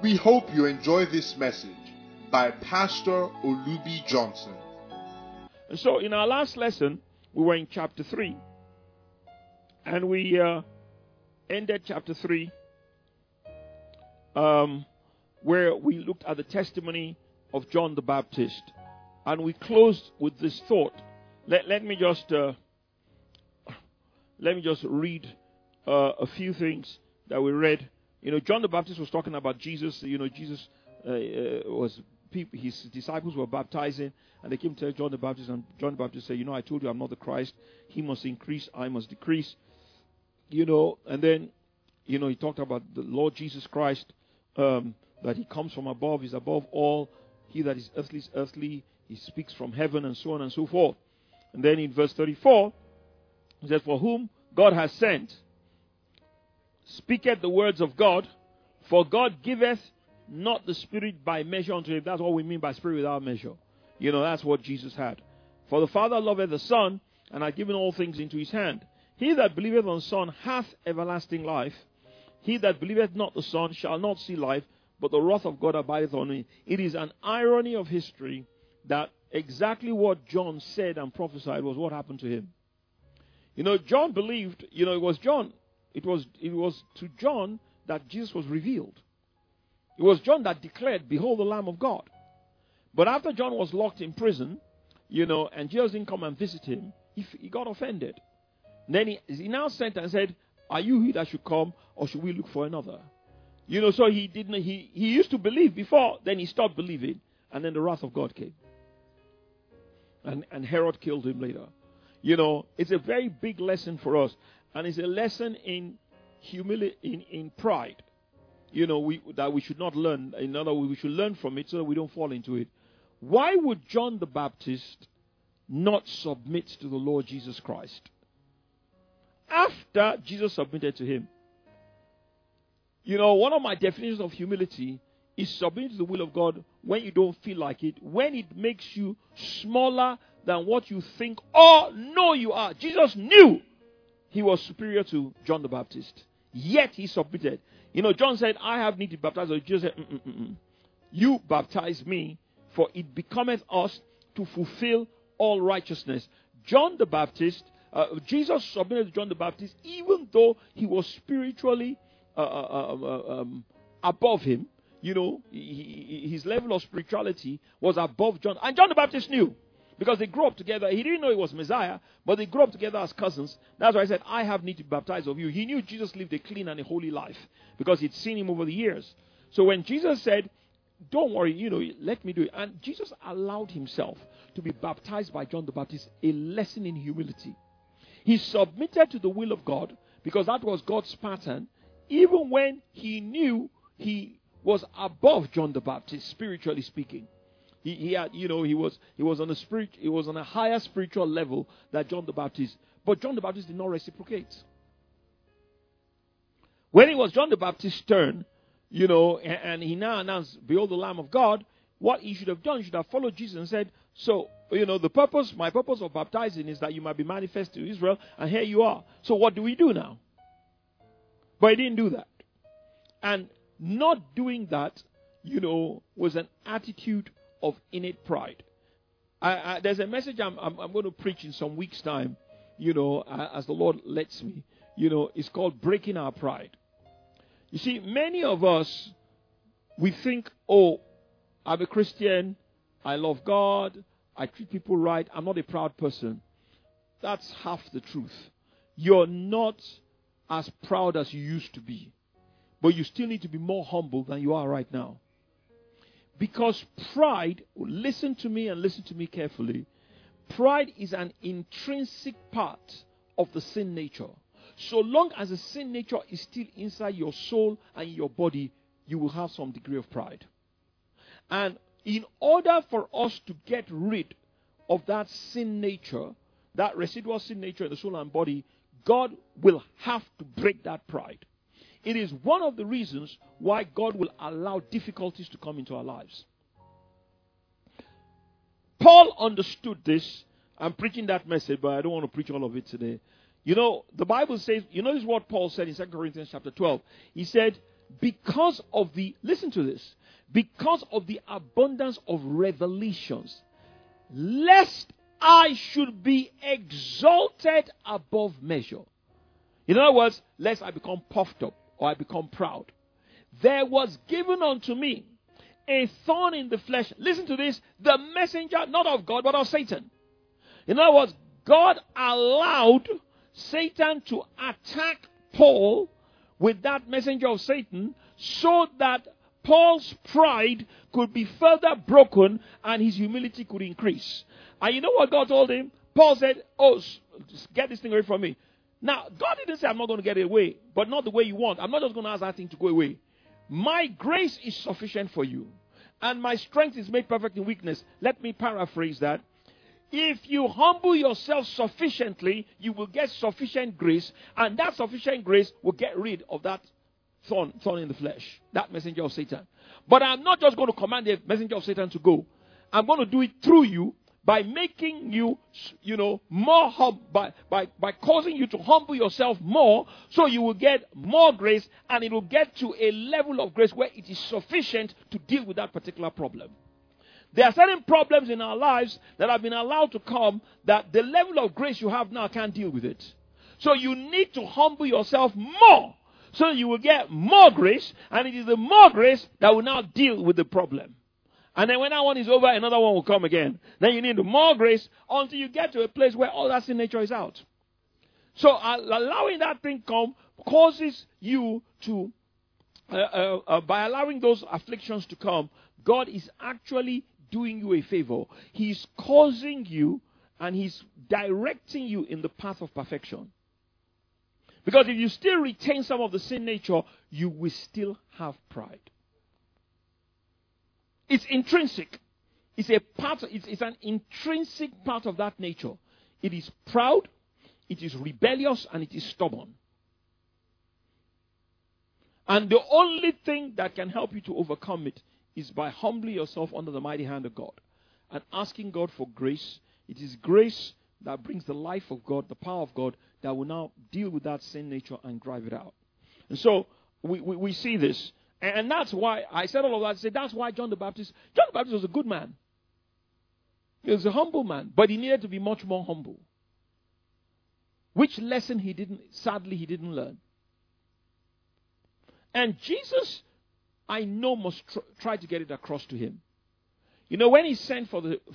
We hope you enjoy this message by Pastor Olubi Johnson. And so in our last lesson, we were in chapter 3. And we ended chapter 3 where we looked at the testimony of John the Baptist. And we closed with this thought. Let me just read a few things that we read. John the Baptist was talking about Jesus. Jesus his disciples were baptizing, and they came to John the Baptist, and John the Baptist said, I told you I'm not the Christ. He must increase, I must decrease. And then, he talked about the Lord Jesus Christ, that he comes from above, is above all. He that is earthly is earthly. He speaks from heaven, and so on and so forth. And then in verse 34, he says, for whom God has sent, speaketh the words of God, for God giveth not the Spirit by measure unto him. That's what we mean by Spirit without measure. That's what Jesus had. For the Father loveth the Son, and hath given all things into his hand. He that believeth on the Son hath everlasting life. He that believeth not the Son shall not see life, but the wrath of God abideth on him. It is an irony of history that exactly what John said and prophesied was what happened to him. John believed, it was to John that Jesus was revealed. It was John that declared, behold the Lamb of God. But after John was locked in prison, and Jesus didn't come and visit him, he got offended. Then he now sent and said, are you he that should come, or should we look for another? So he used to believe before, then he stopped believing, and then the wrath of God came. And Herod killed him later. It's a very big lesson for us. And it's a lesson in humility, in pride. That we should not learn. In other words, we should learn from it so that we don't fall into it. Why would John the Baptist not submit to the Lord Jesus Christ? After Jesus submitted to him. One of my definitions of humility is submitting to the will of God when you don't feel like it, when it makes you smaller than what you think or know you are. Jesus knew he was superior to John the Baptist, yet he submitted. John said, I have need to baptize you. Jesus said, you baptize me, for it becometh us to fulfill all righteousness. John the Baptist, Jesus submitted to John the Baptist, even though he was spiritually above him. His level of spirituality was above John. And John the Baptist knew, because they grew up together. He didn't know he was Messiah, but they grew up together as cousins. That's why I said, I have need to baptize of you. He knew Jesus lived a clean and a holy life, because he'd seen him over the years. So when Jesus said, don't worry, let me do it. And Jesus allowed himself to be baptized by John the Baptist, a lesson in humility. He submitted to the will of God, because that was God's pattern, even when he knew he was above John the Baptist, spiritually speaking. He was on a higher spiritual level than John the Baptist. But John the Baptist did not reciprocate. When it was John the Baptist's turn, and he now announced, behold the Lamb of God, what he should have done, he should have followed Jesus and said, so, my purpose of baptizing is that you might be manifest to Israel, and here you are. So what do we do now? But he didn't do that. And not doing that, was an attitude of innate pride. There's a message I'm going to preach in some weeks' time, as the Lord lets me. It's called breaking our pride. You see, many of us, we think, I'm a Christian, I love God, I treat people right, I'm not a proud person. That's half the truth. You're not as proud as you used to be. But you still need to be more humble than you are right now. Because pride, listen to me and listen to me carefully, pride is an intrinsic part of the sin nature. So long as the sin nature is still inside your soul and your body, you will have some degree of pride. And in order for us to get rid of that sin nature, that residual sin nature in the soul and body, God will have to break that pride. It is one of the reasons why God will allow difficulties to come into our lives. Paul understood this. I'm preaching that message, but I don't want to preach all of it today. The Bible says, this is what Paul said in 2 Corinthians chapter 12. He said, because of the, listen to this, because of the abundance of revelations, lest I should be exalted above measure. In other words, lest I become puffed up or I become proud. There was given unto me a thorn in the flesh. Listen to this. The messenger, not of God, but of Satan. In other words, God allowed Satan to attack Paul with that messenger of Satan so that Paul's pride could be further broken and his humility could increase. And you know what God told him? Paul said, oh, just get this thing away from me. Now, God didn't say I'm not going to get it away, but not the way you want. I'm not just going to ask that thing to go away. My grace is sufficient for you, and my strength is made perfect in weakness. Let me paraphrase that. If you humble yourself sufficiently, you will get sufficient grace, and that sufficient grace will get rid of that thorn in the flesh, that messenger of Satan. But I'm not just going to command the messenger of Satan to go. I'm going to do it through you by making you, more by causing you to humble yourself more, so you will get more grace, and it will get to a level of grace where it is sufficient to deal with that particular problem. There are certain problems in our lives that have been allowed to come that the level of grace you have now can't deal with it. So you need to humble yourself more so you will get more grace, and it is the more grace that will now deal with the problem. And then when that one is over, another one will come again. Then you need more grace until you get to a place where all that sin nature is out. So allowing that thing come causes you to, by allowing those afflictions to come, God is actually doing you a favor. He's causing you and He's directing you in the path of perfection. Because if you still retain some of the sin nature, you will still have pride. It's intrinsic. It's an intrinsic part of that nature. It is proud, it is rebellious, and it is stubborn. And the only thing that can help you to overcome it is by humbling yourself under the mighty hand of God and asking God for grace. It is grace that brings the life of God, the power of God, that will now deal with that sin nature and drive it out. And so we see this. And that's why I said all of that. I said that's why John the Baptist was a good man. He was a humble man, but he needed to be much more humble. Which lesson he didn't learn. And Jesus, I know, must try to get it across to him. You know, when he sent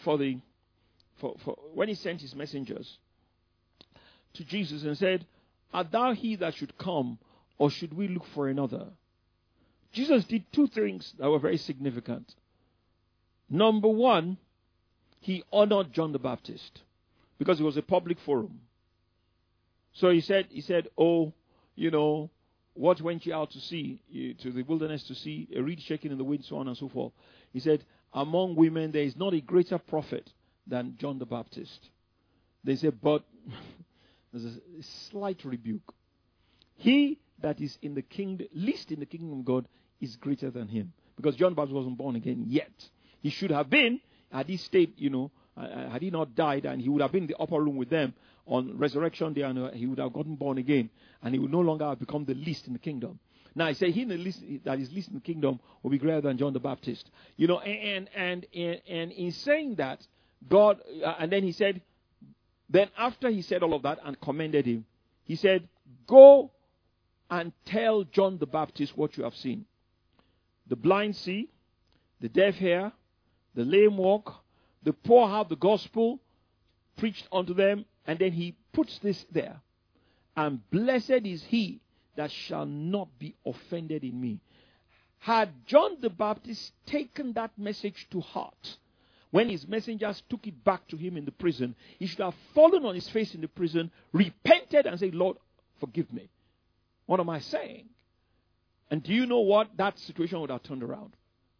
when he sent his messengers to Jesus and said, "Art thou he that should come, or should we look for another?" Jesus did two things that were very significant. Number one, he honored John the Baptist because it was a public forum. So he said, "Oh, what went you out to see, to the wilderness to see? A reed shaking in the wind, so on and so forth." He said, "Among women there is not a greater prophet than John the Baptist." They said, but there's a slight rebuke. He that is in the kingdom, least in the kingdom of God, is greater than him. Because John the Baptist wasn't born again yet. He should have been, had he stayed, had he not died, and he would have been in the upper room with them on resurrection day, and he would have gotten born again, and he would no longer have become the least in the kingdom. Now I say he that is least in the kingdom will be greater than John the Baptist. And in saying that, God, and then he said, then after he said all of that and commended him, he said, "Go and tell John the Baptist what you have seen. The blind see, the deaf hear, the lame walk, the poor have the gospel preached unto them." And then he puts this there. "And blessed is he that shall not be offended in me." Had John the Baptist taken that message to heart, when his messengers took it back to him in the prison, he should have fallen on his face in the prison, repented and said, "Lord, forgive me. What am I saying?" And do you know what? That situation would have turned around.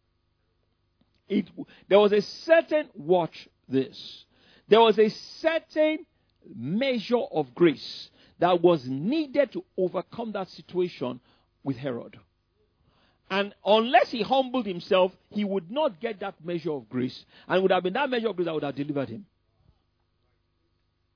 There was a certain, watch this, there was a certain measure of grace that was needed to overcome that situation with Herod. And unless he humbled himself, he would not get that measure of grace. And it would have been that measure of grace that would have delivered him.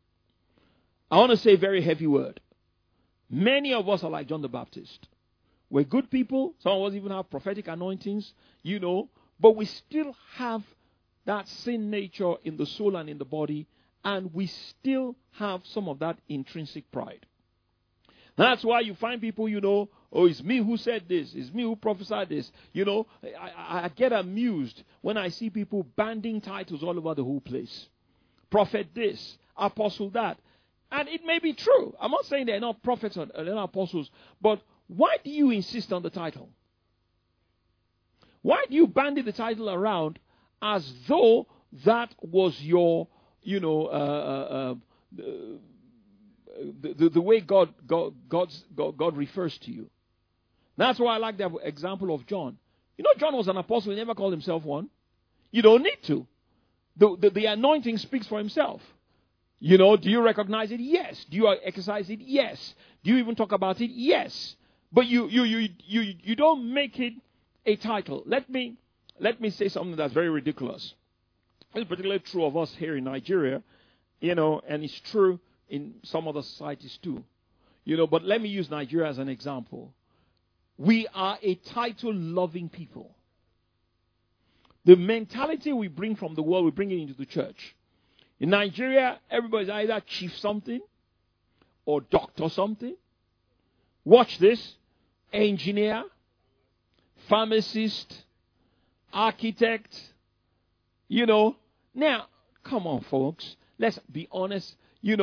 I want to say a very heavy word. Many of us are like John the Baptist. We're good people. Some of us even have prophetic anointings, but we still have that sin nature in the soul and in the body, and we still have some of that intrinsic pride. That's why you find people, oh, it's me who said this. It's me who prophesied this. I get amused when I see people banding titles all over the whole place. Prophet this, apostle that. And it may be true. I'm not saying they're not prophets or they're not apostles, but why do you insist on the title? Why do you bandy the title around as though that was your, the way God refers to you? That's why I like the example of John. John was an apostle. He never called himself one. You don't need to. The anointing speaks for himself. Do you recognize it? Yes. Do you exercise it? Yes. Do you even talk about it? Yes. But you don't make it a title. Let me say something that's very ridiculous. It's particularly true of us here in Nigeria, and it's true in some other societies too. But let me use Nigeria as an example. We are a title-loving people. The mentality we bring from the world, we bring it into the church. In Nigeria, everybody's either chief something or doctor something. Watch this. Engineer, pharmacist, architect. Now, come on, folks. Let's be honest.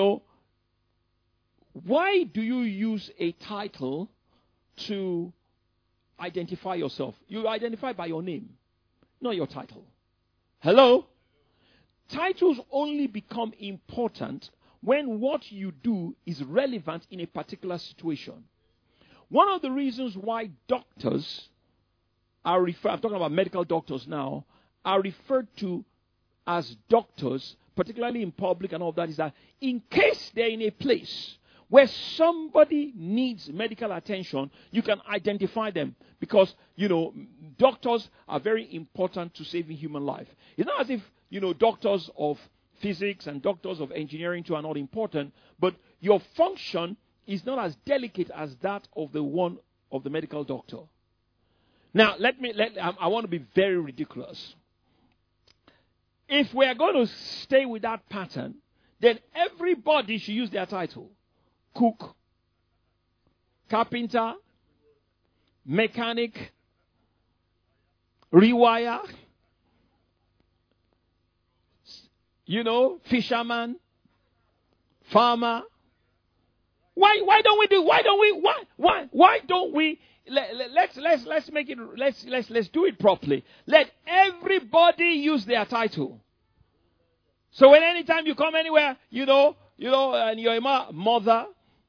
Why do you use a title to identify yourself? You identify by your name, not your title. Hello? Titles only become important when what you do is relevant in a particular situation. One of the reasons why doctors are referred, I'm talking about medical doctors now, are referred to as doctors, particularly in public and all of that, is that in case they're in a place where somebody needs medical attention, you can identify them because, doctors are very important to saving human life. It's not as if, doctors of physics and doctors of engineering too are not important, but your function is not as delicate as that of the one of the medical doctor. Now, I want to be very ridiculous. If we are going to stay with that pattern, then everybody should use their title. Cook, carpenter, mechanic, rewire, fisherman, farmer. Why don't we let's do it properly. Let everybody use their title. So when anytime you come anywhere, and you're a mother,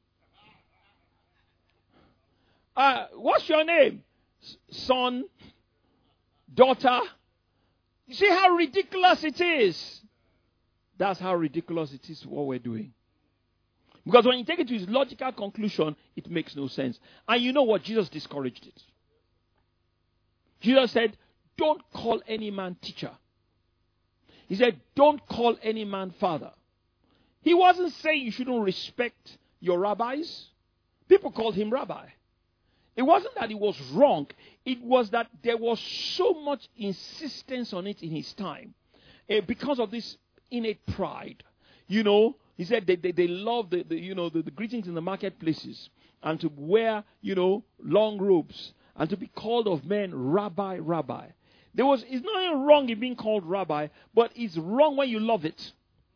what's your name? Son, daughter. You see how ridiculous it is? That's how ridiculous it is what we're doing. Because when you take it to its logical conclusion, it makes no sense. And you know what? Jesus discouraged it. Jesus said, don't call any man teacher. He said, don't call any man father. He wasn't saying you shouldn't respect your rabbis. People called him rabbi. It wasn't that it was wrong. It was that there was so much insistence on it in his time. Because of this innate pride. He said they love the greetings in the marketplaces and to wear, long robes and to be called of men rabbi, rabbi. It's not wrong in being called rabbi, but it's wrong when you love it.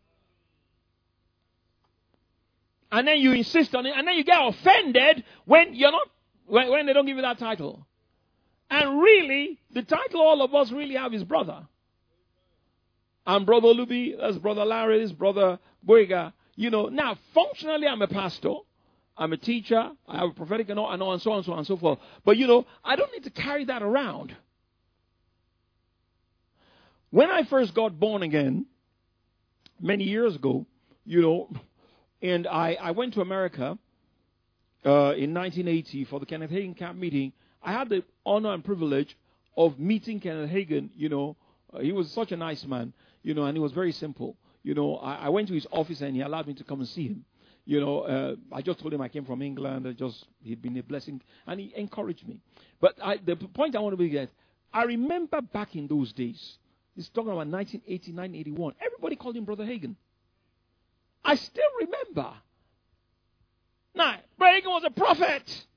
And then you insist on it, and then you get offended when when they don't give you that title. And really, the title all of us really have is brother. I'm Brother Olubi, that's Brother Larry, this Brother Boyga. Now, functionally, I'm a pastor. I'm a teacher. I have a prophetic and so on and so forth. But, I don't need to carry that around. When I first got born again, many years ago, and I went to America in 1980 for the Kenneth Hagin camp meeting. I had the honor and privilege of meeting Kenneth Hagin. He was such a nice man, and he was very simple. I went to his office and he allowed me to come and see him. I just told him I came from England. He'd been a blessing, and he encouraged me. But the point I want to make is, I remember back in those days, it's talking about 1989, 81. Everybody called him Brother Hagin. I still remember. Now, Brother Hagin was a prophet.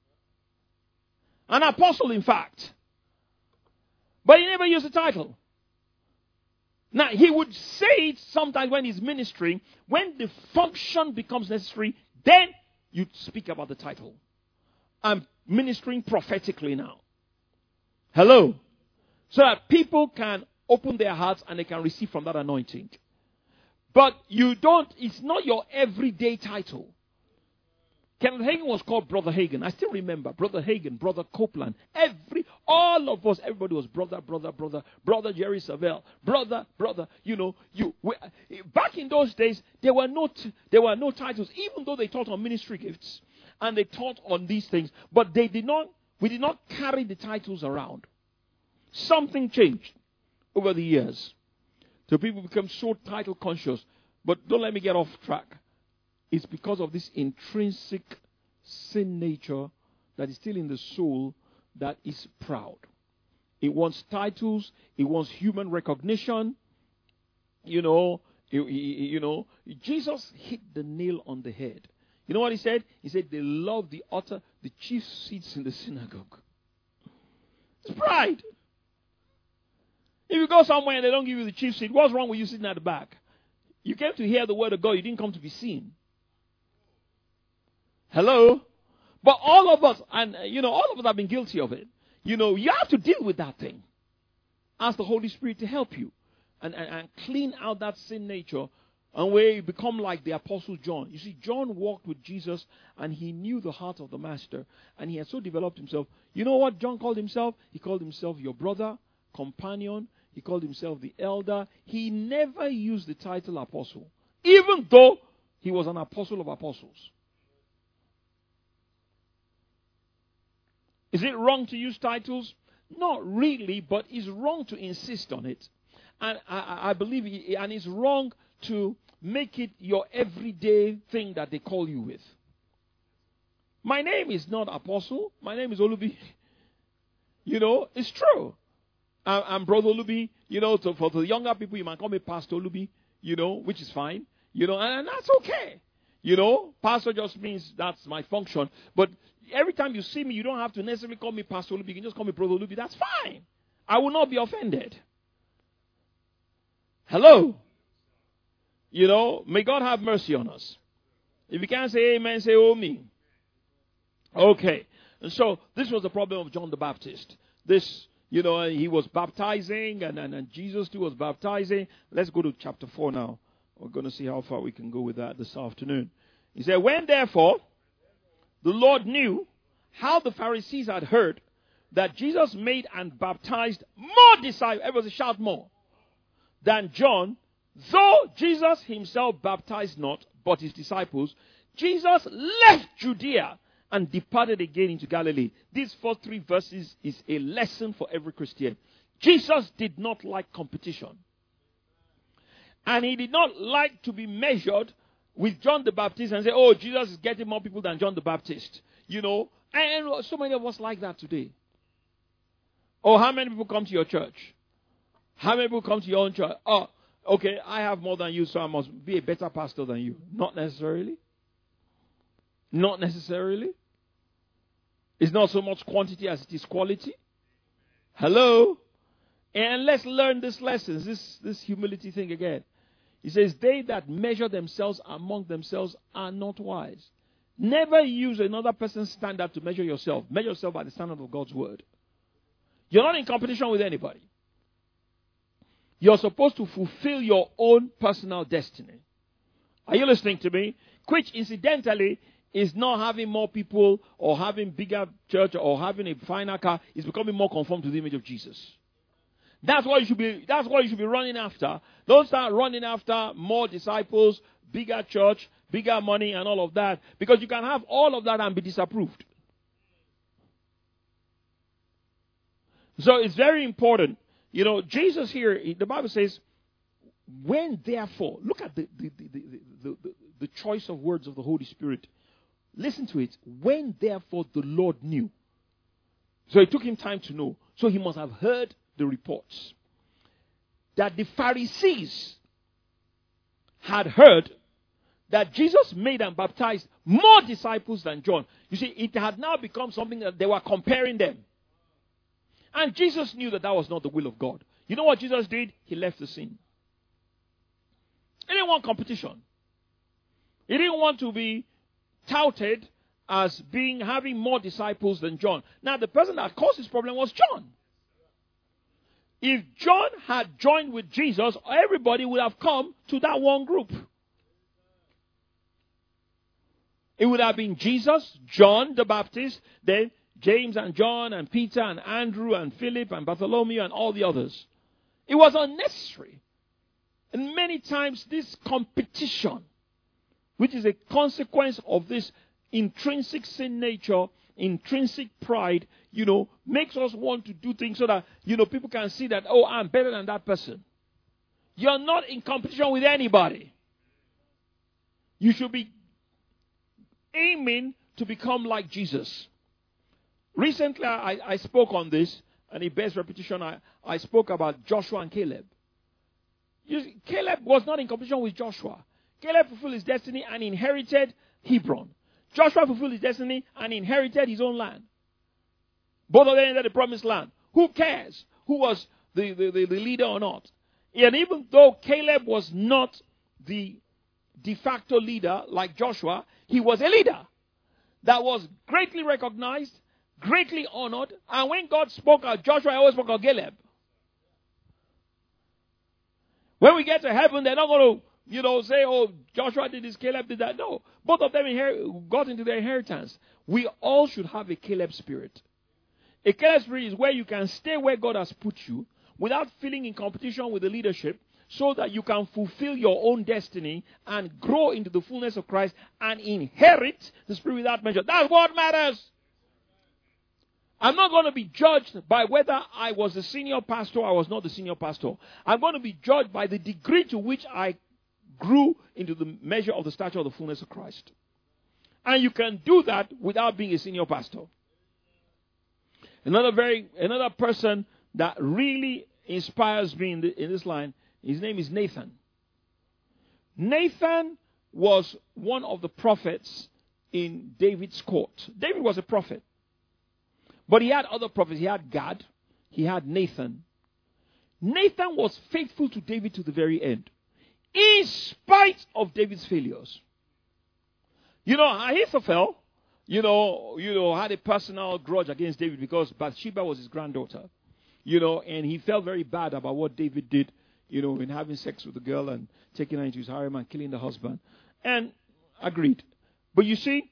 An apostle, in fact. But he never used the title. Now, he would say it sometimes when he's ministering. When the function becomes necessary, then you speak about the title. I'm ministering prophetically now. Hello? So that people can open their hearts and they can receive from that anointing. But it's not your everyday title. Kenneth Hagin was called Brother Hagin. I still remember Brother Hagin, Brother Copeland. All of us, everybody was brother Jerry Savelle, brother. Back in those days, there were no titles, even though they taught on ministry gifts and they taught on these things, but we did not carry the titles around. Something changed over the years. So people become so title conscious. But don't let me get off track. It's because of this intrinsic sin nature that is still in the soul that is proud. It wants titles. It wants human recognition. Jesus hit the nail on the head. You know what he said? He said they love the chief seats in the synagogue. It's pride. If you go somewhere and they don't give you the chief seat, what's wrong with you sitting at the back? You came to hear the word of God. You didn't come to be seen. Hello? But all of us, and all of us have been guilty of it. You have to deal with that thing. Ask the Holy Spirit to help you and clean out that sin nature, and where you become like the Apostle John. You see, John walked with Jesus and he knew the heart of the Master, and he had so developed himself. You know what John called himself? He called himself your brother, companion. He called himself the elder. He never used the title apostle, even though he was an apostle of apostles. Is it wrong to use titles? Not really, but it's wrong to insist on it. And I believe it's wrong to make it your everyday thing that they call you with. My name is not Apostle. My name is Olubi. It's true. I'm Brother Olubi. For the younger people, you might call me Pastor Olubi, which is fine. And that's okay. Pastor just means that's my function. But every time you see me, you don't have to necessarily call me Pastor Olubi. You can just call me Brother Olubi. That's fine. I will not be offended. Hello? May God have mercy on us. If you can't say amen, say oh me. Okay. And so this was the problem of John the Baptist. He was baptizing and Jesus too was baptizing. Let's go to chapter 4 now. We're going to see how far we can go with that this afternoon. He said, when therefore the Lord knew how the Pharisees had heard that Jesus made and baptized more disciples, everybody shout more, than John, though Jesus himself baptized not, but his disciples, Jesus left Judea and departed again into Galilee. These first 3 verses is a lesson for every Christian. Jesus did not like competition. And he did not like to be measured with John the Baptist and say, oh, Jesus is getting more people than John the Baptist. And so many of us like that today. Oh, how many people come to your church? How many people come to your own church? Oh, okay, I have more than you, so I must be a better pastor than you. Not necessarily. Not necessarily. It's not so much quantity as it is quality. Hello? And let's learn this lesson, this humility thing again. He says, they that measure themselves among themselves are not wise. Never use another person's standard to measure yourself. Measure yourself by the standard of God's word. You're not in competition with anybody. You're supposed to fulfill your own personal destiny. Are you listening to me? Which, incidentally, is not having more people or having bigger church or having a finer car. It's becoming more conformed to the image of Jesus. That's what you should be running after. Don't start running after more disciples, bigger church, bigger money, and all of that. Because you can have all of that and be disapproved. So it's very important. Jesus here, the Bible says, when therefore, look at the the choice of words of the Holy Spirit. Listen to it. When therefore the Lord knew. So it took him time to know. So he must have heard the reports that the Pharisees had heard that Jesus made and baptized more disciples than John. You see, it had now become something that they were comparing them. And Jesus knew that that was not the will of God. You know what Jesus did? He left the scene. He didn't want competition. He didn't want to be touted as having more disciples than John. Now, the person that caused this problem was John. If John had joined with Jesus, everybody would have come to that one group. It would have been Jesus, John the Baptist, then James and John and Peter and Andrew and Philip and Bartholomew and all the others. It was unnecessary. And many times this competition, which is a consequence of this intrinsic sin nature, intrinsic pride, makes us want to do things so that, people can see that, oh, I'm better than that person. You're not in competition with anybody. You should be aiming to become like Jesus. Recently, I spoke on this, and it bears repetition. I spoke about Joshua and Caleb. Caleb was not in competition with Joshua. Caleb fulfilled his destiny and inherited Hebron. Joshua fulfilled his destiny and inherited his own land. Both of them entered the promised land. Who cares who was the leader or not? And even though Caleb was not the de facto leader like Joshua, he was a leader that was greatly recognized, greatly honored. And when God spoke of Joshua, he always spoke of Caleb. When we get to heaven, they're not going to, say, oh, Joshua did this, Caleb did that. No. Both of them got into their inheritance. We all should have a Caleb spirit. A Caleb spirit is where you can stay where God has put you without feeling in competition with the leadership, so that you can fulfill your own destiny and grow into the fullness of Christ and inherit the Spirit without measure. That's what matters. I'm not going to be judged by whether I was the senior pastor or I was not the senior pastor. I'm going to be judged by the degree to which I grew into the measure of the stature of the fullness of Christ. And you can do that without being a senior pastor. Another person that really inspires me in this line, his name is Nathan. Nathan was one of the prophets in David's court. David was a prophet. But he had other prophets. He had Gad. He had Nathan. Nathan was faithful to David to the very end, in spite of David's failures. Ahithophel, had a personal grudge against David because Bathsheba was his granddaughter. And he felt very bad about what David did, in having sex with the girl and taking her into his harem and killing the husband. And agreed. But you see,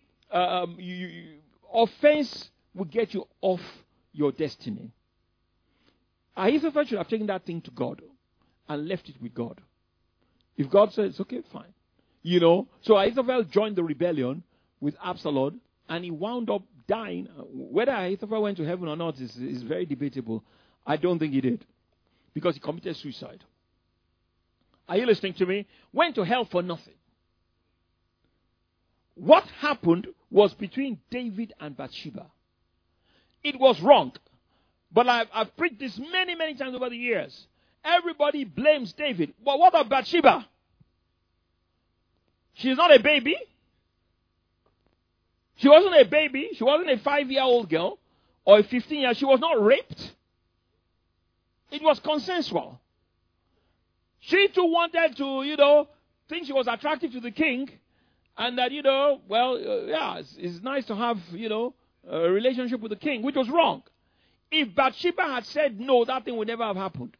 offense will get you off your destiny. Ahithophel should have taken that thing to God and left it with God. If God said it's okay, fine. So Ahithophel joined the rebellion with Absalom, and he wound up dying. Whether Ahithophel went to heaven or not is very debatable. I don't think he did, because he committed suicide. Are you listening to me? Went to hell for nothing. What happened was between David and Bathsheba. It was wrong. But I've preached this many, many times over the years. Everybody blames David. But what about Bathsheba? She's not a baby. She wasn't a baby. She wasn't a 5-year-old girl or a 15-year-old. She was not raped. It was consensual. She too wanted to, think she was attractive to the king. And that, it's nice to have, a relationship with the king, which was wrong. If Bathsheba had said no, that thing would never have happened.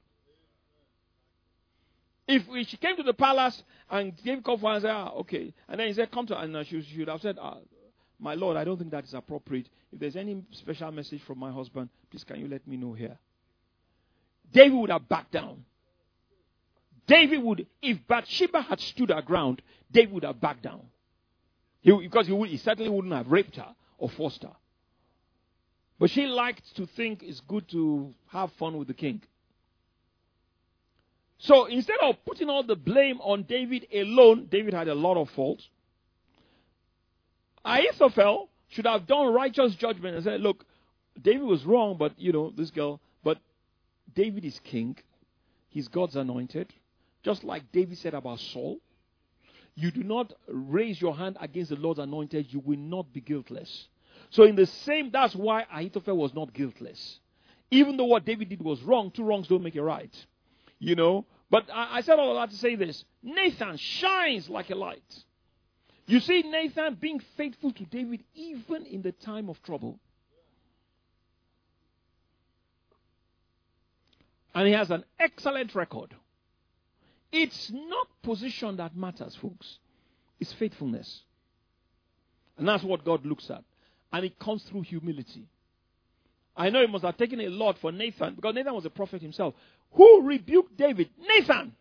If she came to the palace and gave call for and said, okay. And then he said, come to her. And she should have said, my lord, I don't think that is appropriate. If there's any special message from my husband, please can you let me know here. David would have backed down. If Bathsheba had stood her ground, David would have backed down. Because he certainly wouldn't have raped her or forced her. But she liked to think it's good to have fun with the king. So instead of putting all the blame on David alone, David had a lot of faults. Ahithophel should have done righteous judgment and said, look, David was wrong, but, but David is king. He's God's anointed. Just like David said about Saul. You do not raise your hand against the Lord's anointed, you will not be guiltless. So that's why Ahithophel was not guiltless. Even though what David did was wrong, two wrongs don't make it right. But I said all of that to say this. Nathan shines like a light. You see Nathan being faithful to David even in the time of trouble. And he has an excellent record. It's not position that matters, folks. It's faithfulness. And that's what God looks at. And it comes through humility. I know it must have taken a lot for Nathan, because Nathan was a prophet himself. Who rebuked David? Nathan.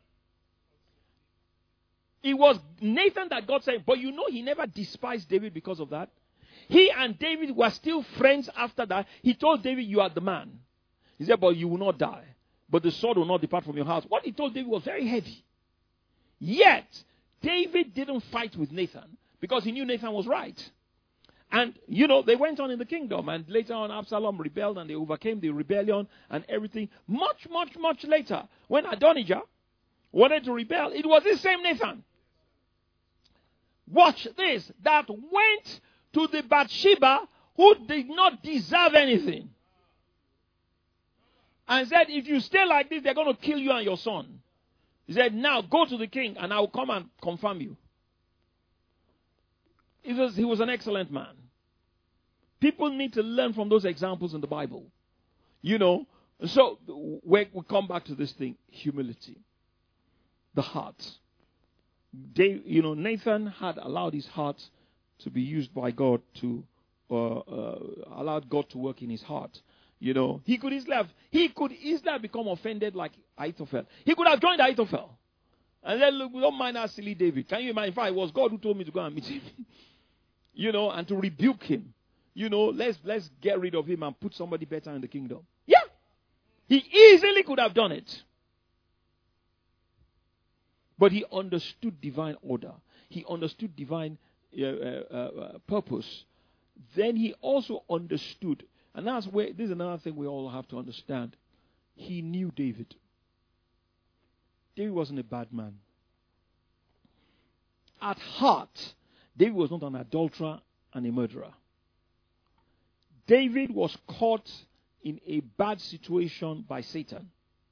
It was Nathan that God said, but he never despised David because of that. He and David were still friends after that. He told David, you are the man. He said, but you will not die. But the sword will not depart from your house. What he told David was very heavy. Yet, David didn't fight with Nathan because he knew Nathan was right. And, they went on in the kingdom. And later on, Absalom rebelled and they overcame the rebellion and everything. Much, much, much later, when Adonijah wanted to rebel, it was this same Nathan. Watch this. That went to the Bathsheba who did not deserve anything. And said, if you stay like this, they're going to kill you and your son. He said, now go to the king and I will come and confirm you. He was an excellent man. People need to learn from those examples in the Bible. So we come back to this thing, humility. The heart. Nathan had allowed his heart to be used by God to, allowed God to work in his heart. He could easily have become offended like Ahithophel. He could have joined Ahithophel. And then, look, we don't mind our silly David. Can you imagine if it was God who told me to go and meet him? And to rebuke him. Let's get rid of him and put somebody better in the kingdom. Yeah. He easily could have done it. But he understood divine order. He understood divine purpose. Then he also understood, and this is another thing we all have to understand. He knew David. David wasn't a bad man. At heart, David was not an adulterer and a murderer. David was caught in a bad situation by Satan.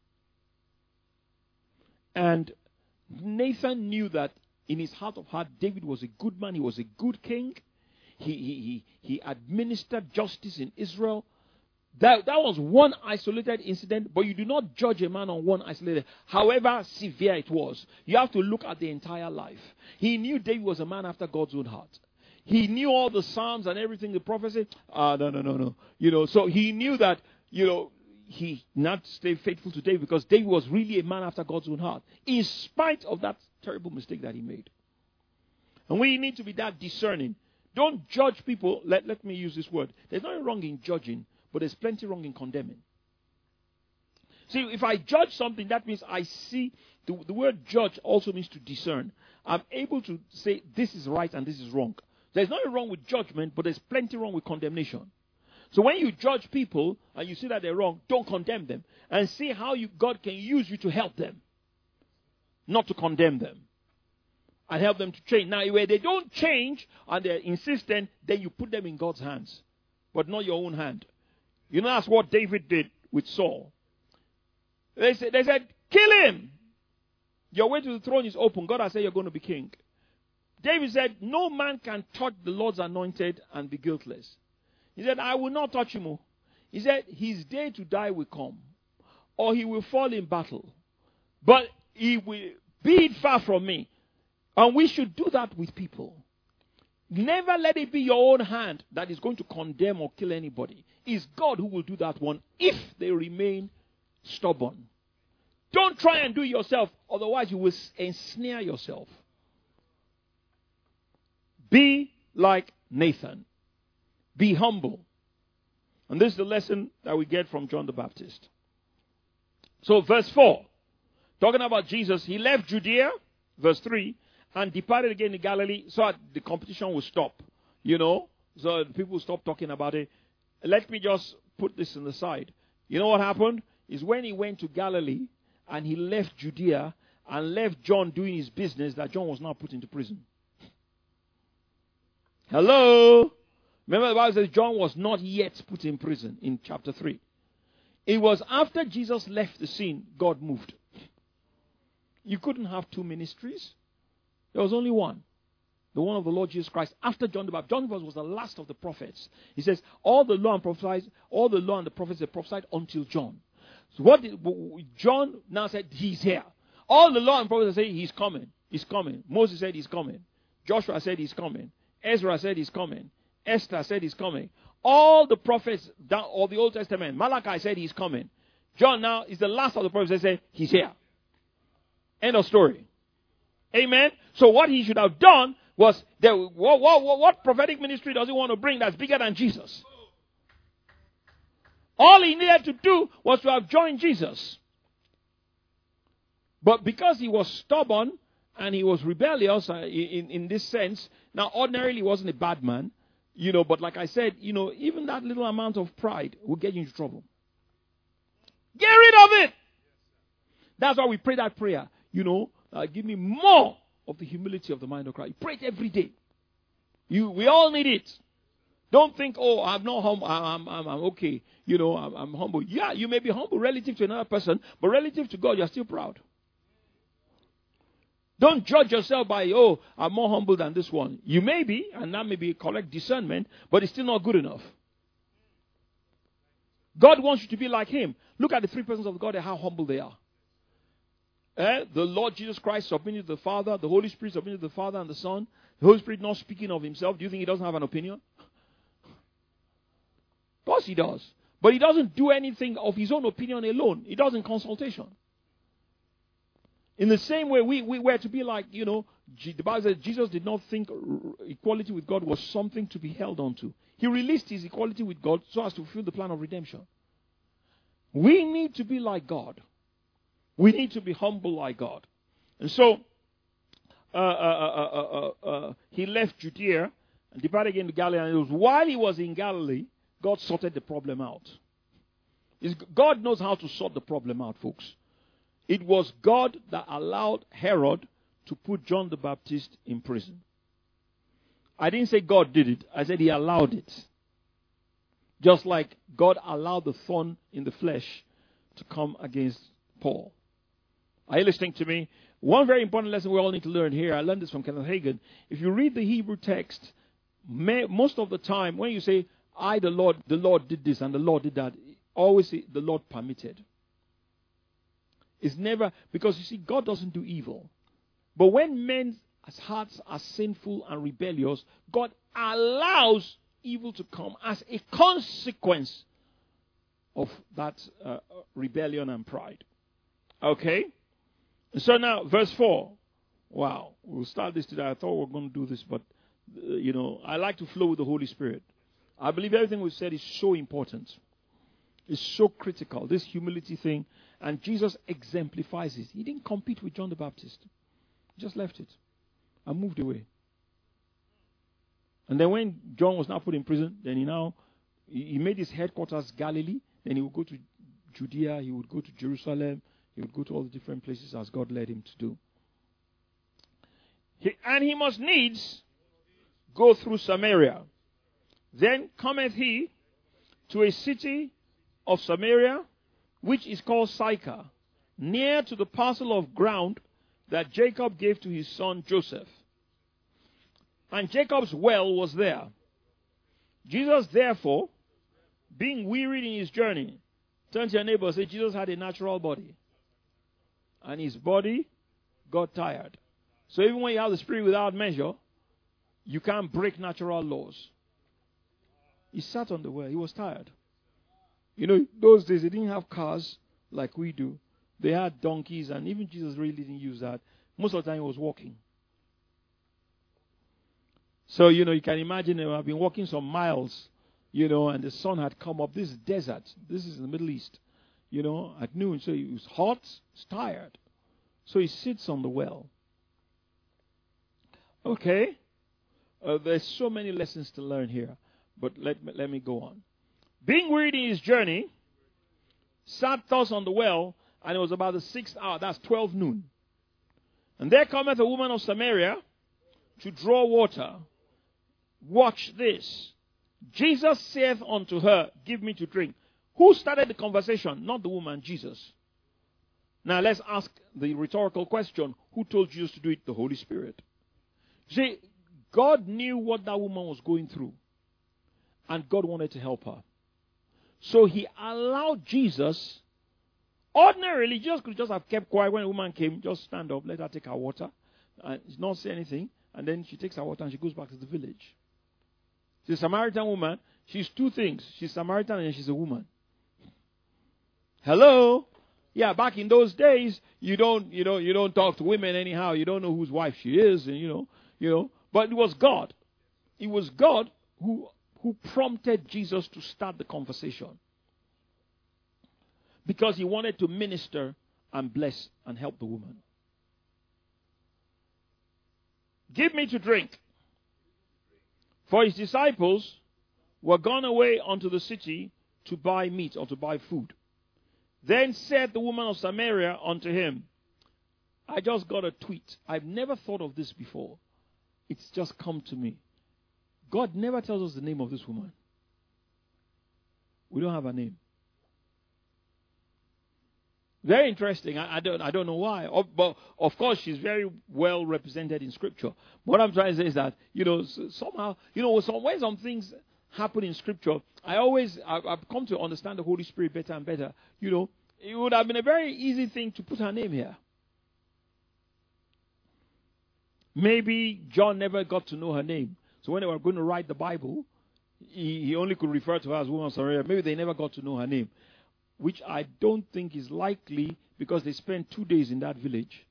And Nathan knew that in his heart of heart, David was a good man. He was a good king. He administered justice in Israel. That was one isolated incident, but you do not judge a man on one isolated, however severe it was. You have to look at the entire life. He knew David was a man after God's own heart. He knew all the Psalms and everything, the prophecy. No. So he knew that, he not stayed faithful to David because David was really a man after God's own heart, in spite of that terrible mistake that he made. And we need to be that discerning. Don't judge people. Let me use this word. There's nothing wrong in judging, but there's plenty wrong in condemning. See, if I judge something, that means I see. The word judge also means to discern. I'm able to say this is right and this is wrong. There's nothing wrong with judgment, but there's plenty wrong with condemnation. So when you judge people and you see that they're wrong, don't condemn them. And see how God can use you to help them. Not to condemn them. And help them to change. Now, where they don't change and they're insistent, then you put them in God's hands. But not your own hand. That's what David did with Saul. They said, kill him. Your way to the throne is open. God has said you're going to be king. David said, no man can touch the Lord's anointed and be guiltless. He said, I will not touch him. He said, his day to die will come, or he will fall in battle. But he will be it far from me. And we should do that with people. Never let it be your own hand that is going to condemn or kill anybody. It's God who will do that one if they remain stubborn. Don't try and do it yourself, otherwise you will ensnare yourself. Be like Nathan. Be humble. And this is the lesson that we get from John the Baptist. So verse 4, talking about Jesus, he left Judea, verse 3, and departed again in Galilee so that the competition would stop. You know, so people stop talking about it. Let me just put this on the side. You know what happened? Is when he went to Galilee and he left Judea and left John doing his business, that John was now put into prison. Hello? Remember the Bible says John was not yet put in prison in chapter 3. It was after Jesus left the scene, God moved. You couldn't have two ministries. There was only one. The one of the Lord Jesus Christ. After John the Baptist. John the Baptist was the last of the prophets. He says, all the law and the prophets they prophesied until John. So what did, John now said, he's here. All the law and prophets say he's coming. He's coming. Moses said he's coming. Joshua said he's coming. Ezra said he's coming. Esther said he's coming. All the prophets of the Old Testament, Malachi said he's coming. John now is the last of the prophets. They say he's here. End of story. Amen. So what he should have done was, what prophetic ministry does he want to bring that's bigger than Jesus? All he needed to do was to have joined Jesus. But because he was stubborn and he was rebellious in this sense, now ordinarily he wasn't a bad man, you know, but like I said, you know, even that little amount of pride will get you into trouble. Get rid of it. That's why we pray that prayer, you know, give me more of the humility of the mind of Christ. Pray it every day. We all need it. Don't think, oh, I'm not humble. I'm okay. You know, I'm humble. Yeah, you may be humble relative to another person, but relative to God, you're still proud. Don't judge yourself by, oh, I'm more humble than this one. You may be, and that may be correct discernment, but it's still not good enough. God wants you to be like Him. Look at the three persons of God and how humble they are. The Lord Jesus Christ submitted to the Father. The Holy Spirit submitted to the Father and the Son. The Holy Spirit not speaking of Himself. Do you think He doesn't have an opinion? Of course He does. But He doesn't do anything of His own opinion alone. He does in consultation. In the same way, we were to be like, you know, the Bible says Jesus did not think equality with God was something to be held on to. He released His equality with God so as to fulfill the plan of redemption. We need to be like God. We need to be humble like God. And so, he left Judea and departed again to Galilee. And it was while he was in Galilee, God sorted the problem out. God knows how to sort the problem out, folks. It was God that allowed Herod to put John the Baptist in prison. I didn't say God did it. I said He allowed it. Just like God allowed the thorn in the flesh to come against Paul. Are you listening to me? One very important lesson we all need to learn here. I learned this from Kenneth Hagin. If you read the Hebrew text, most of the time when you say, the Lord did this and the Lord did that, always say the Lord permitted. It's never, because you see, God doesn't do evil. But when men's hearts are sinful and rebellious, God allows evil to come as a consequence of that rebellion and pride. Okay? So now, verse 4. Wow, we'll start this today. I thought we were going to do this, but, you know, I like to flow with the Holy Spirit. I believe everything we've said is so important. It's so critical, this humility thing. And Jesus exemplifies it. He didn't compete with John the Baptist. He just left it and moved away. And then when John was now put in prison, then he made his headquarters Galilee. Then he would go to Judea. He would go to Jerusalem. He would go to all the different places as God led him to do. And he must needs go through Samaria. Then cometh he to a city of Samaria, which is called Sychar, near to the parcel of ground that Jacob gave to his son Joseph. And Jacob's well was there. Jesus, therefore, being wearied in his journey, turn to your neighbor and say, Jesus had a natural body. And his body got tired. So even when you have the Spirit without measure, you can't break natural laws. He sat on the well. He was tired. You know, those days they didn't have cars like we do. They had donkeys, and even Jesus really didn't use that. Most of the time he was walking. So, you know, you can imagine I've been walking some miles, you know, and the sun had come up. This is desert. This is in the Middle East, you know, at noon. So he was hot, he's tired. So he sits on the well. Okay. there's so many lessons to learn here. But let me go on. Being wearied in his journey, sat thus on the well, and it was about the 6th hour, that's 12 noon. And there cometh a woman of Samaria to draw water. Watch this. Jesus saith unto her, give me to drink. Who started the conversation? Not the woman, Jesus. Now let's ask the rhetorical question. Who told Jesus to do it? The Holy Spirit. See, God knew what that woman was going through. And God wanted to help her. So he allowed Jesus. Ordinarily, Jesus could just have kept quiet when a woman came. Just stand up, let her take her water. And not say anything. And then she takes her water and she goes back to the village. She's a Samaritan woman. She's two things. She's Samaritan and she's a woman. Hello? Yeah, back in those days, you don't talk to women anyhow. You don't know whose wife she is, and But it was God. It was God who prompted Jesus to start the conversation. Because he wanted to minister and bless and help the woman. Give me to drink. For his disciples were gone away unto the city to buy meat or to buy food. Then said the woman of Samaria unto him, I just got a tweet. I've never thought of this before. It's just come to me. God never tells us the name of this woman. We don't have a name. Very interesting. I don't know why. But of course, she's very well represented in Scripture. What I'm trying to say is that, somehow, when some things happen in Scripture, I've come to understand the Holy Spirit better and better. It would have been a very easy thing to put her name here. Maybe John never got to know her name. So when they were going to write the Bible, he only could refer to her as woman of Samaria. Maybe they never got to know her name, which I don't think is likely because they spent 2 days in that village.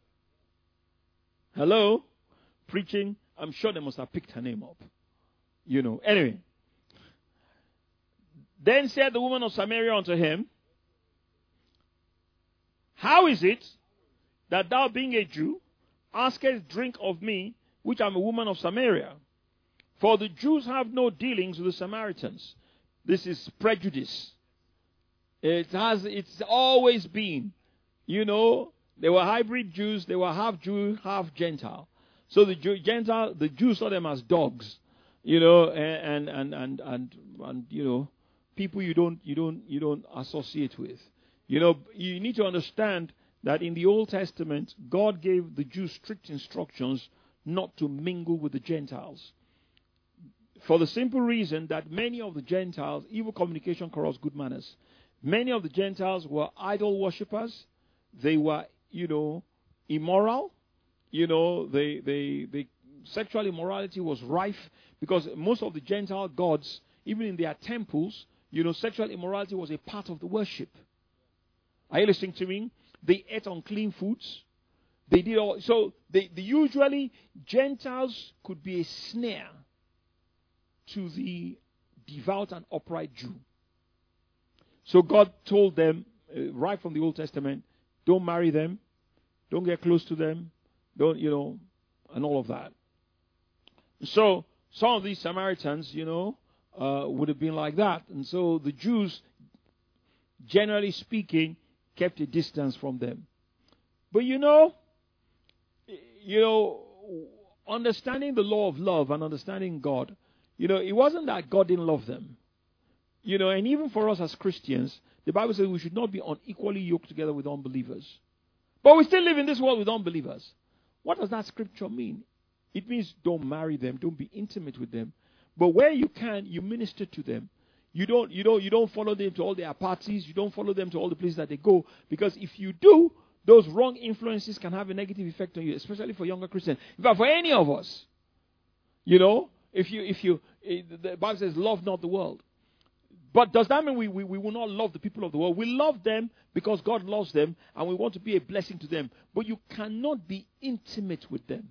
Hello? Preaching. I'm sure they must have picked her name up. Anyway. Then said the woman of Samaria unto him, how is it that thou, being a Jew, askest drink of me, which am a woman of Samaria? For the Jews have no dealings with the Samaritans. This is prejudice. It's always been. They were hybrid Jews. They were half Jew, half Gentile. So the Jews saw them as dogs. And people you don't associate with. You need to understand that in the Old Testament, God gave the Jews strict instructions not to mingle with the Gentiles. For the simple reason that many of the Gentiles, evil communication corrupts good manners. Many of the Gentiles were idol worshippers. They were, immoral. Sexual immorality was rife because most of the Gentile gods, even in their temples, sexual immorality was a part of the worship. Are you listening to me? They ate unclean foods. They did all. So usually Gentiles could be a snare to the devout and upright Jew. So God told them, right from the Old Testament, don't marry them, don't get close to them, don't, and all of that. So some of these Samaritans, would have been like that. And so the Jews, generally speaking, kept a distance from them. But understanding the law of love and understanding God, it wasn't that God didn't love them. And even for us as Christians, the Bible says we should not be unequally yoked together with unbelievers. But we still live in this world with unbelievers. What does that scripture mean? It means don't marry them, don't be intimate with them. But where you can, you minister to them. You don't follow them to all their parties. You don't follow them to all the places that they go. Because if you do, those wrong influences can have a negative effect on you, especially for younger Christians. In fact, for any of us, the Bible says, love not the world. But does that mean we will not love the people of the world? We love them because God loves them and we want to be a blessing to them. But you cannot be intimate with them.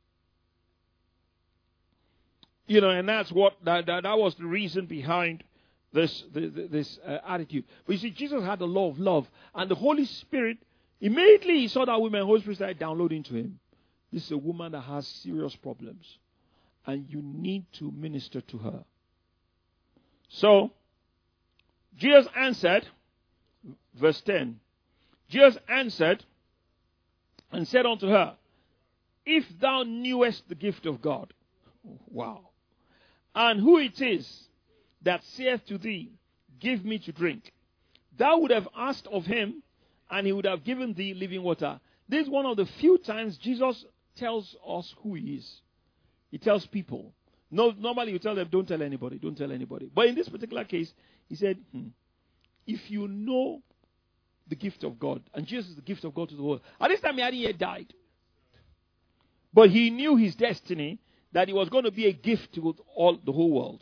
And that's what that was the reason behind this attitude. But you see, Jesus had the law of love, and the Holy Spirit, immediately he saw that woman, the Holy Spirit started downloading to him. This is a woman that has serious problems. and you need to minister to her. So, Jesus answered, verse 10, Jesus answered and said unto her, if thou knewest the gift of God, wow, and who it is that saith to thee, give me to drink, thou would have asked of him, and he would have given thee living water. This is one of the few times Jesus tells us who he is. He tells people. No, normally you tell them, don't tell anybody, don't tell anybody. But in this particular case, he said, if you know the gift of God, and Jesus is the gift of God to the world. At this time, he hadn't yet died. But he knew his destiny, that he was going to be a gift to the whole world.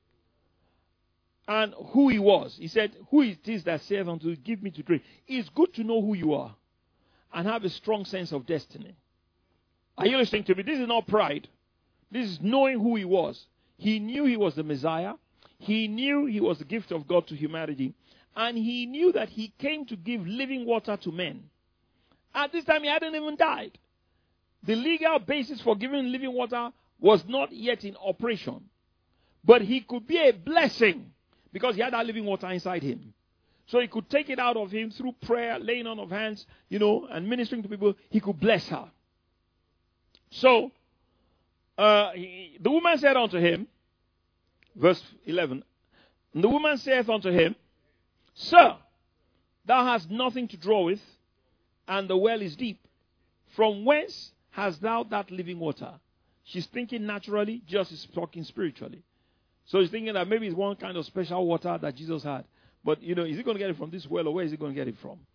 And who he was. He said, who it is that saith unto you, give me to drink. It's good to know who you are and have a strong sense of destiny. Are you listening to me? This is not pride. This is knowing who he was. He knew he was the Messiah. He knew he was the gift of God to humanity. And he knew that he came to give living water to men. At this time, he hadn't even died. The legal basis for giving living water was not yet in operation. But he could be a blessing because he had that living water inside him. So he could take it out of him through prayer, laying on of hands, and ministering to people. He could bless her. So, the woman said unto him, verse 11, and the woman saith unto him, Sir, thou hast nothing to draw with, and the well is deep. From whence hast thou that living water? She's thinking naturally, Jesus is talking spiritually. So he's thinking that maybe it's one kind of special water that Jesus had. But, is he going to get it from this well, or where is he going to get it from?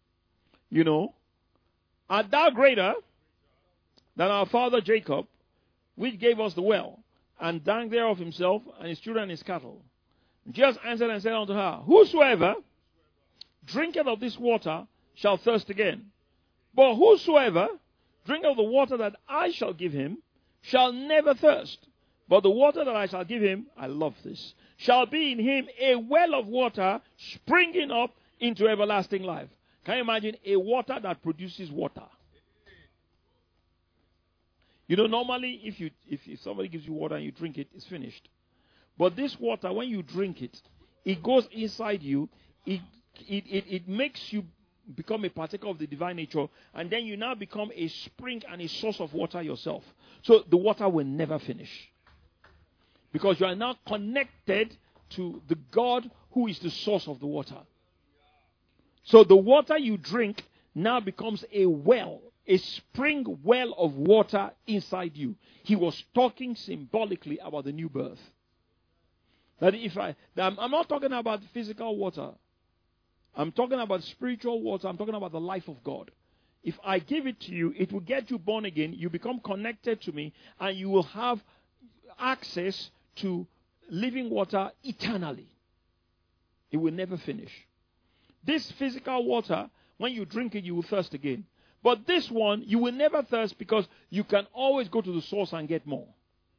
Art thou greater than our father Jacob, which gave us the well, and drank thereof himself, and his children and his cattle? And Jesus answered and said unto her, Whosoever drinketh of this water shall thirst again. But whosoever drinketh of the water that I shall give him shall never thirst. But the water that I shall give him, I love this, shall be in him a well of water springing up into everlasting life. Can you imagine a water that produces water? Normally if somebody gives you water and you drink it, it's finished. But this water, when you drink it, it goes inside you. It makes you become a partaker of the divine nature, and then you now become a spring and a source of water yourself. So the water will never finish. Because you are now connected to the God who is the source of the water. So the water you drink now becomes a well, a spring well of water inside you. He was talking symbolically about the new birth. That I'm not talking about physical water. I'm talking about spiritual water. I'm talking about the life of God. If I give it to you, it will get you born again. You become connected to me, and you will have access to living water eternally. It will never finish. This physical water, when you drink it, you will thirst again. But this one, you will never thirst because you can always go to the source and get more.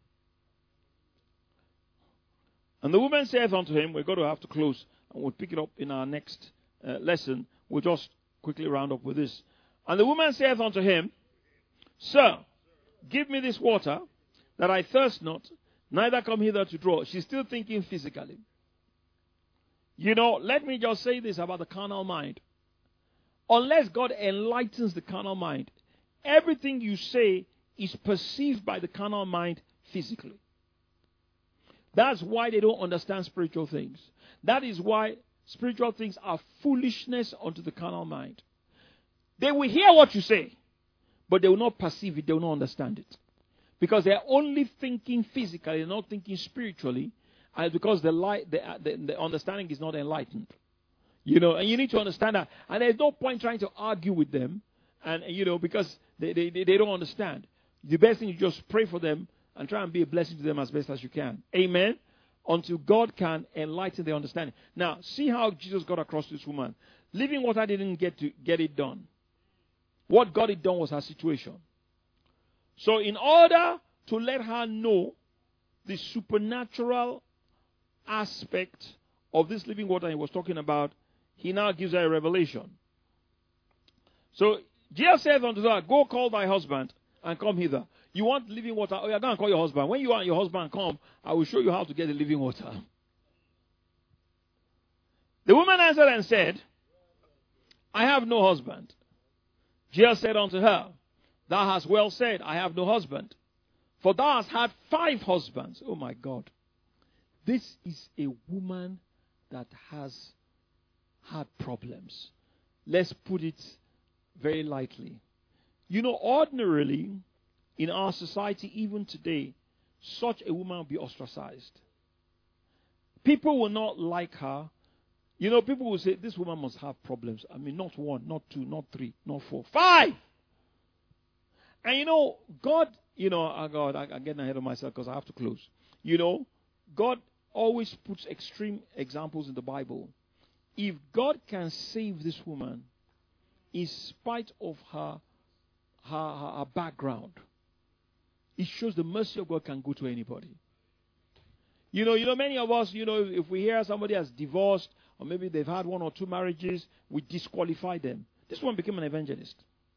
And the woman saith unto him, we're going to have to close, and we'll pick it up in our next lesson. We'll just quickly round up with this. And the woman saith unto him, Sir, give me this water, that I thirst not, neither come hither to draw. She's still thinking physically. Let me just say this about the carnal mind. Unless God enlightens the carnal mind, everything you say is perceived by the carnal mind physically. That's why they don't understand spiritual things. That is why spiritual things are foolishness unto the carnal mind. They will hear what you say, but they will not perceive it, they will not understand it. Because they are only thinking physically, they're not thinking spiritually, and because the understanding is not enlightened. And you need to understand that. And there's no point trying to argue with them, and because they don't understand. The best thing is just pray for them and try and be a blessing to them as best as you can. Amen? Until God can enlighten their understanding. Now, see how Jesus got across to this woman. Living water didn't get it done. What got it done was her situation. So in order to let her know the supernatural aspect of this living water he was talking about, he now gives her a revelation. So Jesus said unto her, Go call thy husband and come hither. You want living water? Oh, you're going to call your husband. When you and your husband come, I will show you how to get the living water. The woman answered and said, I have no husband. Jesus said unto her, Thou hast well said, I have no husband. For thou hast had 5 husbands. Oh my God. This is a woman that has had problems. Let's put it very lightly. You know, ordinarily, in our society, even today, such a woman will be ostracized. People will not like her. You know, people will say, this woman must have problems. I mean, not 1, not 2, not 3, not 4, 5! And you know, God, I'm getting ahead of myself because I have to close. You know, God always puts extreme examples in the Bible. If God can save this woman, in spite of her background, it shows the mercy of God can go to anybody. You know, many of us, if we hear somebody has divorced, or maybe they've had 1 or 2 marriages, we disqualify them. This one became an evangelist.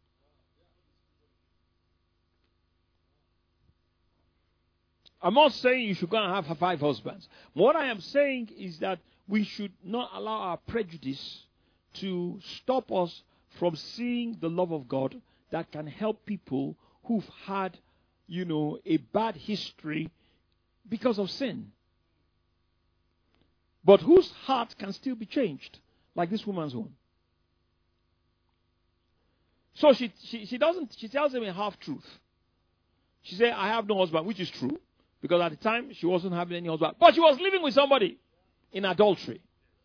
I'm not saying you should go and have 5 husbands. What I am saying is that we should not allow our prejudice to stop us from seeing the love of God that can help people who've had, a bad history because of sin. But whose heart can still be changed, like this woman's own. So she tells him a half-truth. She said, I have no husband, which is true. Because at the time, she wasn't having any husband. But she was living with somebody in adultery.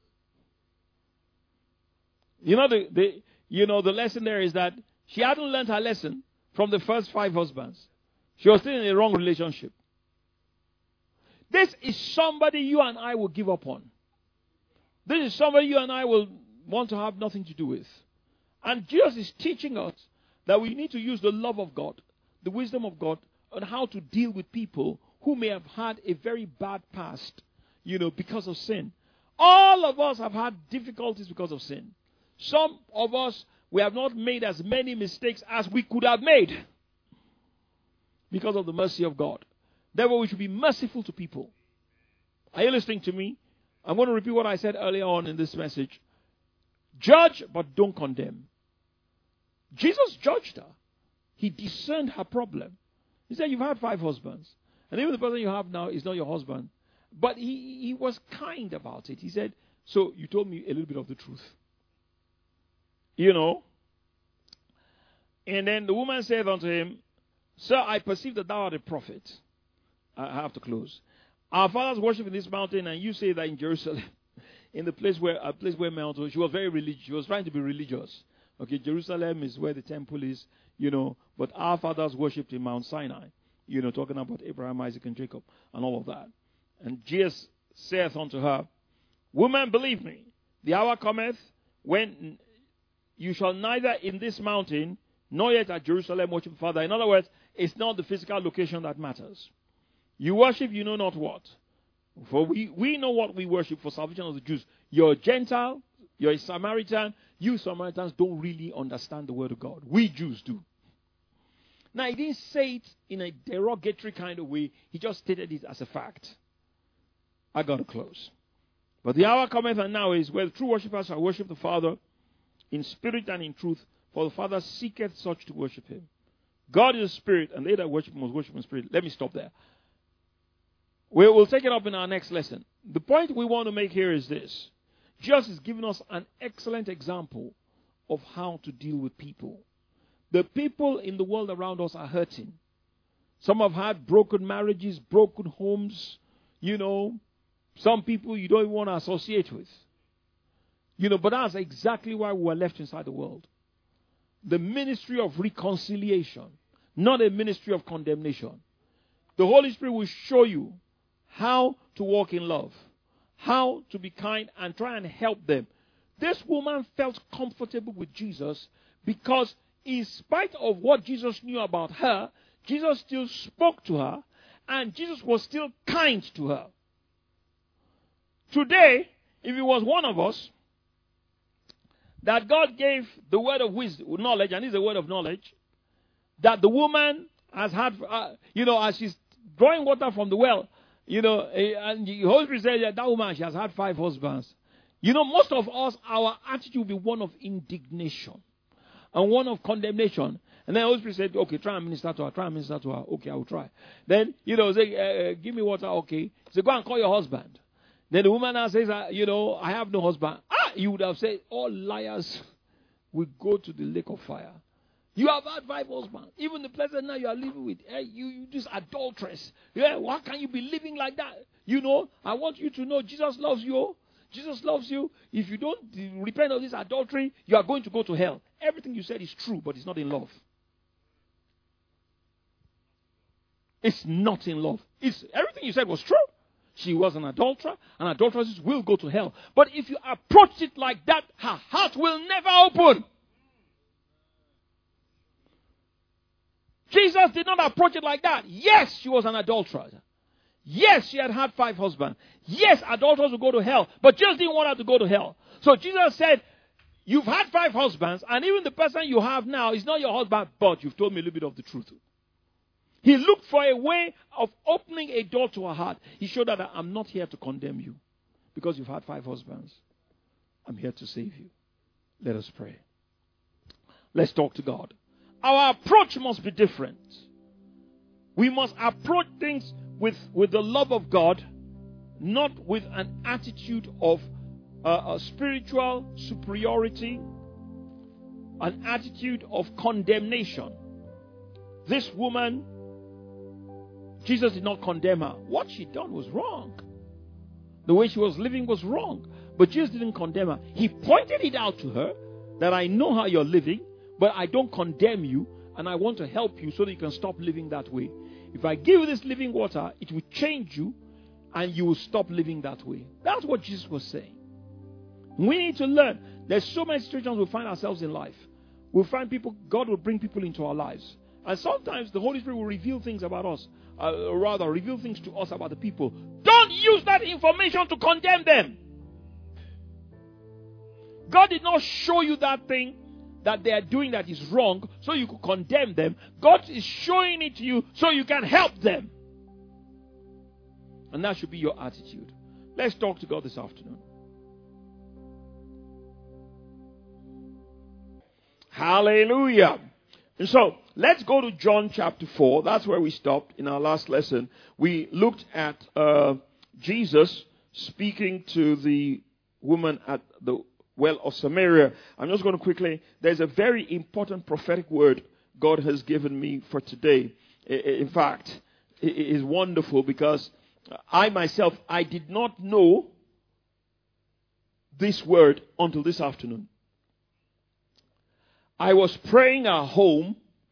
The lesson there is that she hadn't learned her lesson from the first 5 husbands. She was still in a wrong relationship. This is somebody you and I will give up on. This is somebody you and I will want to have nothing to do with. And Jesus is teaching us that we need to use the love of God, the wisdom of God, on how to deal with people who may have had a very bad past, because of sin. All of us have had difficulties because of sin. Some of us, we have not made as many mistakes as we could have made because of the mercy of God. Therefore, we should be merciful to people. Are you listening to me? I'm going to repeat what I said earlier on in this message. Judge, but don't condemn. Jesus judged her. He discerned her problem. He said, you've had 5 husbands. And even the person you have now is not your husband. But he was kind about it. He said, so you told me a little bit of the truth. And then the woman said unto him, Sir, I perceive that thou art a prophet. I have to close. Our fathers worship in this mountain, and you say that in Jerusalem, in a place where Mount. She was very religious. She was trying to be religious. Okay, Jerusalem is where the temple is, but our fathers worshipped in Mount Sinai. Talking about Abraham, Isaac, and Jacob, and all of that. And Jesus saith unto her, Woman, believe me, the hour cometh when you shall neither in this mountain, nor yet at Jerusalem worship the Father. In other words, it's not the physical location that matters. You worship, you know not what. For we know what we worship for salvation of the Jews. You're a Gentile, you're a Samaritan. You Samaritans don't really understand the word of God. We Jews do. Now, he didn't say it in a derogatory kind of way. He just stated it as a fact. I got to close. But the hour cometh and now is where the true worshippers shall worship the Father in spirit and in truth, for the Father seeketh such to worship him. God is a spirit, and they that worship him must worship in spirit. Let me stop there. We'll take it up in our next lesson. The point we want to make here is this. Jesus is giving us an excellent example of how to deal with people. The people in the world around us are hurting. Some have had broken marriages, broken homes, Some people you don't even want to associate with. But that's exactly why we were left inside the world. The ministry of reconciliation, not a ministry of condemnation. The Holy Spirit will show you how to walk in love, how to be kind and try and help them. This woman felt comfortable with Jesus because in spite of what Jesus knew about her, Jesus still spoke to her and Jesus was still kind to her. Today, if it was one of us that God gave the word of wisdom, knowledge, and it's a word of knowledge, that the woman has had, as she's drawing water from the well, and the Holy Spirit said that woman, she has had 5 husbands. Most of us, our attitude will be one of indignation and one of condemnation. And then the Holy Spirit said, okay, try and minister to her. Okay, I will try. Then, say, give me water, okay. So go and call your husband. Then the woman now says, I have no husband. You would have said, all liars will go to the lake of fire. You have had 5 husbands. Even the person now you are living with, you just adulteress. Yeah, why can't you be living like that? I want you to know Jesus loves you. Jesus loves you. If you don't repent of this adultery, you are going to go to hell. Everything you said is true, but it's not in love. It's not in love. Everything you said was true. She was an adulterer, and adulteresses will go to hell. But if you approach it like that, her heart will never open. Jesus did not approach it like that. Yes, she was an adulterer. Yes, she had had 5 husbands. Yes, adulterers will go to hell. But Jesus didn't want her to go to hell. So Jesus said, you've had 5 husbands, and even the person you have now is not your husband, but you've told me a little bit of the truth. He looked for a way of opening a door to her heart. He showed her that I'm not here to condemn you because you've had 5 husbands. I'm here to save you. Let us pray. Let's talk to God. Our approach must be different. We must approach things with the love of God, not with an attitude of a spiritual superiority, an attitude of condemnation. This woman, Jesus did not condemn her. What she done was wrong. The way she was living was wrong. But Jesus didn't condemn her. He pointed it out to her that I know how you're living, but I don't condemn you, and I want to help you so that you can stop living that way. If I give you this living water, it will change you, and you will stop living that way. That's what Jesus was saying. We need to learn. There's so many situations we find ourselves in life. We'll find people, God will bring people into our lives. And sometimes the Holy Spirit will reveal things about us. Reveal things to us about the people. Don't use that information to condemn them. God did not show you that thing that they are doing that is wrong so you could condemn them. God is showing it to you so you can help them. And that should be your attitude. Let's talk to God this afternoon. Hallelujah. And so, let's go to John chapter 4. That's where we stopped in our last lesson. We looked at Jesus speaking to the woman at the well of Samaria. I'm just going to quickly, there's a very important prophetic word God has given me for today. In fact, it is wonderful because I myself, I did not know this word until this afternoon. I was praying at home,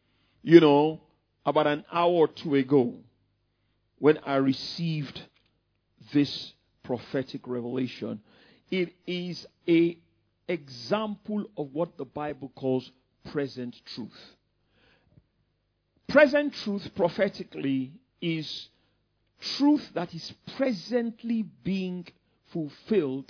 about an hour or 2 ago when I received this prophetic revelation. It is an example of what the Bible calls present truth. Present truth prophetically is truth that is presently being fulfilled,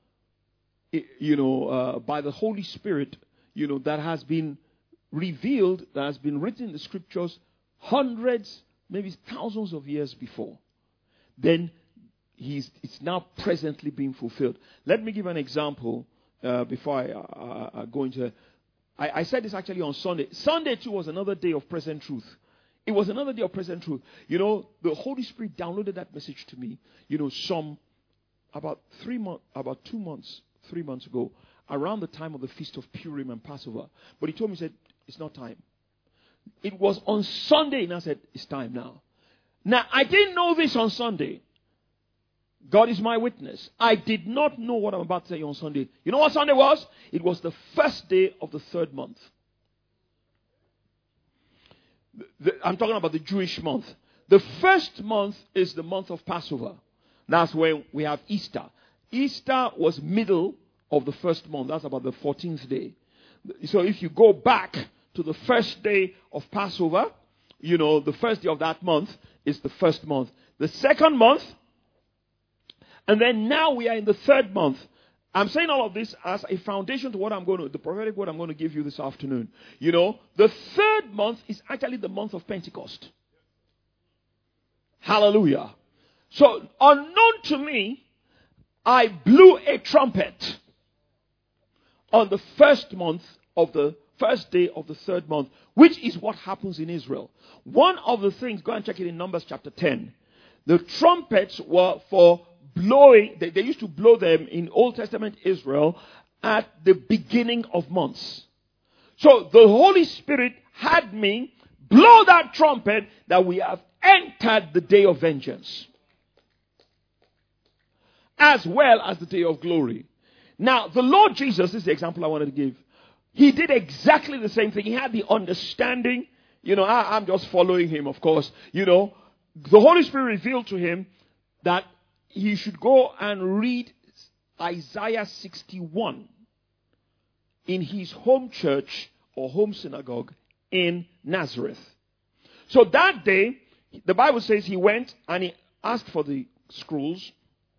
by the Holy Spirit, that has been revealed, that has been written in the scriptures hundreds, maybe thousands of years before. Then it's now presently being fulfilled. Let me give an example before I go into it. I said this actually on Sunday. Sunday too was another day of present truth. It was another day of present truth. The Holy Spirit downloaded that message to me, about 3 months ago, around the time of the Feast of Purim and Passover. But he told me, he said, it's not time. It was on Sunday, and I said, it's time now. Now, I didn't know this on Sunday. God is my witness. I did not know what I'm about to say on Sunday. You know what Sunday was? It was the first day of the 3rd month. I'm talking about the Jewish month. The first month is the month of Passover. That's where we have Easter. Easter was middle of the first month. That's about the 14th day. So if you go back to the first day of Passover, the first day of that month is the first month. The 2nd month, and then now we are in the 3rd month. I'm saying all of this as a foundation to the prophetic word I'm going to give you this afternoon. You know, the third month is actually the month of Pentecost. Hallelujah. So, unknown to me, I blew a trumpet on the first day of the third month, which is what happens in Israel. One of the things, go and check it in Numbers chapter 10. The trumpets were for blowing, they used to blow them in Old Testament Israel at the beginning of months. So the Holy Spirit had me blow that trumpet that we have entered the day of vengeance, as well as the day of glory. Now, the Lord Jesus, this is the example I wanted to give. He did exactly the same thing. He had the understanding. You know, I'm just following him, of course. You know, the Holy Spirit revealed to him that he should go and read Isaiah 61 in his home church or home synagogue in Nazareth. So that day, the Bible says he went and he asked for the scrolls.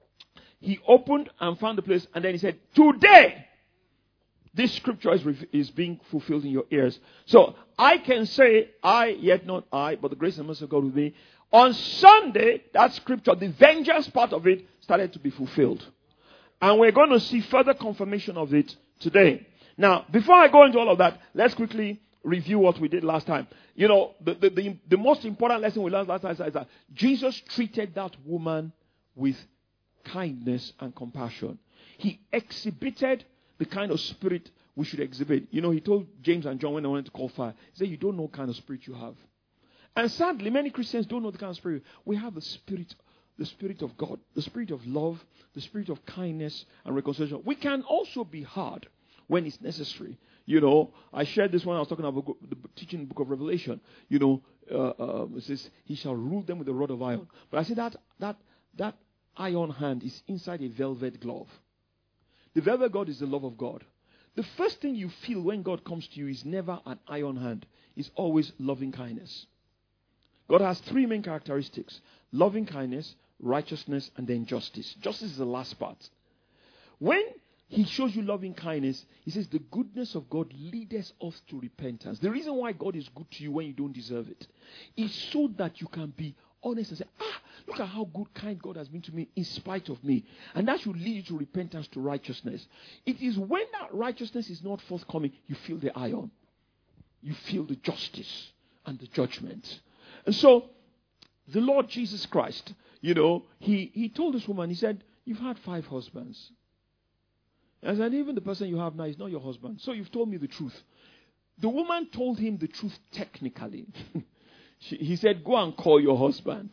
He opened and found the place, and then he said, today, this scripture is being fulfilled in your ears. So I can say, yet not I, but the grace and mercy of God with me. On Sunday, that scripture, the vengeance part of it, started to be fulfilled. And we're going to see further confirmation of it today. Now, before I go into all of that, let's quickly review what we did last time. You know, the most important lesson we learned last time is that Jesus treated that woman with kindness and compassion. He exhibited the kind of spirit we should exhibit. You know, he told James and John when they wanted to call fire, he said, you don't know what kind of spirit you have. And sadly, many Christians don't know the kind of spirit. We have the spirit of God, the spirit of love, the spirit of kindness and reconciliation. We can also be hard when it's necessary. You know, I shared this when I was talking about teaching the book of Revelation. You know, it says, he shall rule them with a rod of iron. But I said that iron hand is inside a velvet glove. The velvet glove is the love of God. The first thing you feel when God comes to you is never an iron hand. It's always loving kindness. God has three main characteristics: loving kindness, righteousness, and then justice. Justice is the last part. When he shows you loving kindness, he says the goodness of God leadeth us to repentance. The reason why God is good to you when you don't deserve it is so that you can be honest and say, look at how good, kind God has been to me in spite of me. And that should lead you to repentance, to righteousness. It is when that righteousness is not forthcoming, you feel the iron. You feel the justice and the judgment. And so, the Lord Jesus Christ, you know, he told this woman, he said, you've had 5 husbands. And said, even the person you have now is not your husband. So you've told me the truth. The woman told him the truth technically. He said, go and call your husband.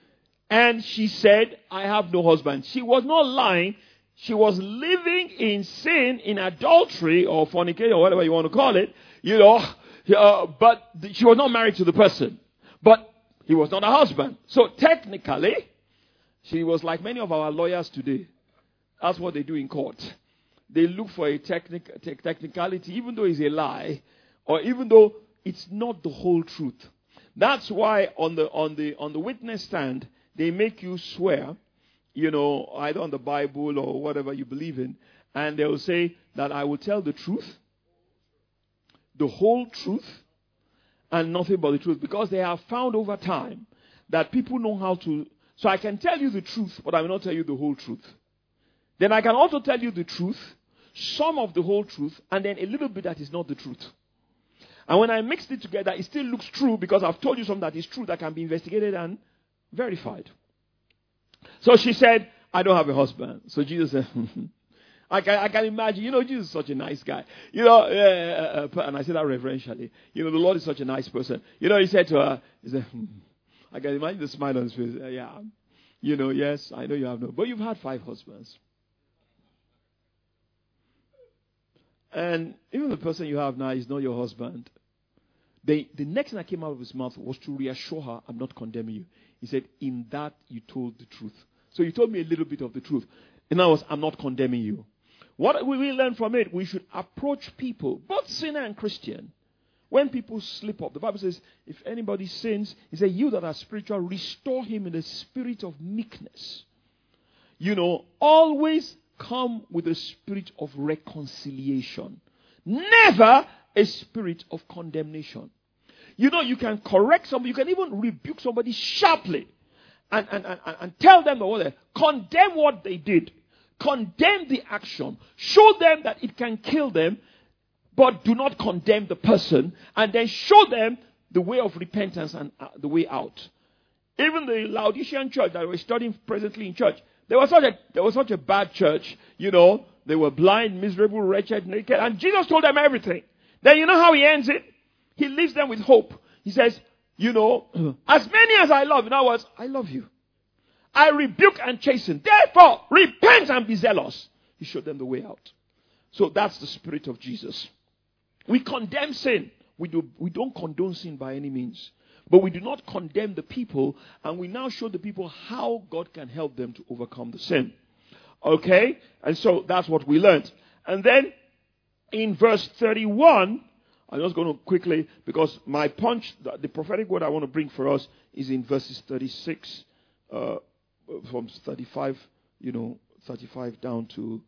And she said, I have no husband. She was not lying. She was living in sin, in adultery or fornication or whatever you want to call it, you know, but she was not married to the person. But he was not a husband. So technically, she was like many of our lawyers today. That's what they do in court. They look for a technicality, even though it's a lie, or even though it's not the whole truth. That's why on the witness stand, they make you swear, you know, either on the Bible or whatever you believe in, and they will say that I will tell the truth, the whole truth, and nothing but the truth. Because they have found over time that people know how to. So I can tell you the truth, but I will not tell you the whole truth. Then I can also tell you the truth, some of the whole truth, and then a little bit that is not the truth. And when I mixed it together, it still looks true because I've told you something that is true that can be investigated and verified. So she said, I don't have a husband. So Jesus said, I can imagine, you know, Jesus is such a nice guy. You know, and I say that reverentially. You know, the Lord is such a nice person. You know, he said to her, I can imagine the smile on his face. Yeah. You know, yes, I know you have no, but you've had 5 husbands. And even the person you have now is not your husband. The next thing that came out of his mouth was to reassure her, I'm not condemning you. He said, in that you told the truth. So you told me a little bit of the truth. In other words, I'm not condemning you. What we will learn from it, we should approach people, both sinner and Christian. When people slip up, the Bible says, if anybody sins, he said, you that are spiritual, restore him in the spirit of meekness. You know, always come with a spirit of reconciliation. Never a spirit of condemnation. You know, you can correct somebody, you can even rebuke somebody sharply and tell them condemn what they did. Condemn the action. Show them that it can kill them, but do not condemn the person. And then show them the way of repentance and the way out. Even the Laodicean church that we're studying presently in church, there was such a bad church, you know. They were blind, miserable, wretched, naked. And Jesus told them everything. Then you know how he ends it? He leaves them with hope. He says, you know, as many as I love, in other words, I love you. I rebuke and chasten. Therefore, repent and be zealous. He showed them the way out. So that's the spirit of Jesus. We condemn sin. We don't condone sin by any means. But we do not condemn the people. And we now show the people how God can help them to overcome the sin. Okay? And so that's what we learned. And then in verse 31, I'm just going to quickly, because my punch, the prophetic word I want to bring for us is in verses 36, from 35, 35 down to,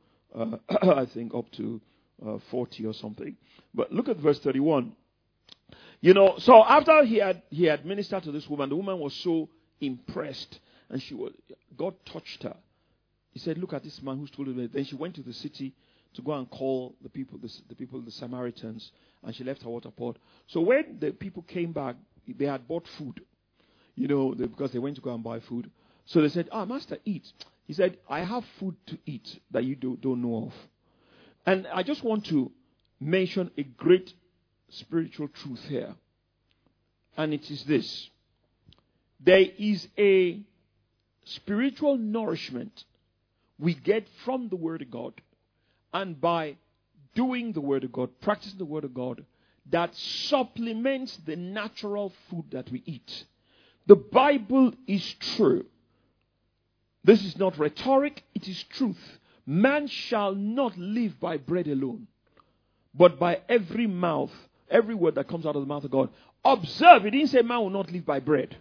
I think, up to 40 or something. But look at verse 31. You know, so after he had ministered to this woman, the woman was so impressed, and God touched her. He said, look at this man who's told her. Then she went to the city to go and call the people, the Samaritans, and she left her water pot. So when the people came back, they had bought food, because they went to go and buy food. So they said, Master, eat. He said, I have food to eat that you don't know of. And I just want to mention a great spiritual truth here. And it is this. There is a spiritual nourishment we get from the Word of God, and by doing the Word of God, practicing the Word of God, that supplements the natural food that we eat. The Bible is true. This is not rhetoric, it is truth. Man shall not live by bread alone, but by every word that comes out of the mouth of God. Observe, he didn't say man will not live by bread.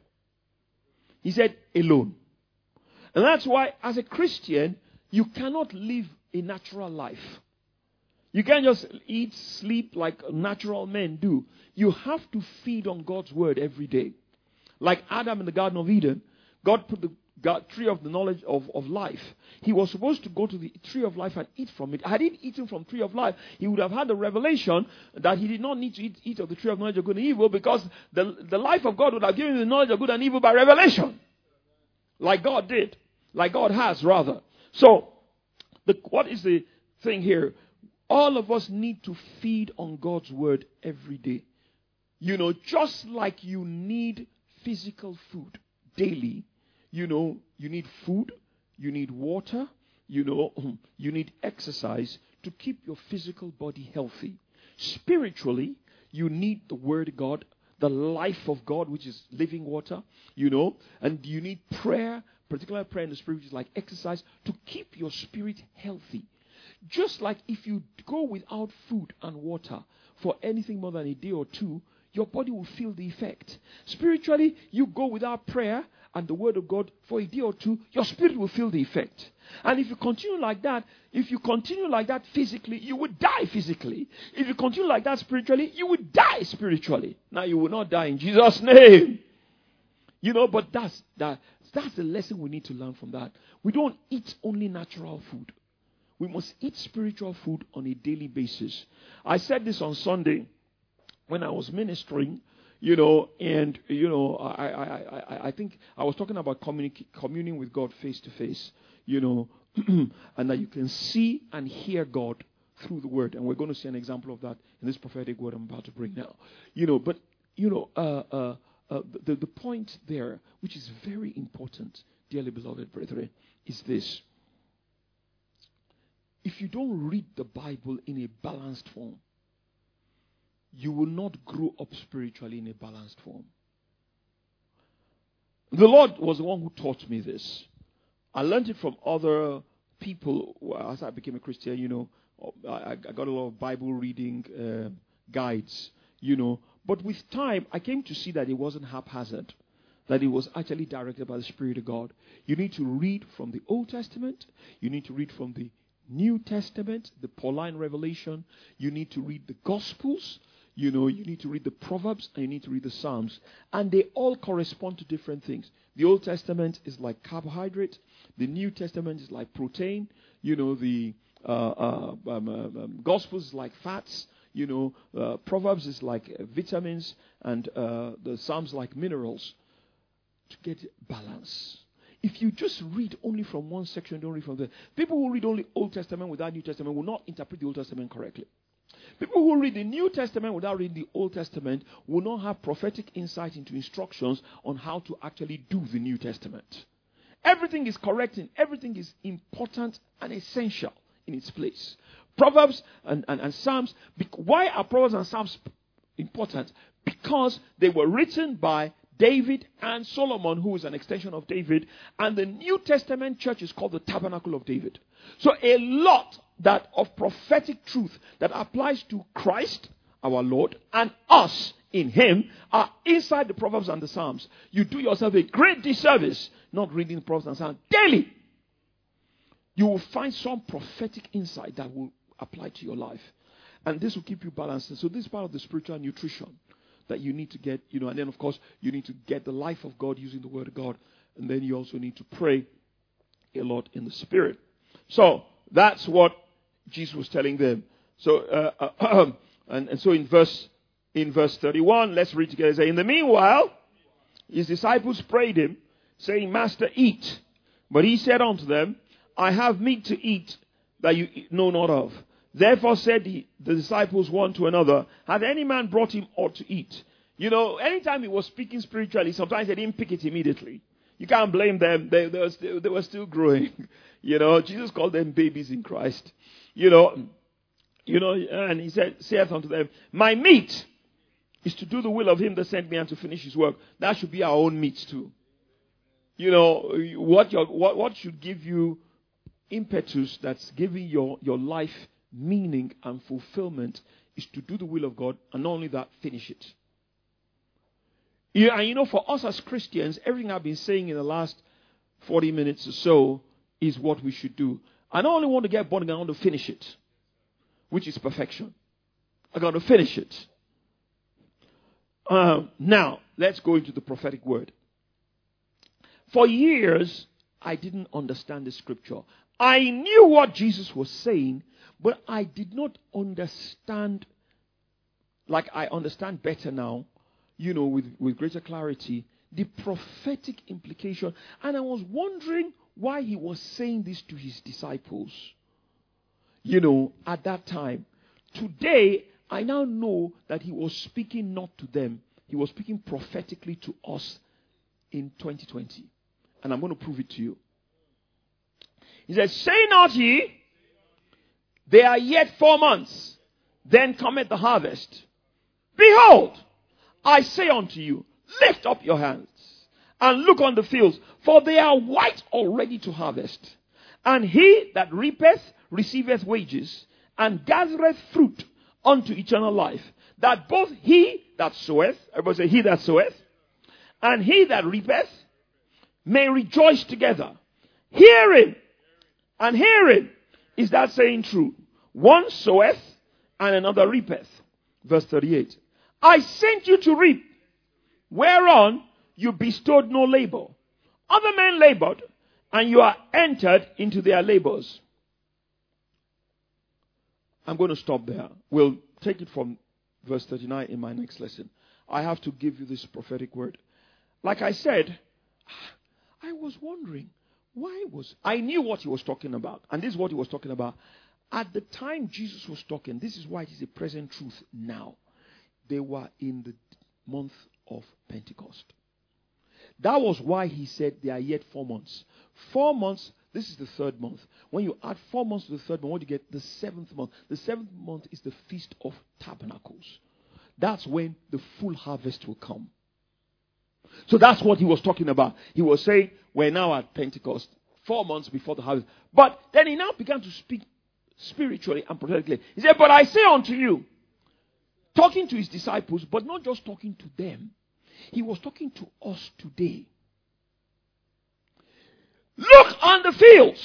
He said alone. And that's why, as a Christian, you cannot live a natural life. You can't just eat, sleep like natural men do. You have to feed on God's word every day. Like Adam in the Garden of Eden, God put the tree of the knowledge of life. He was supposed to go to the tree of life and eat from it. Had he eaten from tree of life, he would have had the revelation that he did not need to eat of the tree of knowledge of good and evil, because the life of God would have given him the knowledge of good and evil by revelation. Like God did. Like God has, rather. So, what is the thing here? All of us need to feed on God's word every day. Just like you need physical food daily, you need food, you need water, you need exercise to keep your physical body healthy. Spiritually, you need the Word of God, the life of God, which is living water, and you need prayer, particular prayer in the Spirit, which is like exercise, to keep your spirit healthy. Just like if you go without food and water for anything more than a day or two, your body will feel the effect. Spiritually, you go without prayer and the word of God for a day or two, your spirit will feel the effect. And if you continue like that physically, you would die physically. If you continue like that spiritually, you would die spiritually. Now, you will not die in Jesus' name. But that's the lesson we need to learn from that. We don't eat only natural food. We must eat spiritual food on a daily basis. I said this on Sunday when I was ministering, I think I was talking about communing with God face to face, and that you can see and hear God through the word. And we're going to see an example of that in this prophetic word I'm about to bring now. The point there, which is very important, dearly beloved brethren, is this. If you don't read the Bible in a balanced form, you will not grow up spiritually in a balanced form. The Lord was the one who taught me this. I learned it from other people. As I became a Christian, I got a lot of Bible reading guides, But with time, I came to see that it wasn't haphazard, that it was actually directed by the Spirit of God. You need to read from the Old Testament. You need to read from the New Testament, the Pauline revelation. You need to read the Gospels. You need to read the Proverbs and you need to read the Psalms. And they all correspond to different things. The Old Testament is like carbohydrate. The New Testament is like protein. The Gospels is like fats. Proverbs is like vitamins. And the Psalms like minerals. To get balance. If you just read only from one section, don't read from the... People who read only Old Testament without New Testament will not interpret the Old Testament correctly. People who read the New Testament without reading the Old Testament will not have prophetic insight into instructions on how to actually do the New Testament. Everything is correct and everything is important and essential in its place. Proverbs and Psalms. Why are Proverbs and Psalms important? Because they were written by David and Solomon, who is an extension of David. And the New Testament church is called the Tabernacle of David. So a lot of prophetic truth that applies to Christ, our Lord, and us in Him are inside the Proverbs and the Psalms. You do yourself a great disservice not reading the Proverbs and Psalms daily. You will find some prophetic insight that will apply to your life. And this will keep you balanced. So this is part of the spiritual nutrition that you need to get, and then of course you need to get the life of God using the Word of God. And then you also need to pray a lot in the Spirit. So that's what Jesus was telling them. So and so in verse 31, let's read together. Say, in the meanwhile, his disciples prayed him, saying, Master, eat. But he said unto them, I have meat to eat that you know not of. Therefore said the disciples one to another, had any man brought him aught to eat? Anytime he was speaking spiritually, sometimes they didn't pick it immediately. You can't blame them. They were still growing. Jesus called them babies in Christ. And he saith unto them, my meat is to do the will of him that sent me and to finish his work. That should be our own meat too. What should give you impetus that's giving your life meaning and fulfillment is to do the will of God, and not only that, finish it. And for us as Christians, everything I've been saying in the last 40 minutes or so is what we should do. I not only want to get born again, I want to finish it, which is perfection. I got to finish it. Now, let's go into the prophetic word. For years, I didn't understand the scripture. I knew what Jesus was saying, but I did not understand, like I understand better now, with greater clarity, the prophetic implication. And I was wondering why he was saying this to his disciples, at that time. Today, I now know that he was speaking not to them. He was speaking prophetically to us in 2020. And I'm going to prove it to you. He said, say not ye, there are yet 4 months, then cometh the harvest. Behold, I say unto you, lift up your hands and look on the fields, for they are white already to harvest. And he that reapeth receiveth wages, and gathereth fruit unto eternal life, that both he that soweth, everybody say, he that soweth, and he that reapeth may rejoice together. Hearing and hearing is that saying true. One soweth and another reapeth. Verse 38. I sent you to reap, whereon you bestowed no labor. Other men labored, and you are entered into their labors. I'm going to stop there. We'll take it from verse 39 in my next lesson. I have to give you this prophetic word. Like I said, I was wondering, I knew what he was talking about. And this is what he was talking about. At the time Jesus was talking, this is why it is a present truth now. They were in the month of Pentecost. That was why he said there are yet 4 months. 4 months, this is the 3rd month. When you add 4 months to the 3rd month, what do you get? The 7th month. The 7th month is the Feast of Tabernacles. That's when the full harvest will come. So that's what he was talking about. He was saying, we're now at Pentecost, 4 months before the harvest. But then he now began to speak spiritually and prophetically. He said, but I say unto you, talking to his disciples, but not just talking to them. He was talking to us today. Look on the fields,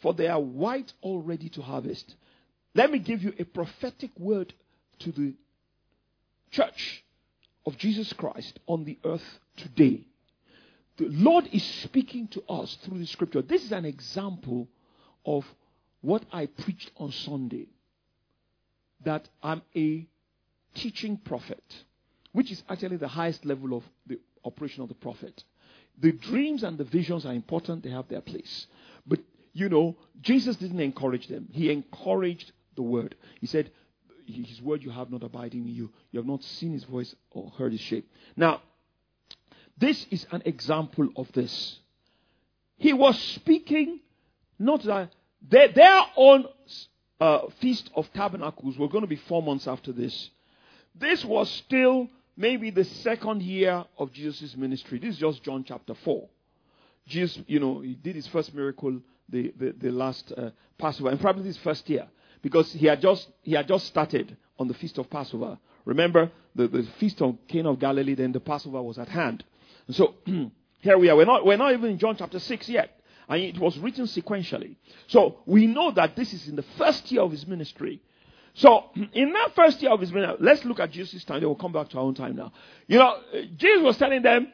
for they are white already to harvest. Let me give you a prophetic word to the church of Jesus Christ on the earth today. The Lord is speaking to us through the scripture. This is an example of what I preached on Sunday. That I'm a teaching prophet, which is actually the highest level of the operation of the prophet. The dreams and the visions are important. They have their place. But, Jesus didn't encourage them. He encouraged the word. He said, his word you have not abiding in you. You have not seen his voice or heard his shape. Now, this is an example of this. He was speaking, not that their own Feast of Tabernacles were going to be 4 months after this. This was still maybe the second year of Jesus' ministry. This is just John chapter 4. Jesus, he did his first miracle the last Passover, and probably this first year, because he had just started on the Feast of Passover. Remember, the Feast of Cana of Galilee, then the Passover was at hand. And so, here we are. We're not even in John chapter 6 yet. And it was written sequentially. So, we know that this is in the first year of his ministry. So, in that first year of his ministry, let's look at Jesus' time. They will come back to our own time now. Jesus was telling them,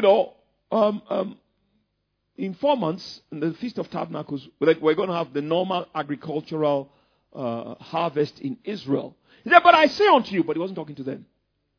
in 4 months, in the Feast of Tabernacles, we're going to have the normal agricultural harvest in Israel. He said, but I say unto you, but he wasn't talking to them.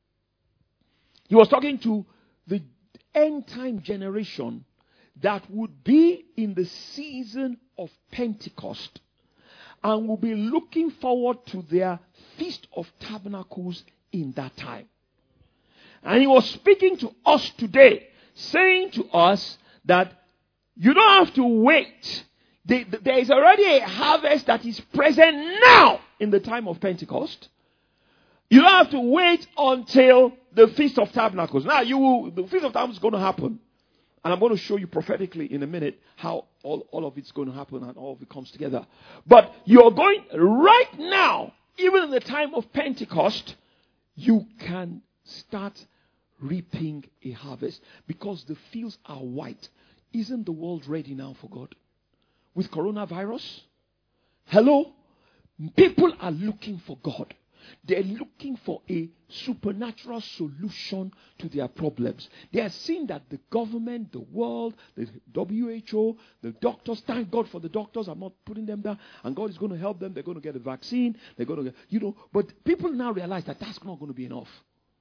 He was talking to the end time generation that would be in the season of Pentecost and will be looking forward to their Feast of Tabernacles in that time. And he was speaking to us today, saying to us that you don't have to wait. There is already a harvest that is present now in the time of Pentecost. You don't have to wait until the Feast of Tabernacles. Now, the Feast of Tabernacles is going to happen. And I'm going to show you prophetically in a minute how all of it's going to happen and all of it comes together. But you're going right now, even in the time of Pentecost, you can start reaping a harvest because the fields are white. Isn't the world ready now for God? With coronavirus? Hello? People are looking for God. They're looking for a supernatural solution to their problems. They are seeing that the government, the world, the WHO, the doctors, thank God for the doctors, I'm not putting them down, and God is going to help them. They're going to get a vaccine. They're going to get, but people now realize that that's not going to be enough.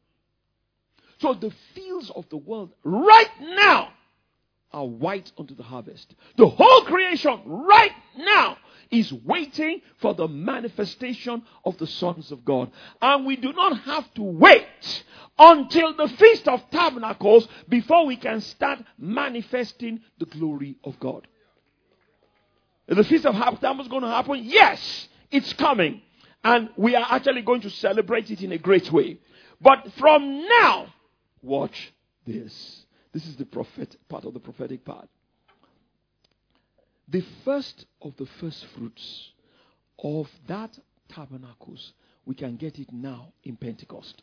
So the fields of the world right now are white unto the harvest. The whole creation right now is waiting for the manifestation of the sons of God. And we do not have to wait until the Feast of Tabernacles before we can start manifesting the glory of God. Is the Feast of Tabernacles going to happen? Yes, it's coming. And we are actually going to celebrate it in a great way. But from now, watch this. This is the part of the prophetic part. The first of the first fruits of that tabernacles, we can get it now in Pentecost.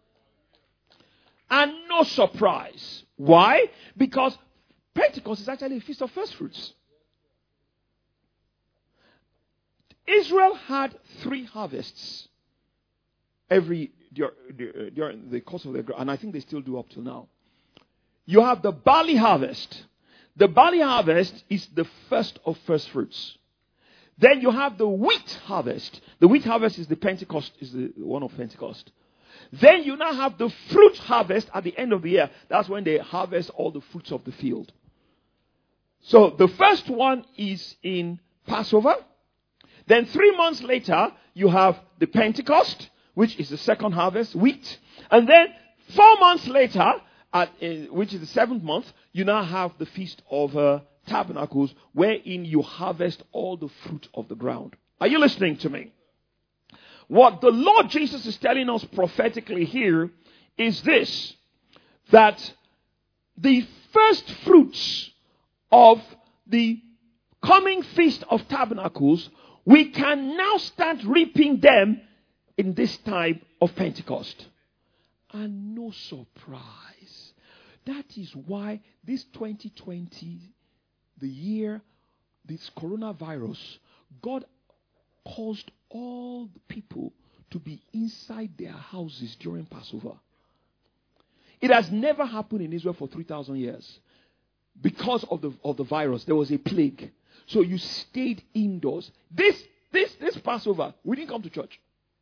And no surprise. Why? Because Pentecost is actually a feast of first fruits. Israel had 3 harvests during the course of their, and I think they still do up till now. You have the barley harvest. The barley harvest is the first of first fruits. Then you have the wheat harvest. The wheat harvest is the one of Pentecost. Then you now have the fruit harvest at the end of the year. That's when they harvest all the fruits of the field. So the first one is in Passover. Then 3 months later, you have the Pentecost, which is the second harvest, wheat. And then 4 months later, which is the 7th month, you now have the Feast of Tabernacles, wherein you harvest all the fruit of the ground. Are you listening to me? What the Lord Jesus is telling us prophetically here is this, that the first fruits of the coming Feast of Tabernacles, we can now start reaping them in this time of Pentecost. And no surprise. That is why this 2020, the year this coronavirus, God caused all the people to be inside their houses during Passover. It has never happened in Israel for 3,000 years. Because of the virus, there was a plague. So you stayed indoors. This Passover, we didn't come to church.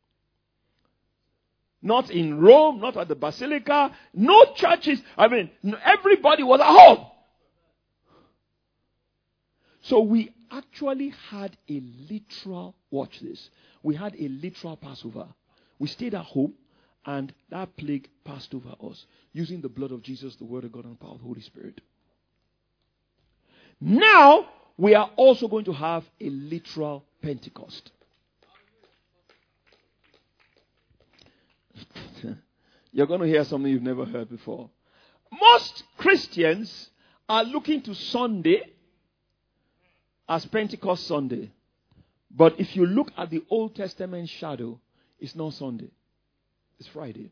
Not in Rome, not at the Basilica. No churches. Everybody was at home. So we actually had a literal, watch this, we had a literal Passover. We stayed at home, and that plague passed over us, using the blood of Jesus, the Word of God, and the power of the Holy Spirit. Now, we are also going to have a literal Pentecost. You're going to hear something you've never heard before. Most Christians are looking to Sunday as Pentecost Sunday. But if you look at the Old Testament shadow, it's not Sunday. It's Friday.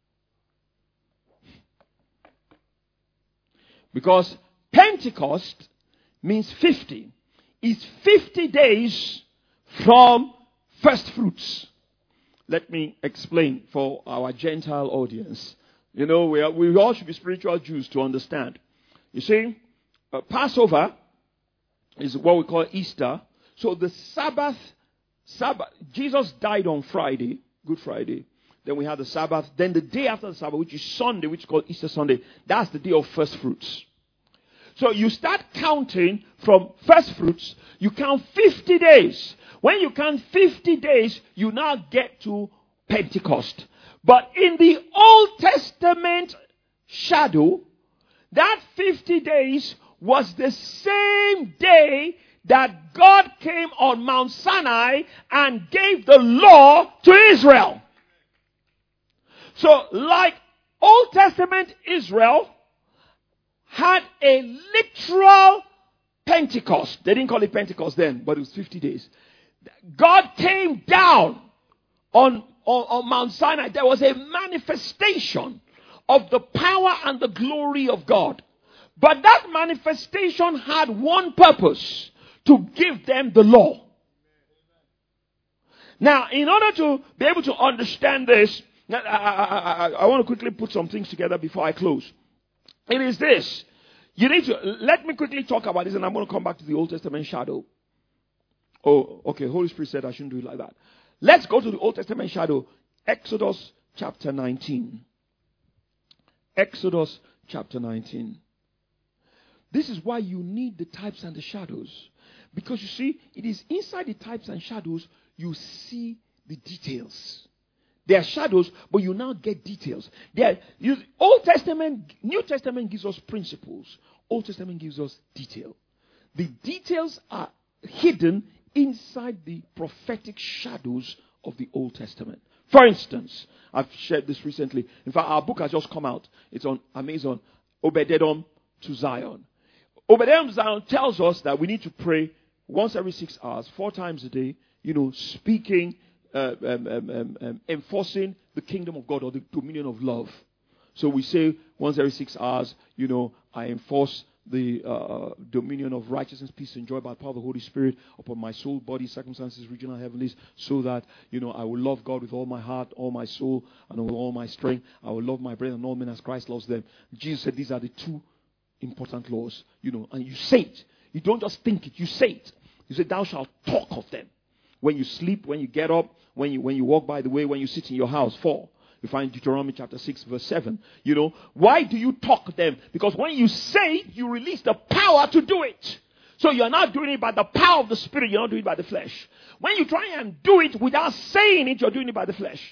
Because Pentecost means 50. It's 50 days from first fruits. Let me explain for our Gentile audience. We all should be spiritual Jews to understand. You see, Passover is what we call Easter. So the Sabbath, Jesus died on Friday, Good Friday. Then we had the Sabbath. Then the day after the Sabbath, which is Sunday, which is called Easter Sunday, that's the day of first fruits. So you start counting from first fruits. You count 50 days. When you count 50 days, you now get to Pentecost. But in the Old Testament shadow, that 50 days was the same day that God came on Mount Sinai and gave the law to Israel. So like Old Testament Israel had a literal Pentecost. They didn't call it Pentecost then, but it was 50 days. God came down on Mount Sinai. There was a manifestation of the power and the glory of God. But that manifestation had one purpose: to give them the law. Now, in order to be able to understand this, I want to quickly put some things together before I close. It is this. Let me quickly talk about this, and I'm going to come back to the Old Testament shadow. Oh, okay. Holy Spirit said I shouldn't do it like that. Let's go to the Old Testament shadow. Exodus chapter 19. Exodus chapter 19. This is why you need the types and the shadows. Because you see, it is inside the types and shadows you see the details. There are shadows, but you now get details. Old Testament, New Testament gives us principles. Old Testament gives us detail. The details are hidden inside the prophetic shadows of the Old Testament. For instance, I've shared this recently. In fact, our book has just come out. It's on Amazon. Obed-Edom to Zion. Obed-Edom to Zion tells us that we need to pray once every 6 hours, 4 times a day, speaking, enforcing the kingdom of God or the dominion of love. So we say once every 6 hours, I enforce the dominion of righteousness, peace, and joy by the power of the Holy Spirit upon my soul, body, circumstances, regional, heavenlies, so that, I will love God with all my heart, all my soul, and with all my strength. I will love my brethren and all men as Christ loves them. Jesus said these are the 2 important laws, and you say it. You don't just think it, you say it. You say, thou shalt talk of them. When you sleep, when you get up, when you walk by the way, when you sit in your house. 4. You find Deuteronomy chapter 6, verse 7. Why do you talk them? Because when you say it, you release the power to do it. So you're not doing it by the power of the Spirit, you're not doing it by the flesh. When you try and do it without saying it, you're doing it by the flesh.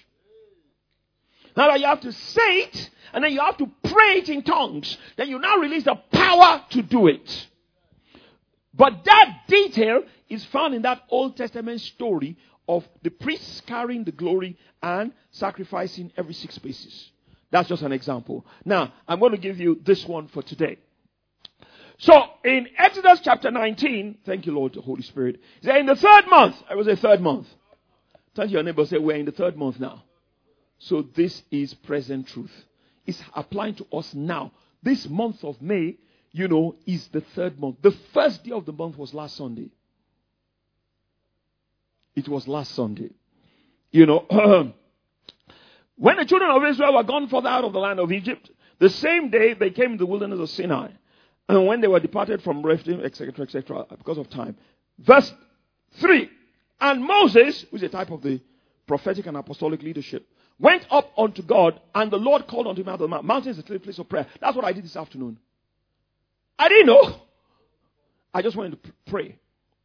Now that you have to say it, and then you have to pray it in tongues, then you now release the power to do it. But that detail is found in that Old Testament story of the priests carrying the glory and sacrificing every 6 spaces. That's just an example. Now, I'm going to give you this one for today. So, in Exodus chapter 19, thank you, Lord, the Holy Spirit. In the 3rd month, I was a 3rd month. Tell your neighbor, say, we're in the 3rd month now. So, this is present truth. It's applying to us now. This month of May, is the third month. The first day of the month was last Sunday. It was last Sunday. When the children of Israel were gone further out of the land of Egypt, the same day they came in the wilderness of Sinai. And when they were departed from Rephidim, etc., because of time. Verse 3. And Moses, who is a type of the prophetic and apostolic leadership, went up unto God, and the Lord called unto him out of the mountain. Mountain is a place of prayer. That's what I did this afternoon. I didn't know. I just wanted to pray.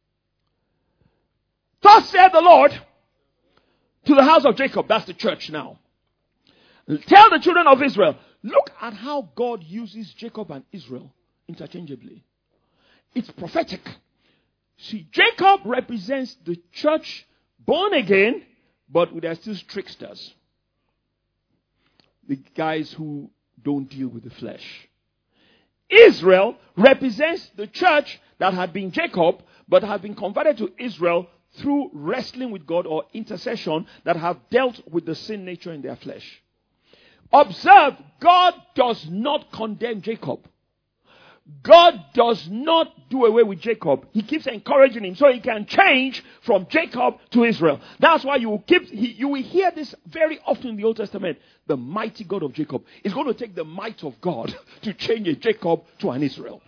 Thus said the Lord to the house of Jacob. That's the church now. Tell the children of Israel. Look at how God uses Jacob and Israel interchangeably. It's prophetic. See, Jacob represents the church born again, but they're still tricksters. The guys who don't deal with the flesh. Israel represents the church that had been Jacob, but had been converted to Israel through wrestling with God or intercession, that have dealt with the sin nature in their flesh. Observe, God does not condemn Jacob. God does not do away with Jacob. He keeps encouraging him so he can change from Jacob to Israel. That's why you will hear this very often in the Old Testament. The mighty God of Jacob is going to take the might of God to change a Jacob to an Israel.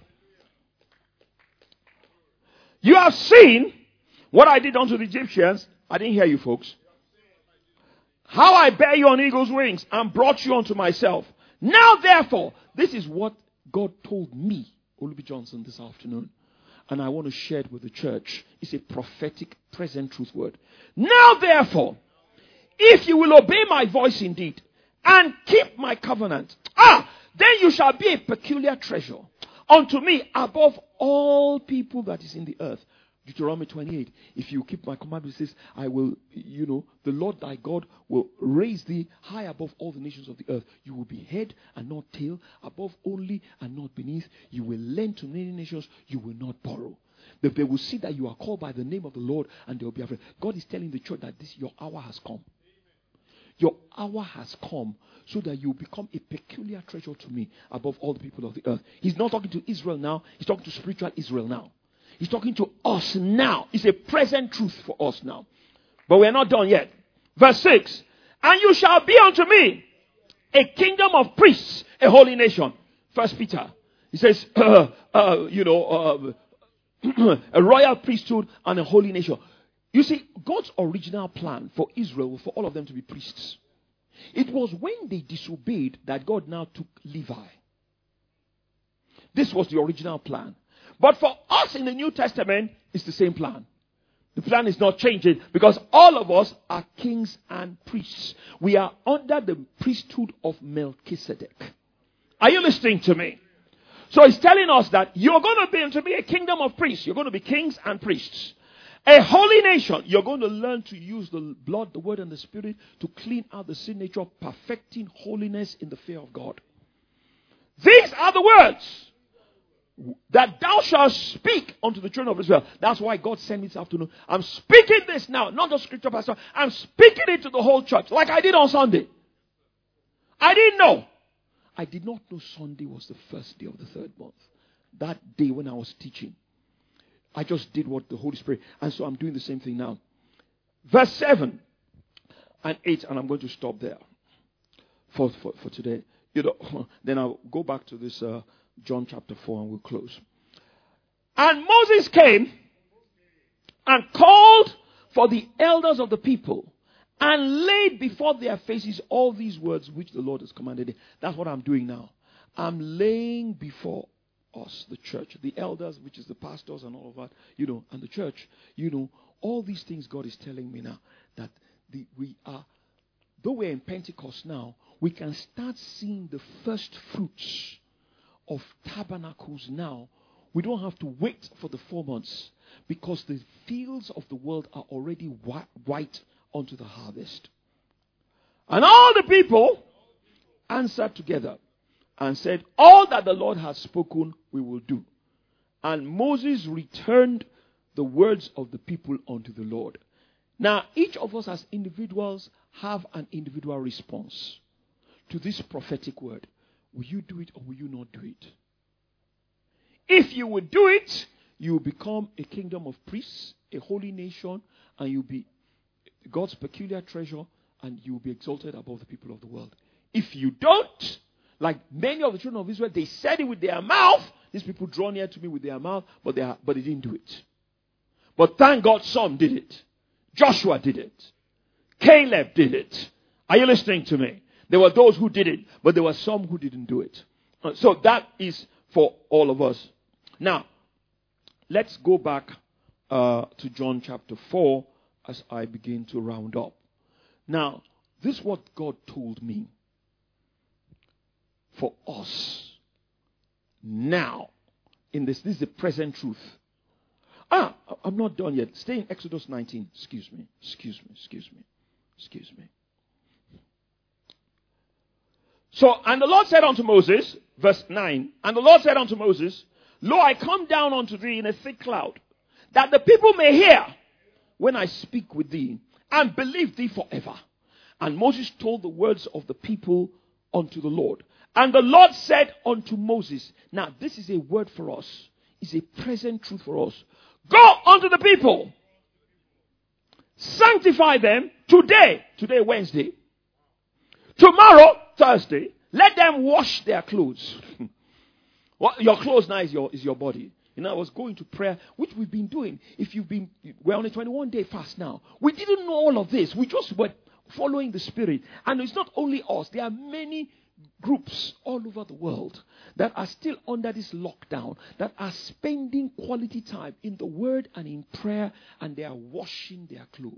You have seen what I did unto the Egyptians. I didn't hear you folks. How I bear you on eagle's wings and brought you unto myself. Now therefore, this is what God told me, Olubi Johnson, this afternoon. And I want to share it with the church. It's a prophetic present truth word. Now therefore, if you will obey my voice indeed, and keep my covenant, then you shall be a peculiar treasure unto me above all people that is in the earth. Deuteronomy 28. If you keep my commandments, it says, I will, the Lord thy God will raise thee high above all the nations of the earth. You will be head and not tail, above only and not beneath. You will lend to many nations, you will not borrow. They will see that you are called by the name of the Lord, and they will be afraid. God is telling the church that your hour has come. Your hour has come so that you become a peculiar treasure to me above all the people of the earth. He's not talking to Israel now. He's talking to spiritual Israel now. He's talking to us now. It's a present truth for us now. But we're not done yet. Verse 6. And you shall be unto me a kingdom of priests, a holy nation. First Peter. He says, a royal priesthood and a holy nation. You see, God's original plan for Israel was for all of them to be priests. It was when they disobeyed that God now took Levi. This was the original plan. But for us in the New Testament, it's the same plan. The plan is not changing because all of us are kings and priests. We are under the priesthood of Melchizedek. Are you listening to me? So he's telling us that you're going to be a kingdom of priests. You're going to be kings and priests. A holy nation. You're going to learn to use the blood, the word, and the spirit to clean out the sin nature, perfecting holiness in the fear of God. These are the words that thou shalt speak unto the children of Israel. That's why God sent me this afternoon. I'm speaking this now, not just scripture pastor. I'm speaking it to the whole church, like I did on Sunday. I didn't know. I did not know Sunday was the first day of the third month. That day when I was teaching, I just did what the Holy Spirit. And so I'm doing the same thing now. Verse 7 and 8, and I'm going to stop there for today. Then I'll go back to this John chapter 4 and we'll close. And Moses came and called for the elders of the people and laid before their faces all these words which the Lord has commanded. That's what I'm doing now. I'm laying before us, the church, the elders, which is the pastors and all of that, and the church, all these things God is telling me now that though we're in Pentecost now, we can start seeing the first fruits of tabernacles now. We don't have to wait for the 4 months because the fields of the world are already white unto the harvest. And all the people answered together and said, all that the Lord has spoken we will do. And Moses returned the words of the people unto the Lord. Now each of us as individuals have an individual response to this prophetic word. Will you do it or will you not do it? If you would do it, you will become a kingdom of priests, a holy nation, and you'll be God's peculiar treasure, and you will be exalted above the people of the world. If you don't, like many of the children of Israel, they said it with their mouth. These people draw near to me with their mouth, but they didn't do it. But thank God some did it. Joshua did it. Caleb did it. Are you listening to me? There were those who did it, but there were some who didn't do it. So that is for all of us. Now, let's go back to John chapter 4 as I begin to round up. Now, this is what God told me for us now. This is the present truth. I'm not done yet. Stay in Exodus 19. Excuse me. So, and the Lord said unto Moses, verse 9, and the Lord said unto Moses, Lo, I come down unto thee in a thick cloud, that the people may hear when I speak with thee, and believe thee forever. And Moses told the words of the people unto the Lord. And the Lord said unto Moses, now this is a word for us. It's a present truth for us. Go unto the people. Sanctify them today Wednesday. Tomorrow, Thursday, let them wash their clothes. Well, your clothes now is your body. I was going to prayer, which we've been doing. We're on a 21-day fast now. We didn't know all of this. We just were following the Spirit. And it's not only us. There are many groups all over the world that are still under this lockdown, that are spending quality time in the Word and in prayer, and they are washing their clothes.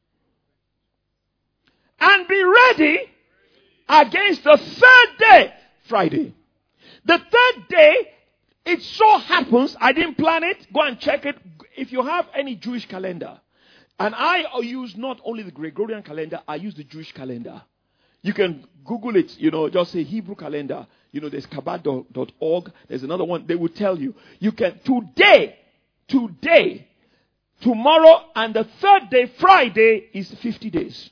And be ready against the third day, Friday. The third day, it so happens, I didn't plan it, go and check it. If you have any Jewish calendar, and I use not only the Gregorian calendar, I use the Jewish calendar. You can Google it, just say Hebrew calendar. There's Kabbalah.org. There's another one. They will tell you. You can, today, tomorrow, and the third day, Friday, is 50 days.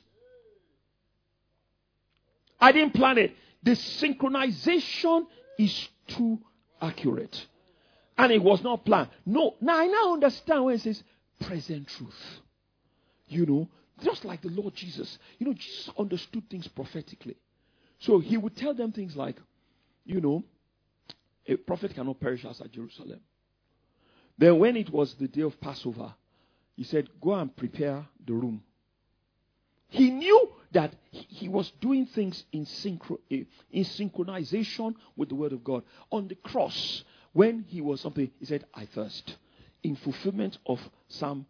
I didn't plan it. The synchronization is too accurate. And it was not planned. No, now I now understand when it says present truth. Just like the Lord Jesus. Jesus understood things prophetically. So he would tell them things like, a prophet cannot perish outside Jerusalem. Then when it was the day of Passover, he said, go and prepare the room. He knew that he was doing things in synchronization with the word of God. On the cross, when he was something, he said, I thirst. In fulfillment of Psalm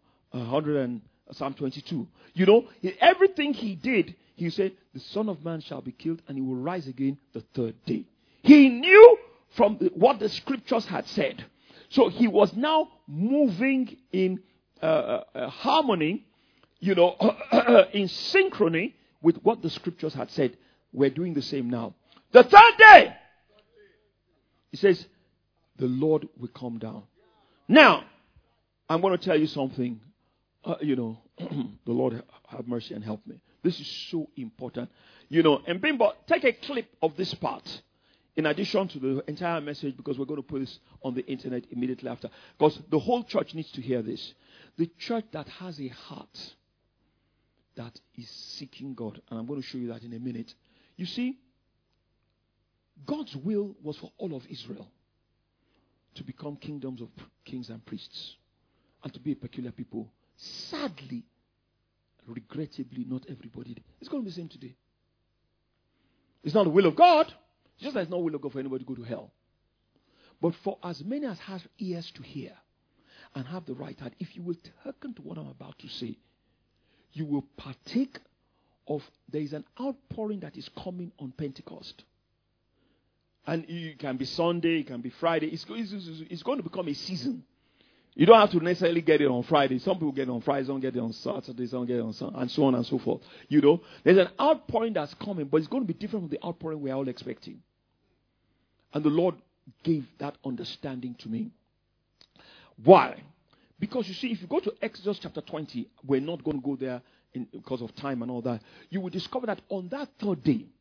22. Everything he did, he said, the Son of Man shall be killed and he will rise again the third day. He knew from what the scriptures had said. So he was now moving in harmony, in synchrony with what the scriptures had said. We're doing the same now. The third day, he says, the Lord will come down. Now, I'm going to tell you something. The Lord have mercy and help me. This is so important. And Bimbo, take a clip of this part in addition to the entire message, because we're going to put this on the internet immediately after. Because the whole church needs to hear this. The church that has a heart that is seeking God. And I'm going to show you that in a minute. You see, God's will was for all of Israel to become kingdoms of kings and priests and to be a peculiar people. Sadly, regrettably, not everybody did. It's going to be the same today. It's not the will of God. Just like it's not the will of God for anybody to go to hell. But for as many as have ears to hear and have the right heart, if you will hearken to what I'm about to say, you will partake of, there is an outpouring that is coming on Pentecost. And it can be Sunday, it can be Friday. It's going to become a season. You don't have to necessarily get it on Friday. Some people get it on Friday, some get it on Saturday, some get it on Sunday, and so on and so forth. There's an outpouring that's coming, but it's going to be different from the outpouring we're all expecting. And the Lord gave that understanding to me. Why? Because you see, if you go to Exodus chapter 20, we're not going to go there because of time and all that. You will discover that on that third day,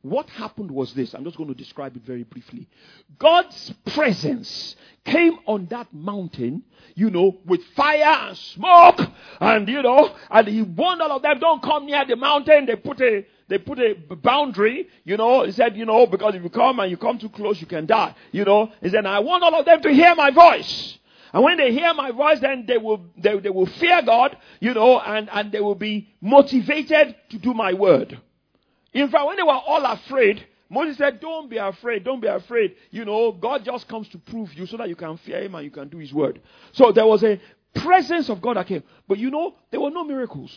what happened was this. I'm just going to describe it very briefly. God's presence came on that mountain, with fire and smoke, and and he warned all of them, don't come near the mountain. They put a boundary, he said, because if you come too close, you can die. He said, I want all of them to hear my voice. And when they hear my voice, then they will fear God, and they will be motivated to do my word. In fact, when they were all afraid, Moses said, don't be afraid, don't be afraid. God just comes to prove you so that you can fear him and you can do his word. So there was a presence of God that came. But there were no miracles.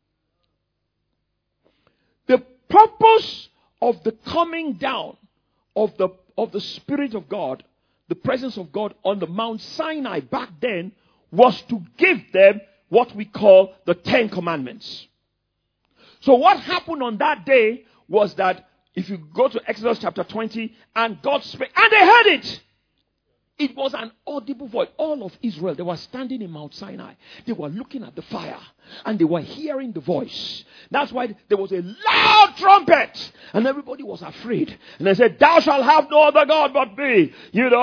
The purpose of the coming down of the Spirit of God, the presence of God on the Mount Sinai back then, was to give them what we call the 10 Commandments. So what happened on that day was that if you go to Exodus chapter 20, and God spake, and they heard it. It was an audible voice. All of Israel, they were standing in Mount Sinai. They were looking at the fire, and they were hearing the voice. That's why there was a loud trumpet, and everybody was afraid. And they said, thou shalt have no other God but me.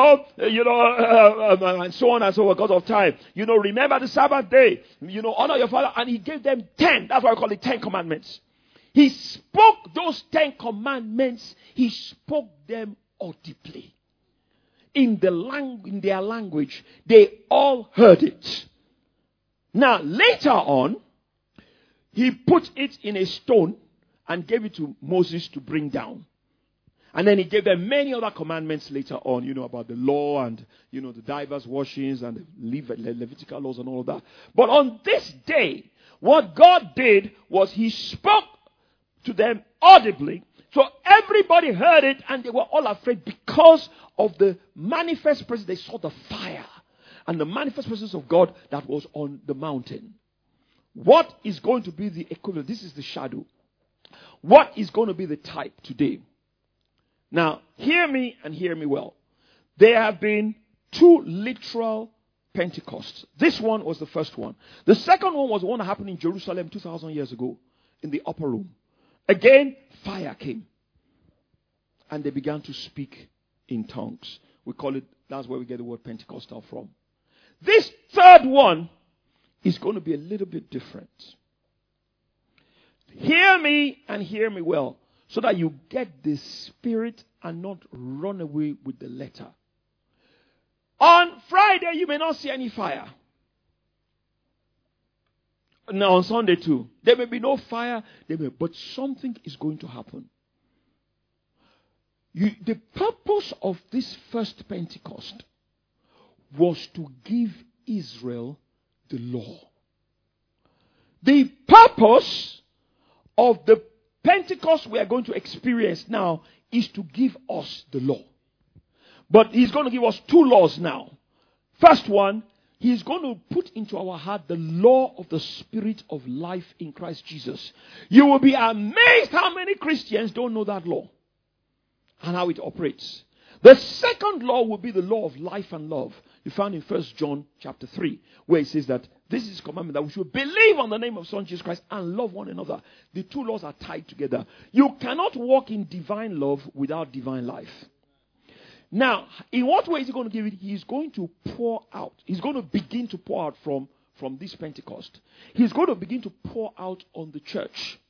And so on and so on, because of time. Remember the Sabbath day. Honor your father. And he gave them 10. That's why I call it 10 commandments. He spoke those 10 commandments. He spoke them audibly. In their language, they all heard it. Now, later on, he put it in a stone and gave it to Moses to bring down. And then he gave them many other commandments later on, about the law and, the divers washings and the Levitical laws and all of that. But on this day, what God did was he spoke to them audibly. So everybody heard it and they were all afraid because of the manifest presence. They saw the fire and the manifest presence of God that was on the mountain. What is going to be the equivalent? This is the shadow. What is going to be the type today? Now, hear me and hear me well. There have been 2 literal Pentecosts. This one was the first one. The second one was the one that happened in Jerusalem 2,000 years ago in the upper room. Again, fire came. And they began to speak in tongues. We call it, that's where we get the word Pentecostal from. This third one is going to be a little bit different. Hear me and hear me well, so that you get the spirit and not run away with the letter. On Friday, you may not see any fire. Now on Sunday too. There may be no fire, but something is going to happen. The purpose of this first Pentecost was to give Israel the law. The purpose of the Pentecost we are going to experience now is to give us the law. But he's going to give us 2 laws now. First one, he's going to put into our heart the law of the Spirit of life in Christ Jesus. You will be amazed how many Christians don't know that law and how it operates. The second law will be the law of life and love. You found in 1 John chapter 3, where it says that this is a commandment that we should believe on the name of Son Jesus Christ and love one another. The 2 laws are tied together. You cannot walk in divine love without divine life. Now, in what way is he going to give it? He's going to pour out. He's going to begin to pour out from this Pentecost. He's going to begin to pour out on the church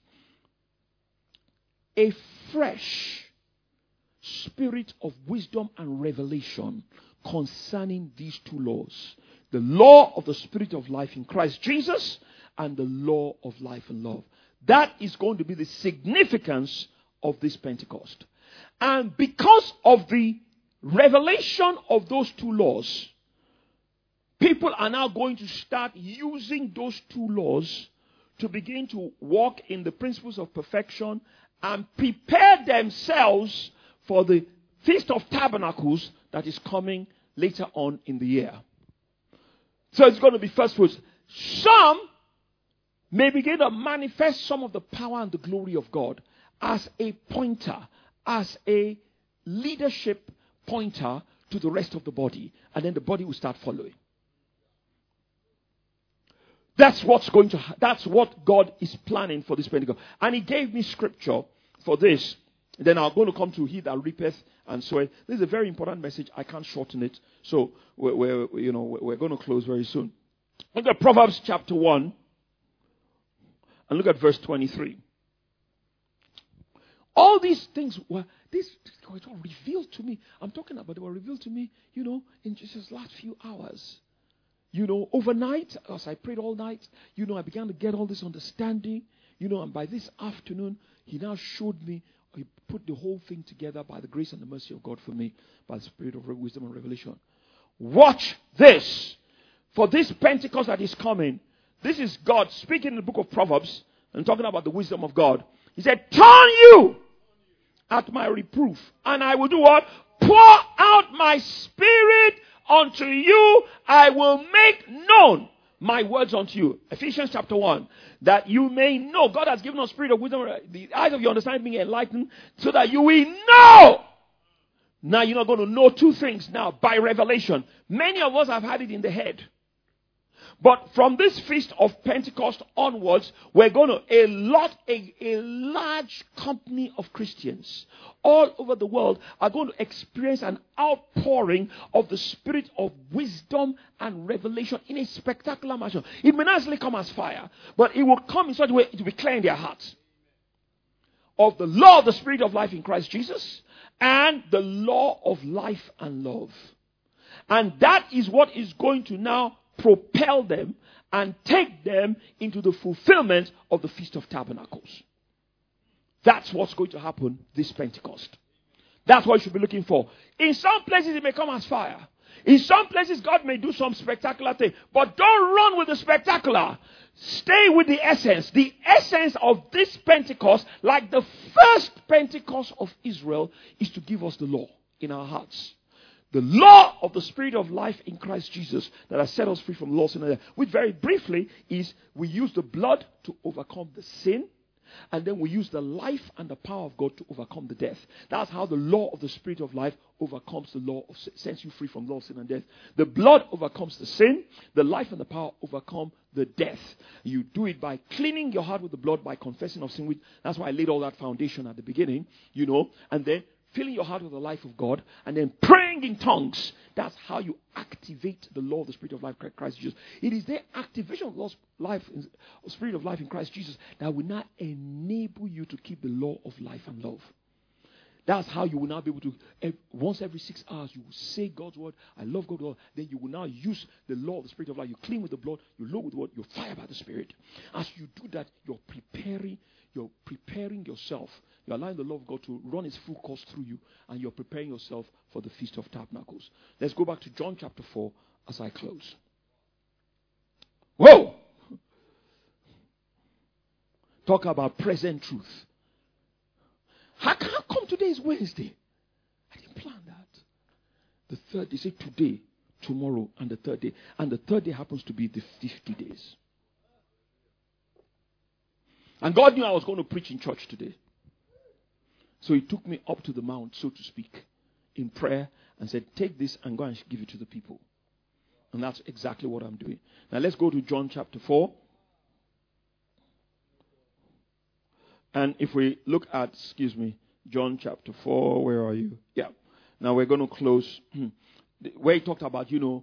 a fresh spirit of wisdom and revelation concerning these 2 laws. The law of the Spirit of life in Christ Jesus and the law of life and love. That is going to be the significance of this Pentecost. And because of the revelation of those 2 laws, people are now going to start using those 2 laws to begin to walk in the principles of perfection and prepare themselves for the Feast of Tabernacles that is coming later on in the year. So it's going to be first fruits. Some may begin to manifest some of the power and the glory of God as a pointer, as a leadership pointer to the rest of the body. And then the body will start following. That's what God is planning for this Pentecost. And he gave me scripture for this. Then I'm going to come to he that reapeth and soweth. This is a very important message. I can't shorten it. So we're going to close very soon. Look at Proverbs chapter 1 and look at verse 23. All these things were revealed to me. I'm talking about they were revealed to me, in just the last few hours. Overnight, as I prayed all night, I began to get all this understanding, and by this afternoon, he now showed me, he put the whole thing together by the grace and the mercy of God for me, by the spirit of wisdom and revelation. Watch this. For this Pentecost that is coming, this is God speaking in the book of Proverbs and talking about the wisdom of God. He said, turn you at my reproof, and I will do what? Pour out my spirit unto you. I will make known my words unto you. Ephesians chapter 1. That you may know. God has given us spirit of wisdom, the eyes of your understanding being enlightened, so that you will know. Now you're not going to know two things now by revelation. Many of us have had it in the head. But from this feast of Pentecost onwards, we're going to, a large company of Christians all over the world are going to experience an outpouring of the spirit of wisdom and revelation in a spectacular manner. It may not necessarily come as fire, but it will come in such a way it will be clear in their hearts. Of the law of the spirit of life in Christ Jesus and the law of life and love. And that is what is going to now propel them and take them into the fulfillment of the Feast of Tabernacles. That's what's going to happen this Pentecost. That's what you should be looking for. In some places it may come as fire. In some places God may do some spectacular thing. But don't run with the spectacular. Stay with the essence. The essence of this Pentecost, like the first Pentecost of Israel, is to give us the law in our hearts. The law of the Spirit of life in Christ Jesus that has set us free from law, sin, and death. Which very briefly is we use the blood to overcome the sin. And then we use the life and the power of God to overcome the death. That's how the law of the Spirit of life overcomes the law of sin, sets you free from law, sin, and death. The blood overcomes the sin. The life and the power overcome the death. You do it by cleaning your heart with the blood, by confessing of sin. That's why I laid all that foundation at the beginning, and then filling your heart with the life of God, and then praying in tongues. That's how you activate the law of the Spirit of life in Christ Jesus. It is the activation of the Spirit of life in Christ Jesus that will now enable you to keep the law of life and love. That's how you will now be able to, once every 6 hours, you will say God's word, I love God's word. Then you will now use the law of the Spirit of life. You clean with the blood, you load with the word, you fire by the Spirit. As you do that, you're preparing yourself. You're allowing the love of God to run its full course through you, and you're preparing yourself for the Feast of Tabernacles. Let's go back to John chapter 4 as I close. Whoa! Talk about present truth. How come today is Wednesday? I didn't plan that. The third, they say today, tomorrow, and the third day. And the third day happens to be the 50 days. And God knew I was going to preach in church today. So he took me up to the mount, so to speak, in prayer and said, take this and go and give it to the people. And that's exactly what I'm doing. Now let's go to John chapter 4. And if we look at, John chapter 4, where are you? Yeah. Now we're going to close. Where he talked about, the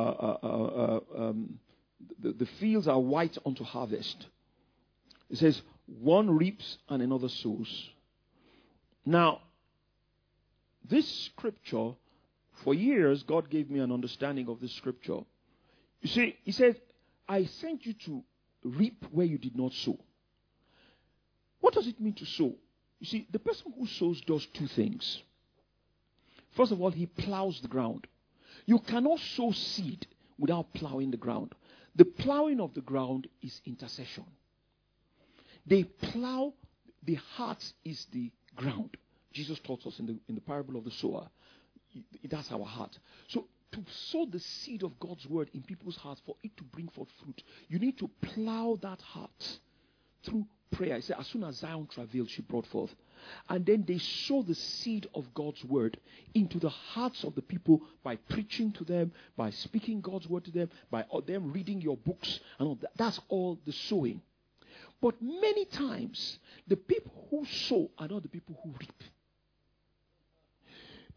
fields are white unto harvest. It says, one reaps and another sows. Now, this scripture, for years, God gave me an understanding of this scripture. You see, he said, I sent you to reap where you did not sow. What does it mean to sow? You see, the person who sows does two things. First of all, he plows the ground. You cannot sow seed without plowing the ground. The plowing of the ground is intercession. They plow, the heart is the ground. Jesus taught us in the parable of the sower. That's our heart. So to sow the seed of God's word in people's hearts, for it to bring forth fruit, you need to plow that heart through prayer. It said, as soon as Zion travailed, she brought forth. And then they sow the seed of God's word into the hearts of the people by preaching to them, by speaking God's word to them, by them reading your books. And all that. That's all the sowing. But many times, the people who sow are not the people who reap.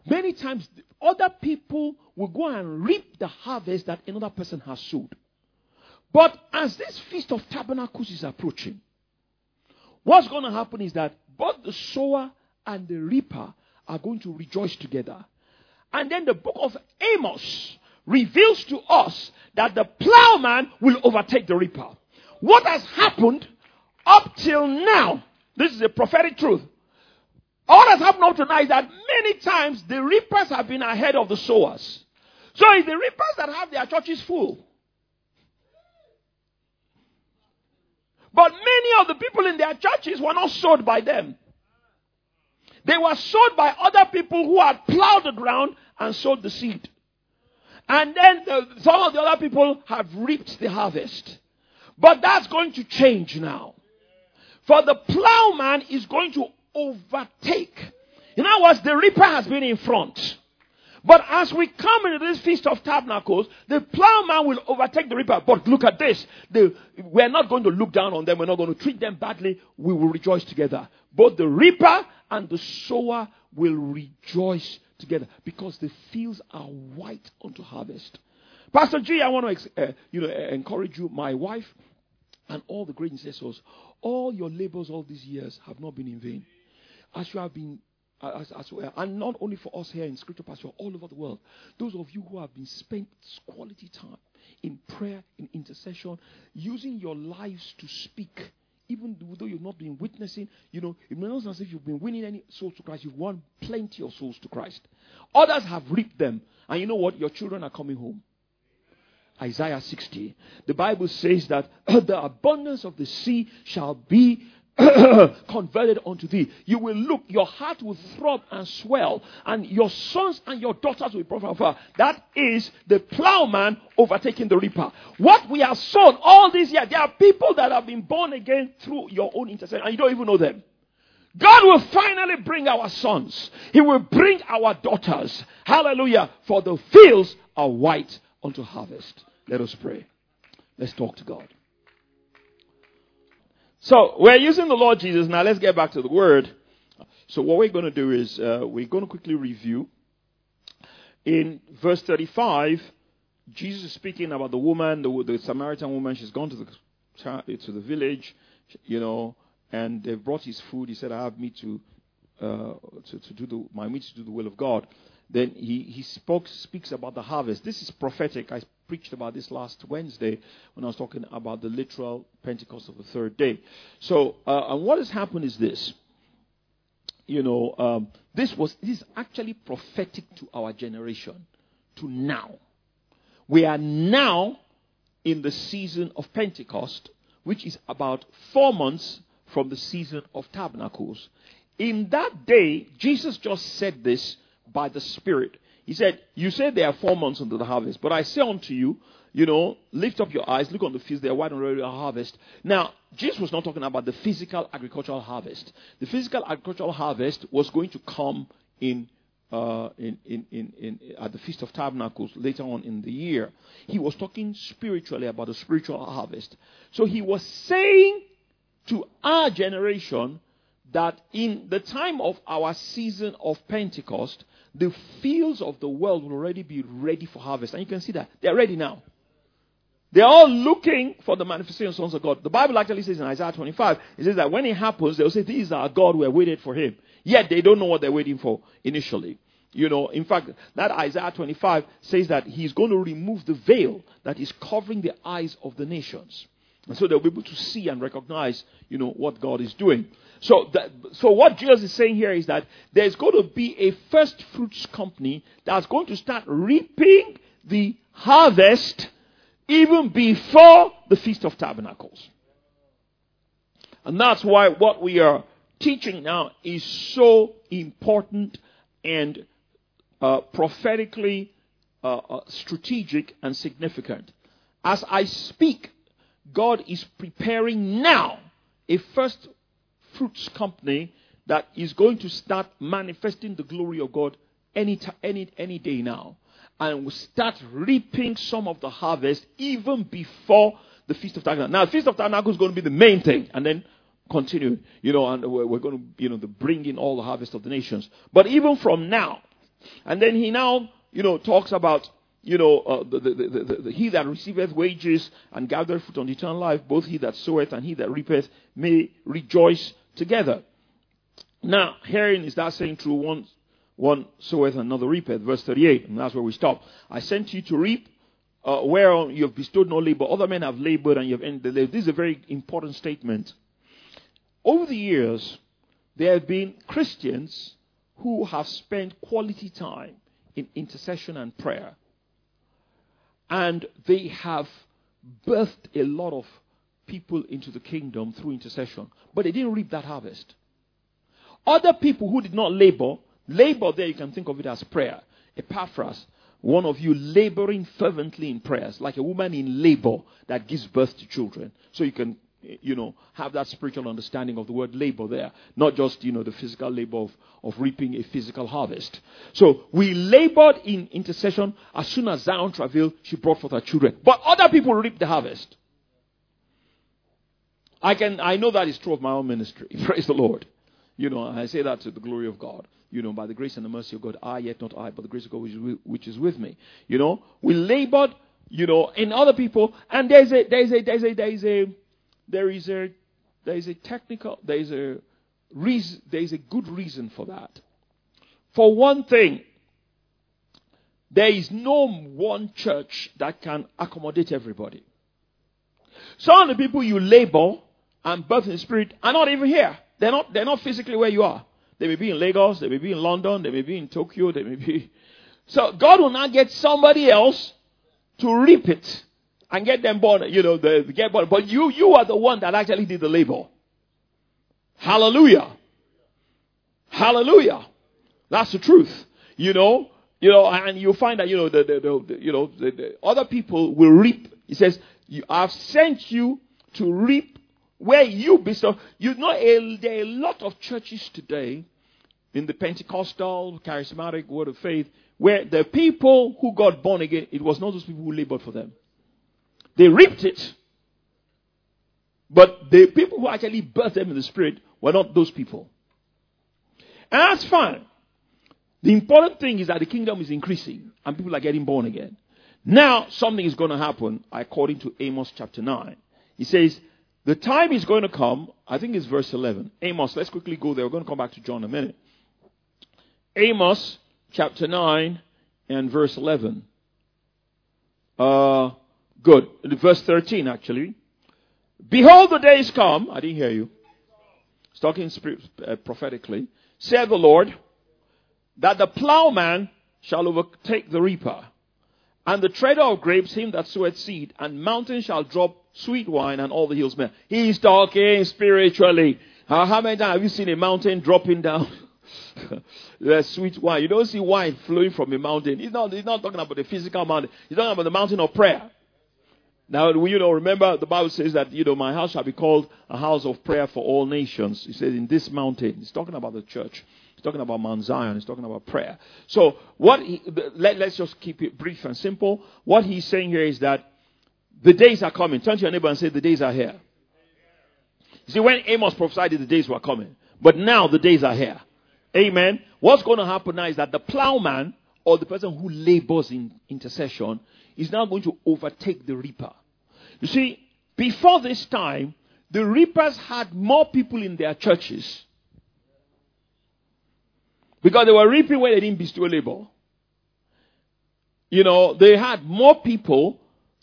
many times other people will go and reap the harvest that another person has sowed. But as this Feast of Tabernacles is approaching, what's going to happen is that both the sower and the reaper are going to rejoice together. And then the book of Amos reveals to us that the plowman will overtake the reaper. What has happened up till now, this is a prophetic truth. All that's happened up to now is that many times the reapers have been ahead of the sowers. So it's the reapers that have their churches full. But many of the people in their churches were not sowed by them. They were sowed by other people who had plowed the ground and sowed the seed. And then some of the other people have reaped the harvest. But that's going to change now. For the plowman is going to overtake. In other words, the reaper has been in front. But as we come into this Feast of Tabernacles, the plowman will overtake the reaper. But look at this. We're not going to look down on them. We're not going to treat them badly. We will rejoice together. Both the reaper and the sower will rejoice together because the fields are white unto harvest. Pastor G, I want to encourage you, my wife, and all the great intercessors. All your labors all these years have not been in vain. As you have been, and not only for us here in Scripture Pastor, all over the world. Those of you who have been spent quality time in prayer, in intercession, using your lives to speak, even though you've not been witnessing, it may not as if you've been winning any souls to Christ. You've won plenty of souls to Christ. Others have reaped them. And you know what? Your children are coming home. Isaiah 60. The Bible says that the abundance of the sea shall be converted unto thee. You will look, your heart will throb and swell, and your sons and your daughters will be profitable. That is the plowman overtaking the reaper. What we have sown all these years, there are people that have been born again through your own intercession, and you don't even know them. God will finally bring our sons. He will bring our daughters. Hallelujah. For the fields are white unto harvest. Let us pray. Let's talk to God. So, we're using the Lord Jesus. Now, let's get back to the Word. So, what we're going to do is, we're going to quickly review. In verse 35, Jesus is speaking about the woman, the Samaritan woman. She's gone to the village, and they brought his food. He said, I have meat to do the will of God. Then he speaks about the harvest. This is prophetic. I preached about this last Wednesday when I was talking about the literal Pentecost of the third day. So, and what has happened is this. This is actually prophetic to our generation, to now. We are now in the season of Pentecost, which is about 4 months from the season of Tabernacles. In that day, Jesus just said this by the Spirit. He said, you say there are 4 months unto the harvest, but I say unto you, lift up your eyes, look on the fields, they are white and ready to harvest. Now, Jesus was not talking about the physical agricultural harvest. The physical agricultural harvest was going to come at the Feast of Tabernacles later on in the year. He was talking spiritually about the spiritual harvest. So he was saying to our generation that in the time of our season of Pentecost, the fields of the world will already be ready for harvest. And you can see that. They're ready now. They're all looking for the manifestation of the sons of God. The Bible actually says in Isaiah 25, it says that when it happens, they'll say, this is our God, we're waiting for him. Yet they don't know what they're waiting for initially. In fact, that Isaiah 25 says that he's going to remove the veil that is covering the eyes of the nations. And so they'll be able to see and recognize, what God is doing. So what Jesus is saying here is that there's going to be a first fruits company that's going to start reaping the harvest even before the Feast of Tabernacles. And that's why what we are teaching now is so important and prophetically strategic and significant. As I speak, God is preparing now a first fruits company that is going to start manifesting the glory of God any day now. And will start reaping some of the harvest even before the Feast of Tabernacles. Now, the Feast of Tabernacles is going to be the main thing. And then continue, and we're going to, bring in all the harvest of the nations. But even from now, And then he now, talks about, he that receiveth wages and gathereth fruit on eternal life, both he that soweth and he that reapeth may rejoice together. Now, herein is that saying true, one soweth and another reapeth, verse 38, and that's where we stop. I sent you to reap, whereon you have bestowed no labor. Other men have labored and you have ended the labor. This is a very important statement. Over the years, there have been Christians who have spent quality time in intercession and prayer. And they have birthed a lot of people into the kingdom through intercession. But they didn't reap that harvest. Other people who did not labor there, you can think of it as prayer. Epaphras, one of you laboring fervently in prayers, like a woman in labor that gives birth to children. So you can, have that spiritual understanding of the word labor there. Not just, the physical labor of reaping a physical harvest. So we labored in intercession. As soon as Zion travailed, she brought forth her children. But other people reaped the harvest. I know that is true of my own ministry. Praise the Lord. I say that to the glory of God. By the grace and the mercy of God, I, yet not I, but the grace of God which is with me. We labored, in other people, and there is a good reason for that. For one thing, there is no one church that can accommodate everybody. Some of the people you labor and birth in the spirit are not even here. They're not physically where you are. They may be in Lagos, they may be in London, they may be in Tokyo, they may be. So God will not get somebody else to reap it and get them born, get born. But you are the one that actually did the labor. Hallelujah. Hallelujah. That's the truth. And you find that, the other people will reap. He says, I've sent you to reap where you bestow. There are a lot of churches today in the Pentecostal, charismatic word of faith, where the people who got born again, it was not those people who labored for them. They reaped it. But the people who actually birthed them in the spirit were not those people. And that's fine. The important thing is that the kingdom is increasing and people are getting born again. Now, something is going to happen according to Amos chapter 9. He says, the time is going to come, I think it's verse 11. Amos, let's quickly go there. We're going to come back to John in a minute. Amos chapter 9 and verse 11. Good. Verse 13 actually. Behold, the days come. I didn't hear you. It's talking prophetically. Said the Lord, that the plowman shall overtake the reaper, and the treader of grapes him that soweth seed, and mountains shall drop sweet wine, and all the hills melt. He's talking spiritually. How many times have you seen a mountain dropping down? There's sweet wine. You don't see wine flowing from a mountain. He's not talking about the physical mountain. He's talking about the mountain of prayer. Now, remember the Bible says that, my house shall be called a house of prayer for all nations. He says in this mountain. He's talking about the church. He's talking about Mount Zion. He's talking about prayer. So let's just keep it brief and simple. What he's saying here is that the days are coming. Turn to your neighbor and say, the days are here. You see, when Amos prophesied the days were coming. But now the days are here. Amen. What's going to happen now is that the plowman, or the person who labors in intercession, is now going to overtake the reaper. You see, before this time, the reapers had more people in their churches. Because they were reaping where they didn't bestow labor. They had more people,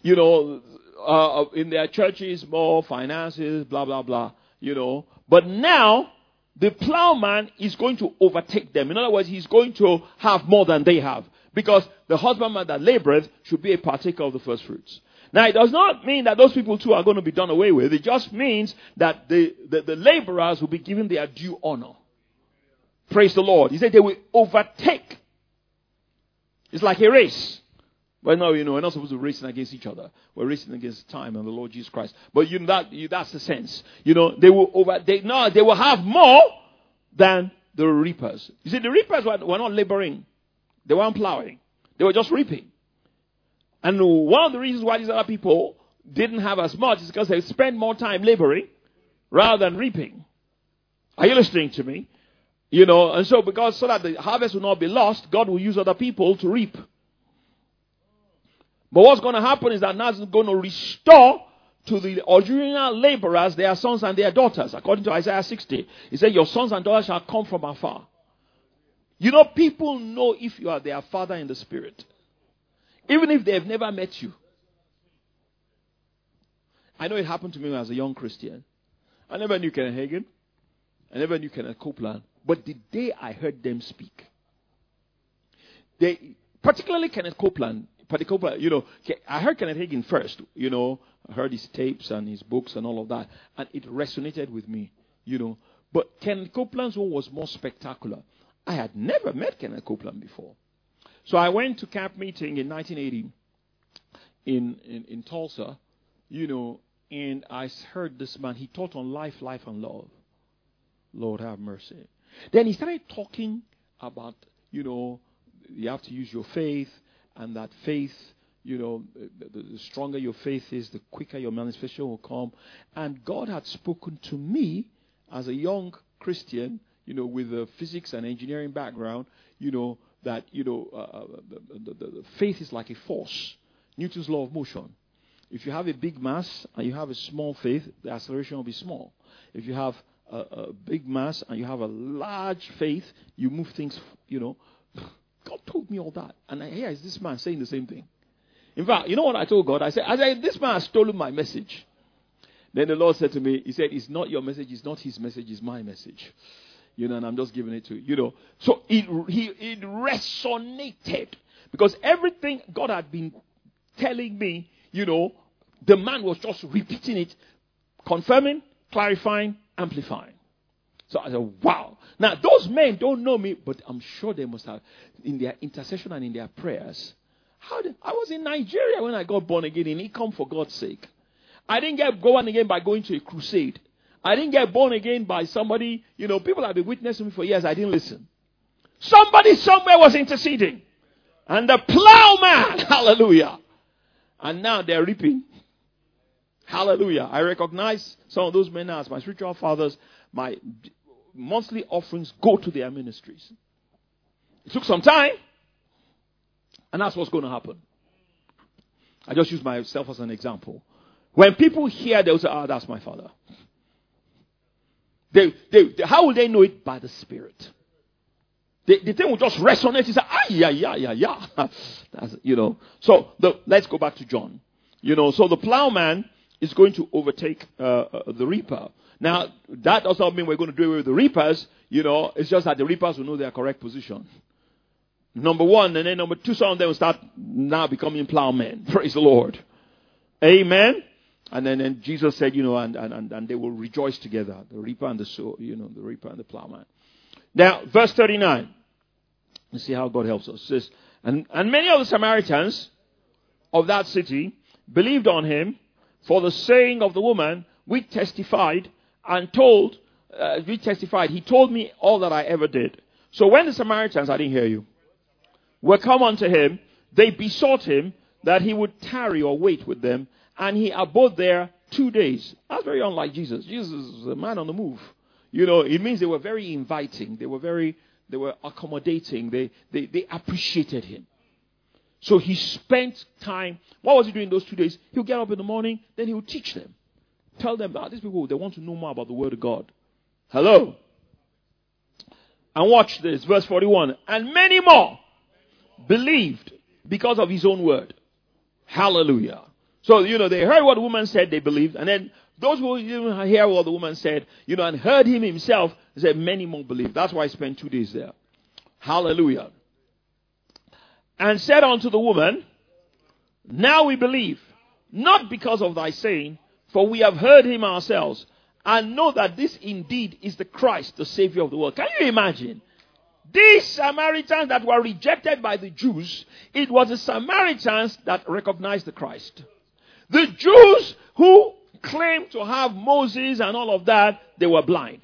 in their churches, more finances, blah, blah, blah, But now, the plowman is going to overtake them. In other words, he's going to have more than they have. Because the husbandman that laboreth should be a partaker of the first fruits. Now, it does not mean that those people too are going to be done away with. It just means that the laborers will be given their due honor. Praise the Lord. He said they will overtake. It's like a race. But no, we're not supposed to be racing against each other. We're racing against time and the Lord Jesus Christ. But that's the sense. They will have more than the reapers. You see, the reapers were not laboring. They weren't plowing. They were just reaping. And one of the reasons why these other people didn't have as much is because they spent more time laboring rather than reaping. Are you listening to me? And so so that the harvest will not be lost, God will use other people to reap. But what's going to happen is that now it's going to restore to the original laborers their sons and their daughters. According to Isaiah 60, he said, your sons and daughters shall come from afar. People know if you are their father in the spirit. Even if they have never met you. I know it happened to me when I was a young Christian. I never knew Kenneth Hagin. I never knew Kenneth Copeland. But the day I heard them speak, particularly Kenneth Copeland, I heard Kenneth Hagin first, I heard his tapes and his books and all of that, and it resonated with me, But Kenneth Copeland's one was more spectacular. I had never met Kenneth Copeland before. So I went to camp meeting in 1980 in Tulsa, and I heard this man. He taught on life, and love. Lord have mercy. Then he started talking about, you have to use your faith, and that faith, the stronger your faith is, the quicker your manifestation will come. And God had spoken to me as a young Christian, with a physics and engineering background, that, the faith is like a force. Newton's law of motion. If you have a big mass and you have a small faith, the acceleration will be small. If you have a big mass and you have a large faith, you move things, God told me all that. And here is this man saying the same thing. In fact, you know what I told God? I said, this man has stolen my message. Then the Lord said to me, he said, it's not your message, it's not his message, it's my message. And I'm just giving it to you. So it resonated. Because everything God had been telling me, the man was just repeating it, confirming, clarifying, amplifying. So I said, wow. Now, those men don't know me, but I'm sure they must have, in their intercession and in their prayers. I was in Nigeria when I got born again in Ikom, for God's sake. I didn't get born again by going to a crusade. I didn't get born again by somebody, people have been witnessing me for years. I didn't listen. Somebody somewhere was interceding. And the plowman, hallelujah. And now they're reaping. Hallelujah. I recognize some of those men as my spiritual fathers. My monthly offerings go to their ministries. It took some time. And that's what's going to happen. I just use myself as an example. When people hear, they'll say, that's my father. How will they know it? By the Spirit. The thing will just resonate. It's like, yeah. That's, So let's go back to John. So the plowman is going to overtake the reaper. Now, that does not mean we're going to do away with the reapers. It's just that the reapers will know their correct position. Number one, and then number two, some of them will start now becoming plowmen. Praise the Lord. Amen. And then Jesus said, and they will rejoice together. The reaper and the sower, the reaper and the plowman. Now, verse 39. Let's see how God helps us. It says, and many of the Samaritans of that city believed on him for the saying of the woman, he testified, he told me all that I ever did. So when the Samaritans, I didn't hear you, were come unto him, they besought him that he would tarry or wait with them, and he abode there 2 days. That's very unlike Jesus. Jesus is a man on the move. It means they were very inviting. They were accommodating. They appreciated him. So he spent time. What was he doing those 2 days? He would get up in the morning, then he would teach them. Tell them about these people, they want to know more about the word of God. Hello. And watch this, verse 41. And many more believed because of his own word. Hallelujah. So, they heard what the woman said, they believed. And then those who didn't hear what the woman said, and heard him himself, said many more believed. That's why I spent 2 days there. Hallelujah. And said unto the woman, now we believe, not because of thy saying, for we have heard him ourselves, and know that this indeed is the Christ, the Savior of the world. Can you imagine? These Samaritans that were rejected by the Jews, it was the Samaritans that recognized the Christ. The Jews who claimed to have Moses and all of that, they were blind.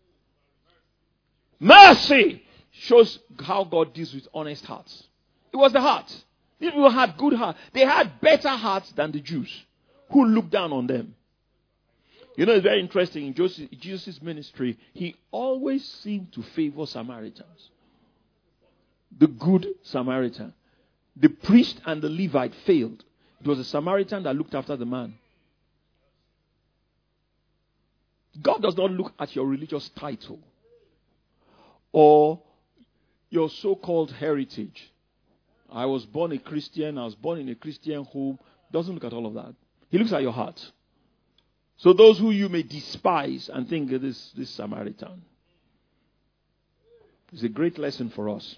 Mercy shows how God deals with honest hearts. It was the heart. These people had good hearts. They had better hearts than the Jews who looked down on them. You know, it's very interesting. In Jesus' ministry, he always seemed to favor Samaritans. The good Samaritan. The priest and the Levite failed. It was a Samaritan that looked after the man. God does not look at your religious title or your so-called heritage. I was born a Christian. I was born in a Christian home. Doesn't look at all of that. He looks at your heart. So those who you may despise and think this Samaritan is a great lesson for us.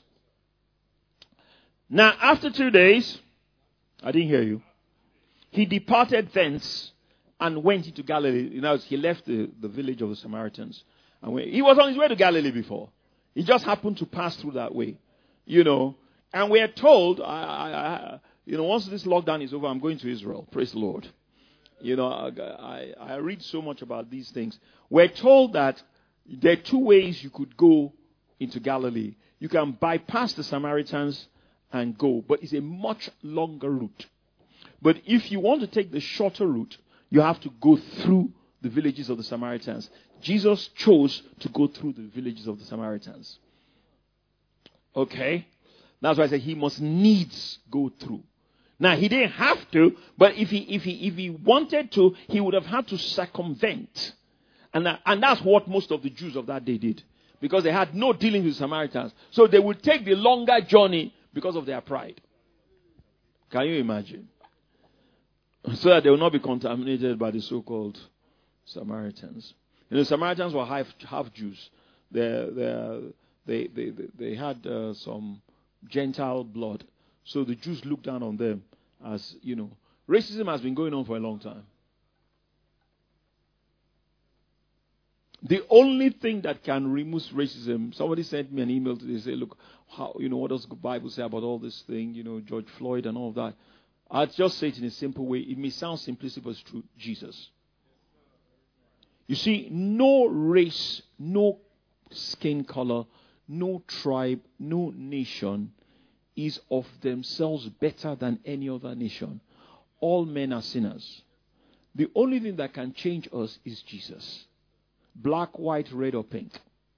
Now, after 2 days, I didn't hear you. He departed thence and went into Galilee. You know, he left the village of the Samaritans. And he was on his way to Galilee before. He just happened to pass through that way. You know, and we are told, once this lockdown is over, I'm going to Israel. Praise the Lord. You know, I read so much about these things. We're told that there are 2 ways you could go into Galilee. You can bypass the Samaritans and go, but it's a much longer route. But if you want to take the shorter route, you have to go through the villages of the Samaritans. Jesus chose to go through the villages of the Samaritans. Okay? That's why I said he must needs go through. Now, he didn't have to, but if he wanted to, he would have had to circumvent. And that's what most of the Jews of that day did. Because they had no dealing with Samaritans. So they would take the longer journey because of their pride. Can you imagine? So that they will not be contaminated by the so-called Samaritans. You know, Samaritans were half Jews. They had some Gentile blood. So the Jews looked down on them as, you know, racism has been going on for a long time. The only thing that can remove racism, somebody sent me an email today, say, look, what does the Bible say about all this thing, George Floyd and all of that? I'll just say it in a simple way. It may sound simplistic, but it's true. Jesus. You see, no race, no skin color, no tribe, no nation is of themselves better than any other nation. All men are sinners. The only thing that can change us is Jesus. Black, white, red, or pink.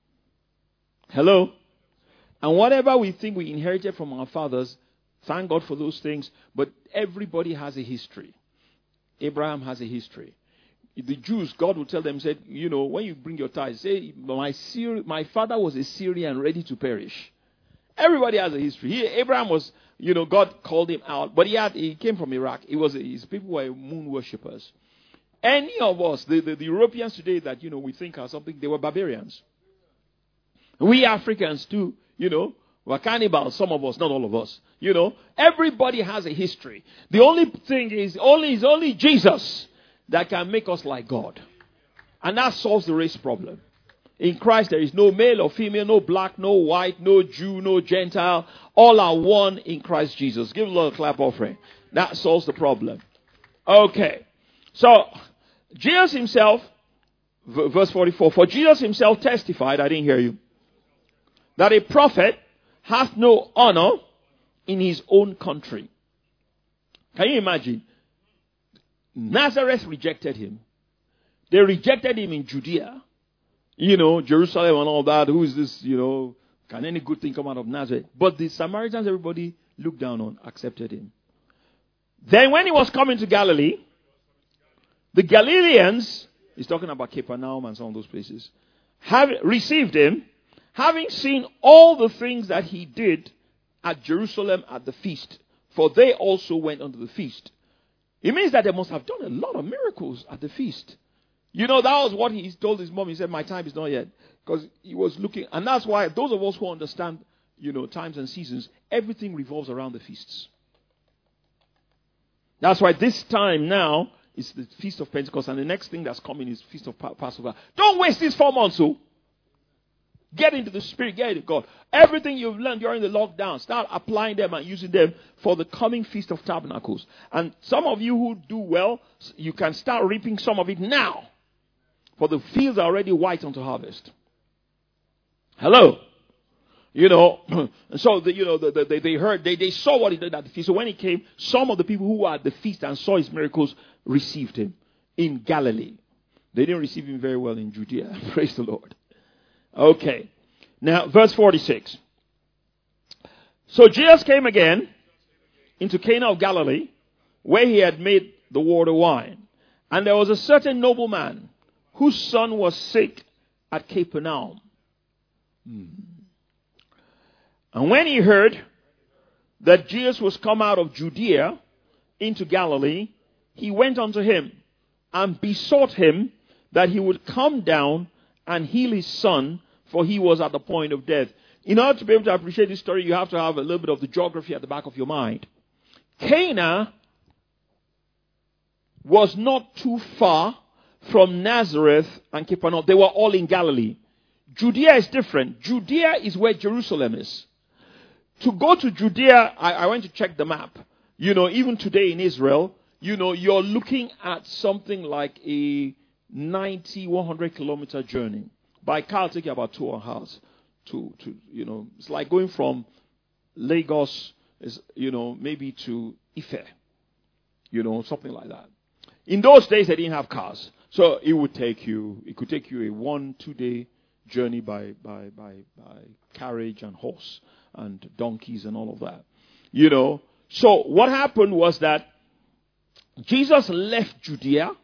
Hello? And whatever we think we inherited from our fathers, thank God for those things, but everybody has a history. Abraham has a history. The Jews, God will tell them, said, when you bring your tithes, say, my father was a Syrian ready to perish. Everybody has a history. Abraham was, God called him out, but he came from Iraq. His people were moon worshippers. Any of us, the Europeans today that, we think are something, they were barbarians. We Africans too, were cannibals, some of us, not all of us. Everybody has a history. The only thing is only Jesus that can make us like God. And that solves the race problem. In Christ, there is no male or female, no black, no white, no Jew, no Gentile. All are one in Christ Jesus. Give the Lord a clap offering. That solves the problem. Okay. So, Jesus himself, verse 44, for Jesus himself testified, I didn't hear you, that a prophet hath no honor in his own country. Can you imagine? Nazareth rejected him. They rejected him in Judea. Jerusalem and all that. Who is this, can any good thing come out of Nazareth? But the Samaritans, everybody looked down on, accepted him. Then when he was coming to Galilee, the Galileans, he's talking about Capernaum and some of those places, received him, having seen all the things that he did at Jerusalem at the feast. For they also went unto the feast. It means that they must have done a lot of miracles at the feast. That was what he told his mom. He said, my time is not yet. Because he was looking. And that's why those of us who understand, times and seasons, everything revolves around the feasts. That's why this time now is the Feast of Pentecost. And the next thing that's coming is Feast of Passover. Don't waste these 4 months, so. Get into the Spirit, get into God. Everything you've learned during the lockdown, start applying them and using them for the coming Feast of Tabernacles. And some of you who do well, you can start reaping some of it now. For the fields are already white unto harvest. Hello? So they heard, they saw what he did at the feast. So when he came, some of the people who were at the feast and saw his miracles received him in Galilee. They didn't receive him very well in Judea. Praise the Lord. Okay. Now, verse 46. So Jesus came again into Cana of Galilee, where he had made the water wine. And there was a certain nobleman whose son was sick at Capernaum. And when he heard that Jesus was come out of Judea into Galilee, he went unto him and besought him that he would come down and heal his son, for he was at the point of death. In order to be able to appreciate this story, you have to have a little bit of the geography at the back of your mind. Cana was not too far from Nazareth and Capernaum. They were all in Galilee. Judea is different. Judea is where Jerusalem is. To go to Judea, I went to check the map. Even today in Israel, you're looking at something like a 90, 100 kilometer journey. By car, it'll take you about 2 hours. It's like going from Lagos, maybe to Ife. Something like that. In those days, they didn't have cars. So it could take you a 1-2 day journey by carriage and horse and donkeys and all of that. So what happened was that Jesus left Judea.